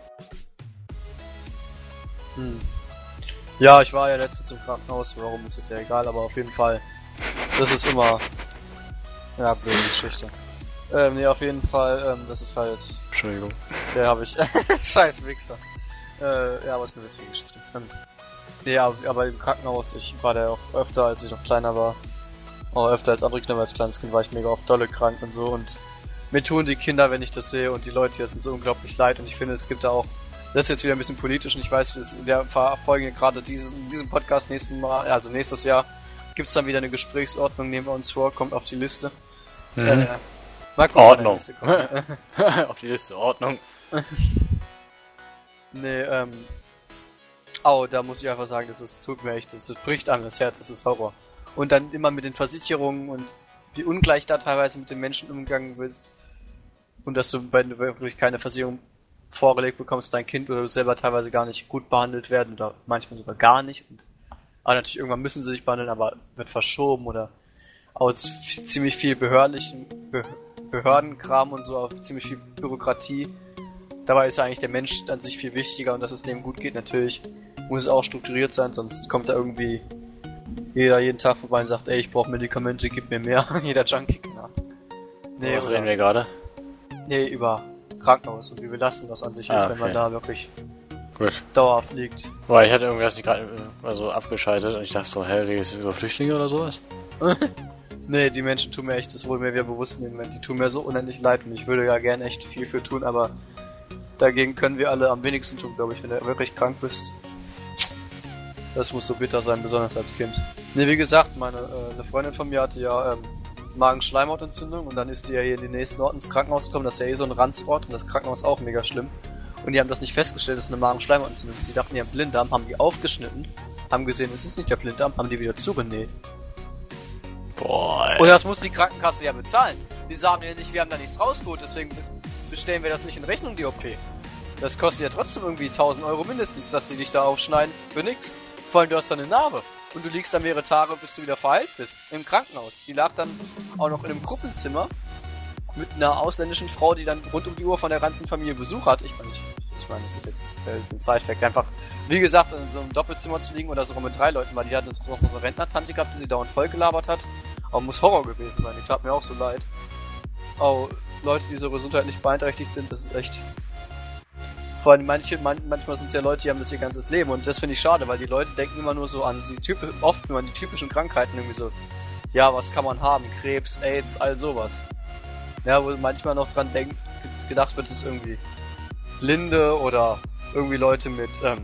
Hm. Ja, ich war ja letztens im Krankenhaus, warum ist jetzt ja egal, aber auf jeden Fall, das ist immer... Ja, blöde Geschichte. Ähm, nee, auf jeden Fall, ähm, das ist halt... Entschuldigung. Der habe ich... Scheiß Wichser. Äh, ja, aber ist eine witzige Geschichte. Ähm, nee, aber im Krankenhaus, ich war da auch öfter, als ich noch kleiner war. Auch öfter als andere Kinder, als kleines Kind war ich mega oft dolle krank und so. Und mir tun die Kinder, wenn ich das sehe, und die Leute hier sind so unglaublich leid. Und ich finde, es gibt da auch... Das ist jetzt wieder ein bisschen politisch und ich weiß, wir verfolgen gerade dieses, in diesem Podcast nächsten Mal, also nächstes Jahr, gibt's dann wieder eine Gesprächsordnung, nehmen wir uns vor, kommt auf die Liste. Mhm. Äh, mal gucken, Ordnung. Liste kommt. Auf die Liste, Ordnung. Nee, ähm... Au, da muss ich einfach sagen, das ist, tut mir echt, das, das bricht an das Herz, das ist Horror. Und dann immer mit den Versicherungen und wie ungleich da teilweise mit den Menschen umgegangen willst. Und dass du, wenn du wirklich keine Versicherung vorgelegt bekommst, dein Kind oder du selber teilweise gar nicht gut behandelt werden oder manchmal sogar gar nicht. Und, aber natürlich irgendwann müssen sie sich behandeln, aber wird verschoben oder auch ziemlich viel behördlichen Be Behördenkram und so, auf ziemlich viel Bürokratie. Dabei ist ja eigentlich der Mensch an sich viel wichtiger und dass es dem gut geht. Natürlich muss es auch strukturiert sein, sonst kommt da irgendwie jeder jeden Tag vorbei und sagt, ey, ich brauche Medikamente, gib mir mehr. Jeder Junkie, keine Ahnung. Nee, was reden wir gerade? Nee, über Krankenhaus und wie belastend das an sich ah, ist, okay. wenn man da wirklich gut dauerhaft liegt. Weil ich hatte irgendwas nicht gerade so abgeschaltet und ich dachte so, hä, redest du über Flüchtlinge oder sowas? Nee, die Menschen tun mir echt, das wurde mir wieder bewusst in dem Moment, die tun mir so unendlich leid und ich würde ja gern echt viel für tun, aber dagegen können wir alle am wenigsten tun, glaube ich, wenn du wirklich krank bist. Das muss so bitter sein, besonders als Kind. Nee, wie gesagt, meine äh, eine Freundin von mir hatte ja ähm, Magenschleimhautentzündung und dann ist die ja hier in den nächsten Ort ins Krankenhaus gekommen, das ist ja eh so ein Ranzort und das Krankenhaus ist auch mega schlimm. Und die haben das nicht festgestellt, dass es eine Magenschleimhautentzündung ist. Die dachten, die haben Blinddarm, haben die aufgeschnitten, haben gesehen, es ist nicht der Blinddarm, haben die wieder zugenäht. Boah. Und das muss die Krankenkasse ja bezahlen. Die sagen ja nicht, wir haben da nichts rausgeholt, deswegen bestellen wir das nicht in Rechnung, die O P. Das kostet ja trotzdem irgendwie tausend Euro mindestens, dass sie dich da aufschneiden für nix. Vor allem, du hast da eine Narbe. Und du liegst da mehrere Tage, bis du wieder verheilt bist. Im Krankenhaus. Die lag dann auch noch in einem Gruppenzimmer mit einer ausländischen Frau, die dann rund um die Uhr von der ganzen Familie Besuch hat. Ich meine, ich, ich meine, das ist jetzt das ist ein Side-Fact. Einfach, wie gesagt, in so einem Doppelzimmer zu liegen oder sogar mit drei Leuten, weil die hat uns noch eine Rentnertante gehabt, die sie dauernd voll gelabert hat. Aber muss Horror gewesen sein. Die tat mir auch so leid. Oh, Leute, die so gesundheitlich beeinträchtigt sind, das ist echt... Vor allem manche, man, manchmal sind es ja Leute, die haben das ihr ganzes Leben und das finde ich schade, weil die Leute denken immer nur so an die typ oft nur an die typischen Krankheiten irgendwie so, ja, was kann man haben? Krebs, AIDS, all sowas. Ja, wo manchmal noch dran denk, gedacht wird, es ist irgendwie Blinde oder irgendwie Leute mit, ähm,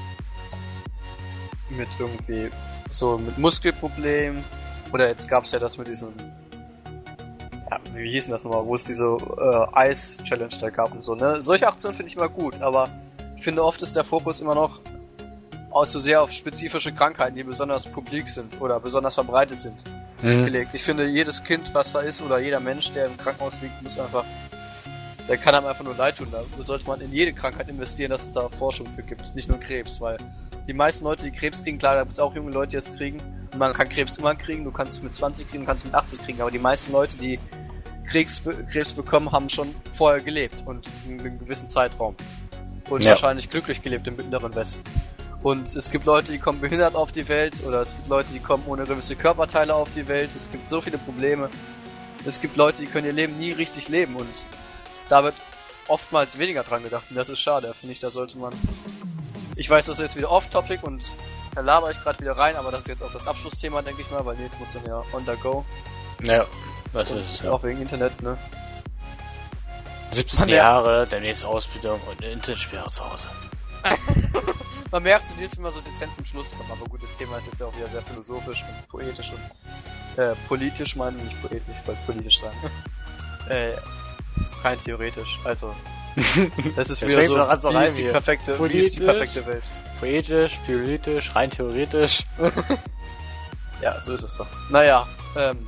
mit irgendwie so mit Muskelproblemen oder jetzt gab's ja das mit diesem, ja, wie hieß denn das nochmal, wo es diese äh, Ice-Challenge da gab und so, ne? Solche Aktionen finde ich immer gut, aber ich finde oft ist der Fokus immer noch auch so sehr auf spezifische Krankheiten, die besonders publik sind oder besonders verbreitet sind, mhm. gelegt. Ich finde, jedes Kind, was da ist oder jeder Mensch, der im Krankenhaus liegt, muss einfach, der kann einem einfach nur leid tun. Da sollte man in jede Krankheit investieren, dass es da Forschung für gibt, nicht nur Krebs, weil die meisten Leute, die Krebs kriegen, klar, da gibt es auch junge Leute, die es kriegen. Und man kann Krebs immer kriegen, du kannst es mit zwanzig kriegen, du kannst es mit achtzig kriegen, aber die meisten Leute, die Krebs, Krebs bekommen, haben schon vorher gelebt und in einem gewissen Zeitraum. Und ja. wahrscheinlich glücklich gelebt im Mittleren Westen. Und es gibt Leute, die kommen behindert auf die Welt, oder es gibt Leute, die kommen ohne gewisse Körperteile auf die Welt. Es gibt so viele Probleme. Es gibt Leute, die können ihr Leben nie richtig leben und da wird oftmals weniger dran gedacht und das ist schade, finde ich, da sollte man... Ich weiß, das ist jetzt wieder off-topic und da laber ich gerade wieder rein, aber das ist jetzt auch das Abschlussthema, denke ich mal, weil Nils muss dann ja on the go. Ja, was ist es, ja. Auch wegen Internet, ne? siebzehn Jahre, der nächste Ausbildung und eine Internetsperre zu Hause. Man merkt so, Nils immer so dezent zum Schluss kommen, aber gut, das Thema ist jetzt ja auch wieder sehr philosophisch und poetisch und äh, politisch, meine ich, nicht poetisch, ich wollte politisch sagen. äh, ist rein theoretisch, also das ist wieder so, so wie, ist die perfekte, wie ist die perfekte Welt. Poetisch, politisch, rein theoretisch. Ja, so ist es doch. Naja, ähm,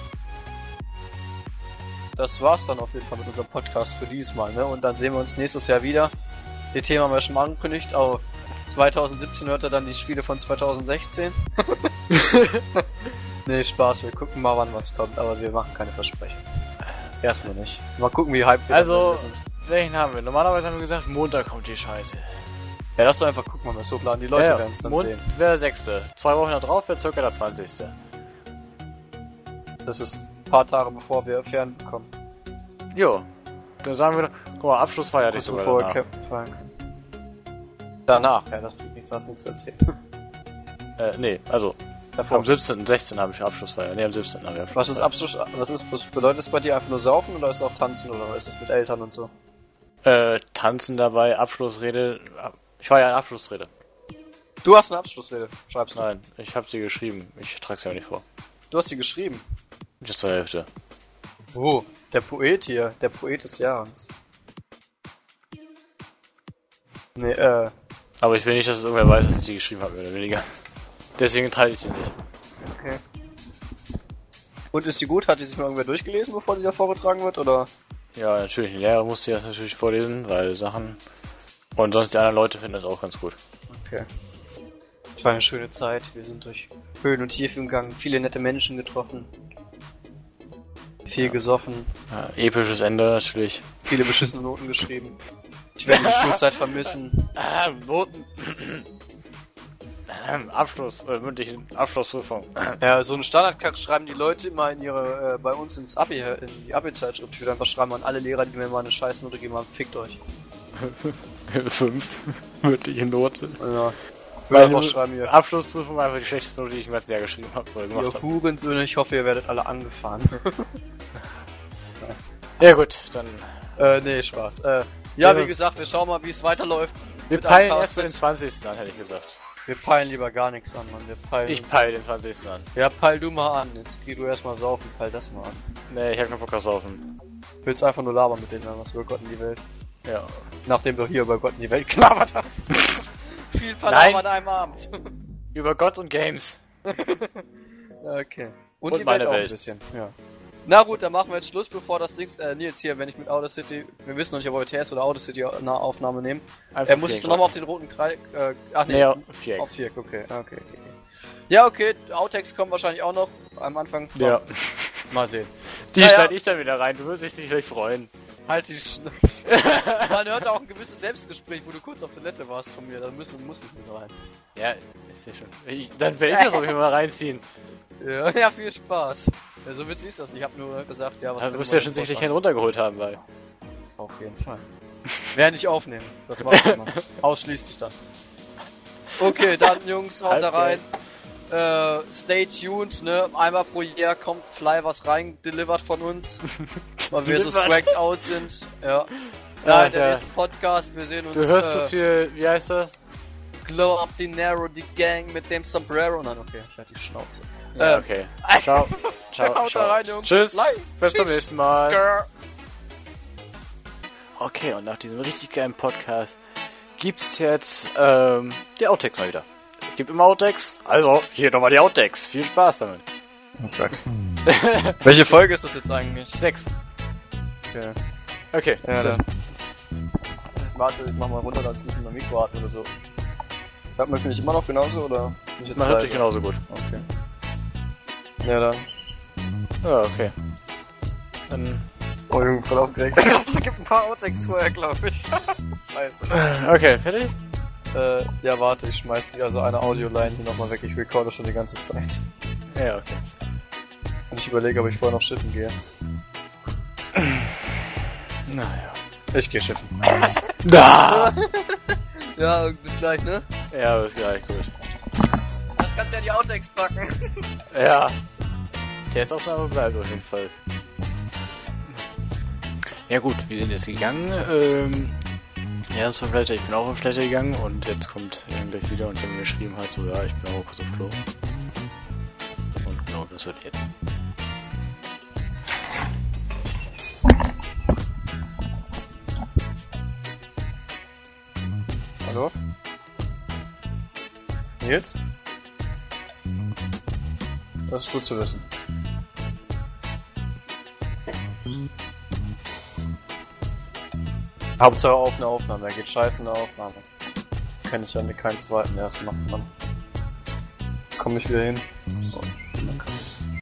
das war's dann auf jeden Fall mit unserem Podcast für dieses Mal, ne? Und dann sehen wir uns nächstes Jahr wieder. Die Themen haben wir schon mal angekündigt, auch zwanzig siebzehn hört er dann die Spiele von zwanzig sechzehn. Nee, Spaß, wir gucken mal, wann was kommt, aber wir machen keine Versprechen. Erstmal nicht. Mal gucken, wie hype wir also, sind. Welchen haben wir? Normalerweise haben wir gesagt, Montag kommt die Scheiße. Ja, lass doch einfach gucken, wann wir es hochladen. Die Leute ja, werden es dann Mond sehen. wäre der sechste. Zwei Wochen da drauf wäre circa der zwanzigste. Das ist ein paar Tage bevor wir Fern bekommen. Jo. Dann sagen wir doch, guck mal, Abschlussfeier dich sogar bevor danach. Captain Fallen. Danach, ja, das bringt nichts, hast nichts zu erzählen. äh, nee, also. Davor. Am siebzehnten sechzehnten habe ich Abschlussfeier. Nee, am siebzehnten habe ich Abschlussfeier. Was ist Abschluss, was ist, was bedeutet das bei dir einfach nur saufen oder ist es auch tanzen oder ist es mit Eltern und so? Äh, tanzen dabei, Abschlussrede. Ich war ja in Abschlussrede. Du hast eine Abschlussrede, schreibst du? Nein, ich habe sie geschrieben. Ich trage sie aber nicht vor. Du hast sie geschrieben? Bis zur Hälfte. Oh, der Poet hier, der Poet des Jahres. Nee, äh. Aber ich will nicht, dass es irgendwer weiß, dass ich die geschrieben habe, mehr oder weniger. Deswegen teile ich die nicht. Okay. Und ist die gut? Hat die sich mal irgendwer durchgelesen, bevor die da vorgetragen wird, oder? Ja, natürlich. Die Lehrer musste das natürlich vorlesen, weil Sachen... Und sonst die anderen Leute finden das auch ganz gut. Okay. Es war eine schöne Zeit. Wir sind durch Höhen und Tiefen gegangen, viele nette Menschen getroffen. Viel ja. gesoffen. Ja, episches Ende natürlich. Viele beschissene Noten geschrieben. Ich werde die Schulzeit vermissen. Ah, Noten... Abschluss, äh, mündliche Abschlussprüfung. Ja, so einen Standardkack schreiben die Leute immer in ihre, äh, bei uns ins Abi, in die Abi-Zeitschrift. Ich würde einfach schreiben an alle Lehrer, die mir mal eine Scheißnote geben haben, fickt euch. Fünf. Mündliche Note. Ja. Meine schreiben hier. Abschlussprüfung war einfach die schlechteste Note, die ich im letzten Jahr geschrieben habe, oder gemacht habe. Ihr Hurensöhne, ich hoffe, ihr werdet alle angefahren. Ja gut, dann... Äh, nee, Spaß. Äh, ja, wie gesagt, wir schauen mal, wie es weiterläuft. Wir peilen erst für den zwanzigsten an, hätte ich gesagt. Wir peilen lieber gar nichts an, Mann. Wir peilen ich peile den zwanzigsten an. Ja, peil du mal an. Jetzt geh du erstmal saufen, peil das mal an. Nee, ich hab keinen Bock auf Saufen. Du willst einfach nur labern mit denen, was über Gott in die Welt. Ja. Nachdem du hier über Gott in die Welt gelabert hast. Viel Palaver an einem Abend. Über Gott und Games. Okay. Und, und die meine Welt auch Welt. ein bisschen. Ja. Na gut, dann machen wir jetzt Schluss, bevor das Ding, äh, Nils hier, wenn ich mit Audacity, wir wissen noch nicht, ob wir T S oder Audacity eine Aufnahme nehmen. Er äh, muss ich nochmal auf den roten Kreis, äh, ach nee, nee auf Viereck. Auf Viereck, okay, okay, okay. Ja, okay, Outtakes kommen wahrscheinlich auch noch am Anfang. Ja. Mal sehen. Die naja. schneide ich dann wieder rein, du wirst dich vielleicht freuen. Halt die Schn Man hört auch ein gewisses Selbstgespräch, wo du kurz auf Toilette warst von mir, da müssen, muss ich nicht rein. Ja, ist ja schon. Ich, dann werde ich das auch immer mal reinziehen. Ja, ja, viel Spaß. Ja, so witzig ist das. Ich hab nur gesagt, ja, was... Ja, du musst ja schon sicherlich einen runtergeholt haben, weil... Auf jeden Fall. Wer nicht aufnehmen. Das macht man. Ausschließlich dann. Okay, dann Jungs, haut da rein. Äh, stay tuned, ne? Einmal pro Jahr kommt Fly was rein, delivered von uns. Weil wir so swagged out sind. Ja. Ja, in der nächsten Podcast, wir sehen uns. Du hörst äh, so viel, wie heißt das? Glow up the Narrow, die Gang mit dem Sombrero. Nein, okay, ich hatte die Schnauze. Ja, äh, okay. Ciao. Ciao. Haut ciao. da rein, Jungs. Tschüss. Like, Bis zum tschüss. nächsten Mal. Skrr. Okay, und nach diesem richtig geilen Podcast gibt's jetzt ähm, die Outtakes mal wieder. Es gibt immer Outtakes, also hier nochmal die Outtakes. Viel Spaß damit. Okay. Welche Folge ist das jetzt eigentlich? Sechs. Okay. Okay. Ja, dann. Warte, ich mach mal runter, dass ich nicht mehr Mikro atme oder so. Hört man mich immer noch genauso, oder? Mich jetzt Man hört leise? dich genauso gut. Okay. Ja, dann. Ja, okay. Dann... Oh, Junge, voll aufgeregt. Es gibt ein paar Outtakes vorher, glaube ich. Scheiße. Okay, fertig? Äh, ja, warte, ich schmeiß die also eine Audioline hier nochmal weg. Ich recorde schon die ganze Zeit. Ja, okay. Und ich überlege, ob ich vorher noch schiffen gehe. Naja. Ich gehe schiffen. Da! Ja, bis gleich, ne? Ja, bis gleich, gut. Das kannst du ja in die Outtakes packen. Ja. Testaufnahme bleibt auf jeden Fall. Ja gut, wir sind jetzt gegangen. Ähm, ja, ist Flatter, ich bin auch auf Flatter gegangen und jetzt kommt Jan gleich wieder und ich habe mir geschrieben halt so, ja, ich bin auch kurz auf Klo. Und genau, das wird jetzt. Hallo? Nils? Das ist gut zu wissen. Hauptsache auf eine Aufnahme, er geht scheiße in der Aufnahme. Kann ich ja keinen zweiten erst machen, Mann. Komm ich wieder hin. So.